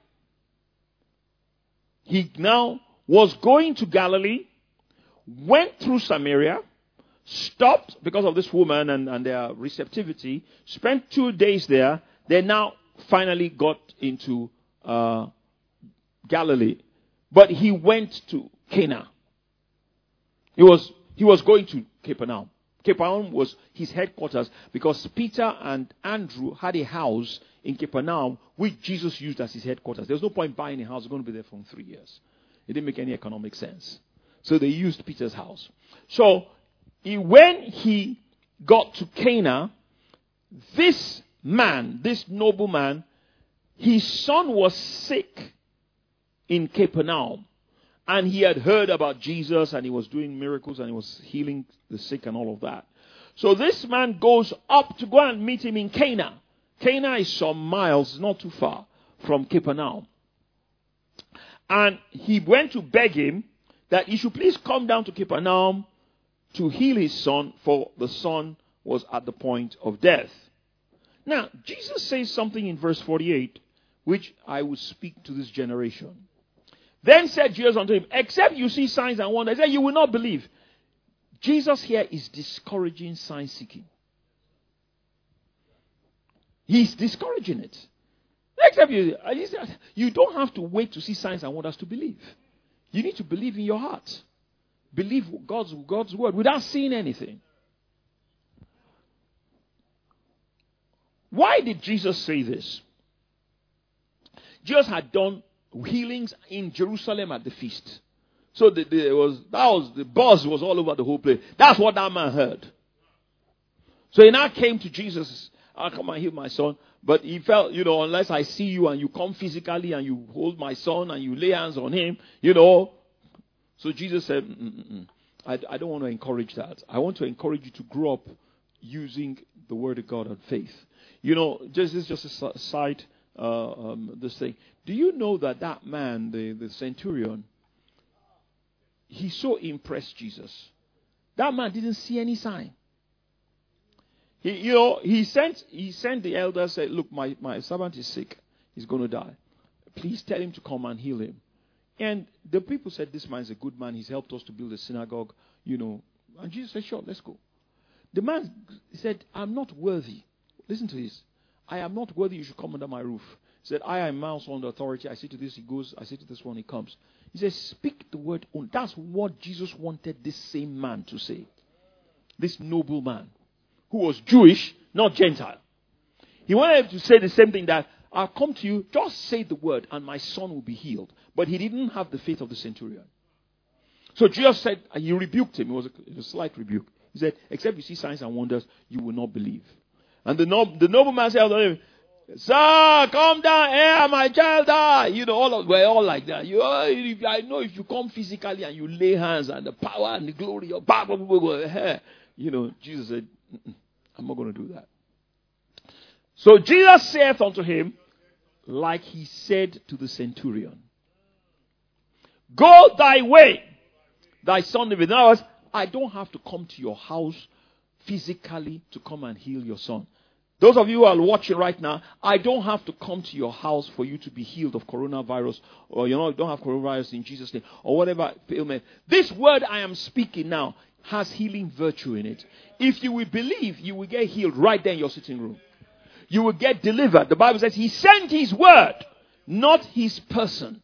He now was going to Galilee, went through Samaria, stopped because of this woman and their receptivity, spent 2 days there. They now finally got into Galilee. But he went to Cana. He was going to Capernaum. Capernaum was his headquarters because Peter and Andrew had a house in Capernaum which Jesus used as his headquarters. There was no point buying a house. They're going to be there for 3 years. It didn't make any economic sense. So they used Peter's house. So when he got to Cana, this nobleman, his son was sick in Capernaum. And he had heard about Jesus and he was doing miracles and he was healing the sick and all of that. So this man goes up to go and meet him in Cana. Cana is some miles, not too far from Capernaum. And he went to beg him that he should please come down to Capernaum to heal his son, for the son was at the point of death. Now, Jesus says something in verse 48, which I will speak to this generation. Then said Jesus unto him, except you see signs and wonders, you will not believe. Jesus here is discouraging sign seeking. He's discouraging it. Except you don't have to wait to see signs and wonders to believe. You need to believe in your heart. Believe God's word without seeing anything. Why did Jesus say this? Jesus had done healings in Jerusalem at the feast. So the buzz was all over the whole place. That's what that man heard. So he now came to Jesus. I'll come and heal my son. But he felt, unless I see you and you come physically and you hold my son and you lay hands on him, So Jesus said, I don't want to encourage that. I want to encourage you to grow up using the word of God and faith. This is just a side, this thing. Do you know that man, the centurion, he so impressed Jesus. That man didn't see any sign. He sent the elders, said, look, my servant is sick. He's going to die. Please tell him to come and heal him. And the people said, this man is a good man. He's helped us to build a synagogue, And Jesus said, sure, let's go. The man said, I'm not worthy. Listen to this. I am not worthy you should come under my roof. He said, I am also under authority. I say to this, he goes. I say to this one, he comes. He says, speak the word on. That's what Jesus wanted this same man to say. This noble man, who was Jewish, not Gentile. He wanted him to say the same thing, that I'll come to you, just say the word and my son will be healed. But he didn't have the faith of the centurion. So Jesus said, he rebuked him. It was a slight rebuke. He said, except you see signs and wonders, you will not believe. And the nobleman said, sir, come down here, my child die. We're all like that. I know if you come physically and you lay hands and the power and the glory of Jesus said, I'm not going to do that. So Jesus saith unto him, like he said to the centurion. Go thy way. Thy son liveth. In other words, I don't have to come to your house physically to come and heal your son. Those of you who are watching right now, I don't have to come to your house for you to be healed of coronavirus, or you don't have coronavirus in Jesus' name, or whatever ailment. This word I am speaking now has healing virtue in it. If you will believe, you will get healed right there in your sitting room. You will get delivered. The Bible says he sent his word, not his person.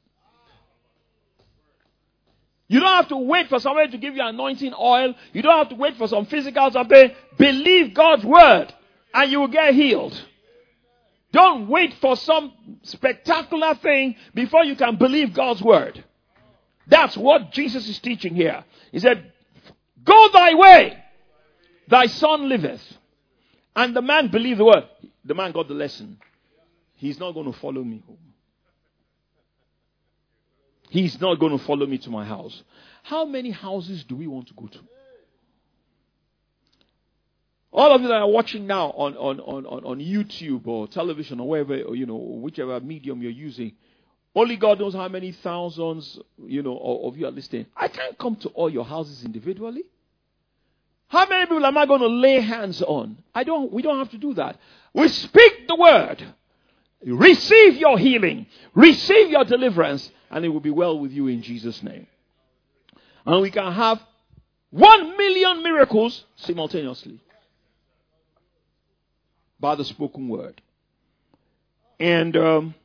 You don't have to wait for somebody to give you anointing oil. You don't have to wait for some physical something. Believe God's word and you will get healed. Don't wait for some spectacular thing before you can believe God's word. That's what Jesus is teaching here. He said, go thy way. Thy son liveth. And the man believed the word. The man got the lesson. He's not going to follow me home. He's not going to follow me to my house. How many houses do we want to go to? All of you that are watching now on YouTube or television or wherever, or, whichever medium you're using, only God knows how many thousands, of you are listening. I can't come to all your houses individually. How many people am I going to lay hands on? We don't have to do that. We speak the word. Receive your healing. Receive your deliverance. And it will be well with you in Jesus' name. And we can have 1 million miracles simultaneously by the spoken word. And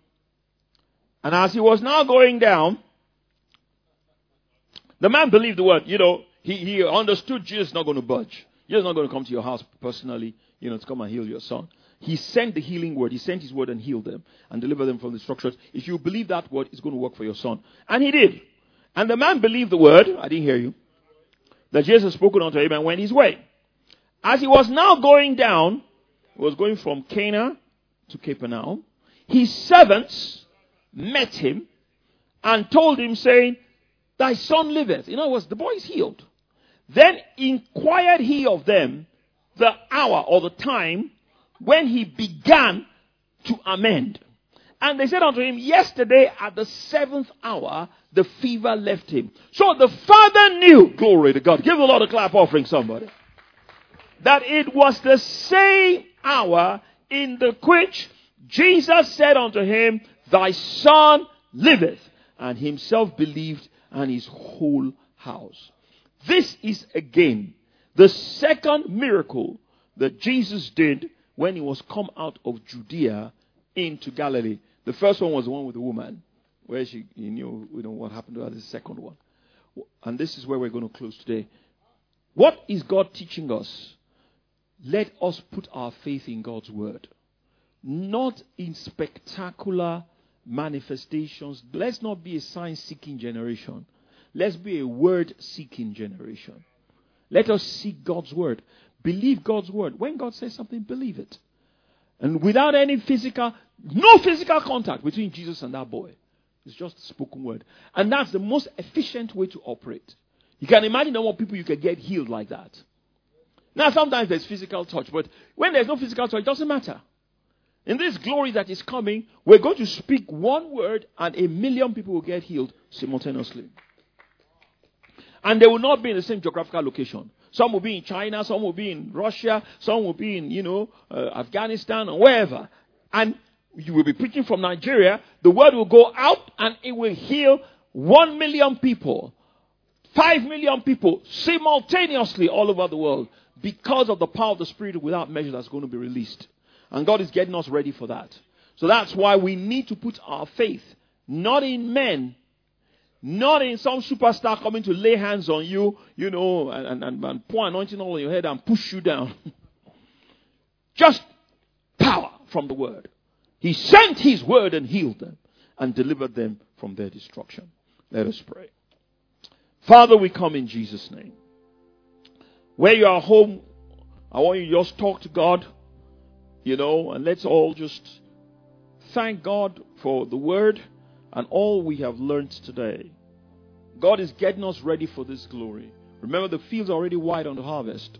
as he was now going down, the man believed the word. He understood Jesus is not going to budge. Jesus is not going to come to your house personally, to come and heal your son. He sent the healing word. He sent his word and healed them and delivered them from the structures. If you believe that word, it's going to work for your son. And he did. And the man believed the word. I didn't hear you. That Jesus had spoken unto him and went his way. As he was now going down, he was going from Cana to Capernaum. His servants met him and told him, saying, thy son liveth. In other words, the boy is healed. Then inquired he of them the hour or the time when he began to amend. And they said unto him, yesterday at the 7th hour, the fever left him. So the father knew, glory to God, give a lot of clap offering somebody, that it was the same hour in the which Jesus said unto him, thy son liveth. And himself believed and his whole house. This is again the second miracle that Jesus did when he was come out of Judea into Galilee. The first one was the one with the woman, where she knew what happened to her. The second one. And this is where we're going to close today. What is God teaching us? Let us put our faith in God's word. Not in spectacular manifestations. Let's not be a sign-seeking generation. Let's be a word-seeking generation. Let us seek God's word. Believe God's word. When God says something, believe it. And without any no physical contact between Jesus and that boy. It's just a spoken word. And that's the most efficient way to operate. You can imagine how many people you can get healed like that. Now, sometimes there's physical touch, but when there's no physical touch, it doesn't matter. In this glory that is coming, we're going to speak one word and 1 million people will get healed simultaneously. And they will not be in the same geographical location. Some will be in China, some will be in Russia, some will be in, Afghanistan or wherever. And you will be preaching from Nigeria. The word will go out and it will heal 1 million people, 5 million people simultaneously all over the world because of the power of the Spirit without measure that's going to be released. And God is getting us ready for that. So that's why we need to put our faith not in men, not in some superstar coming to lay hands on you, and pour anointing all on your head and push you down. Just power from the word. He sent his word and healed them and delivered them from their destruction. Let us pray. Father, we come in Jesus' name. Where you are home, I want you to just talk to God, and let's all just thank God for the word and all we have learned today. God is getting us ready for this glory. Remember, the fields are already white on the harvest.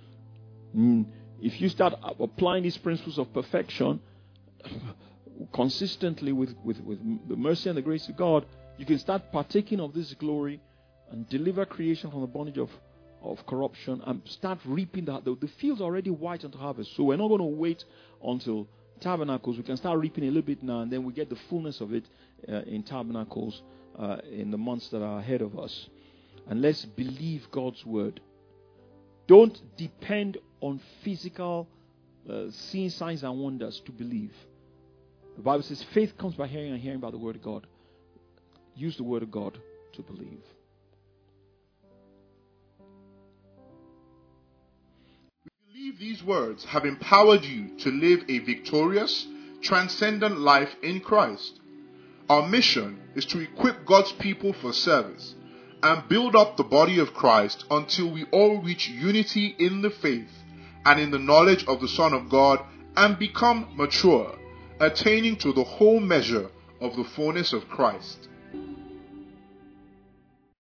If you start applying these principles of perfection consistently with the mercy and the grace of God, you can start partaking of this glory and deliver creation from the bondage of corruption and start reaping the field's already white unto harvest. So we're not going to wait until Tabernacles. We can start reaping a little bit now, and then we get the fullness of it in Tabernacles in the months that are ahead of us. And let's believe God's word. Don't depend on physical seeing signs and wonders to believe. The Bible says faith comes by hearing and hearing by the word of God. Use the word of God to believe. We believe these words have empowered you to live a victorious, transcendent life in Christ. Our mission is to equip God's people for service and build up the body of Christ until we all reach unity in the faith and in the knowledge of the Son of God and become mature, attaining to the whole measure of the fullness of Christ.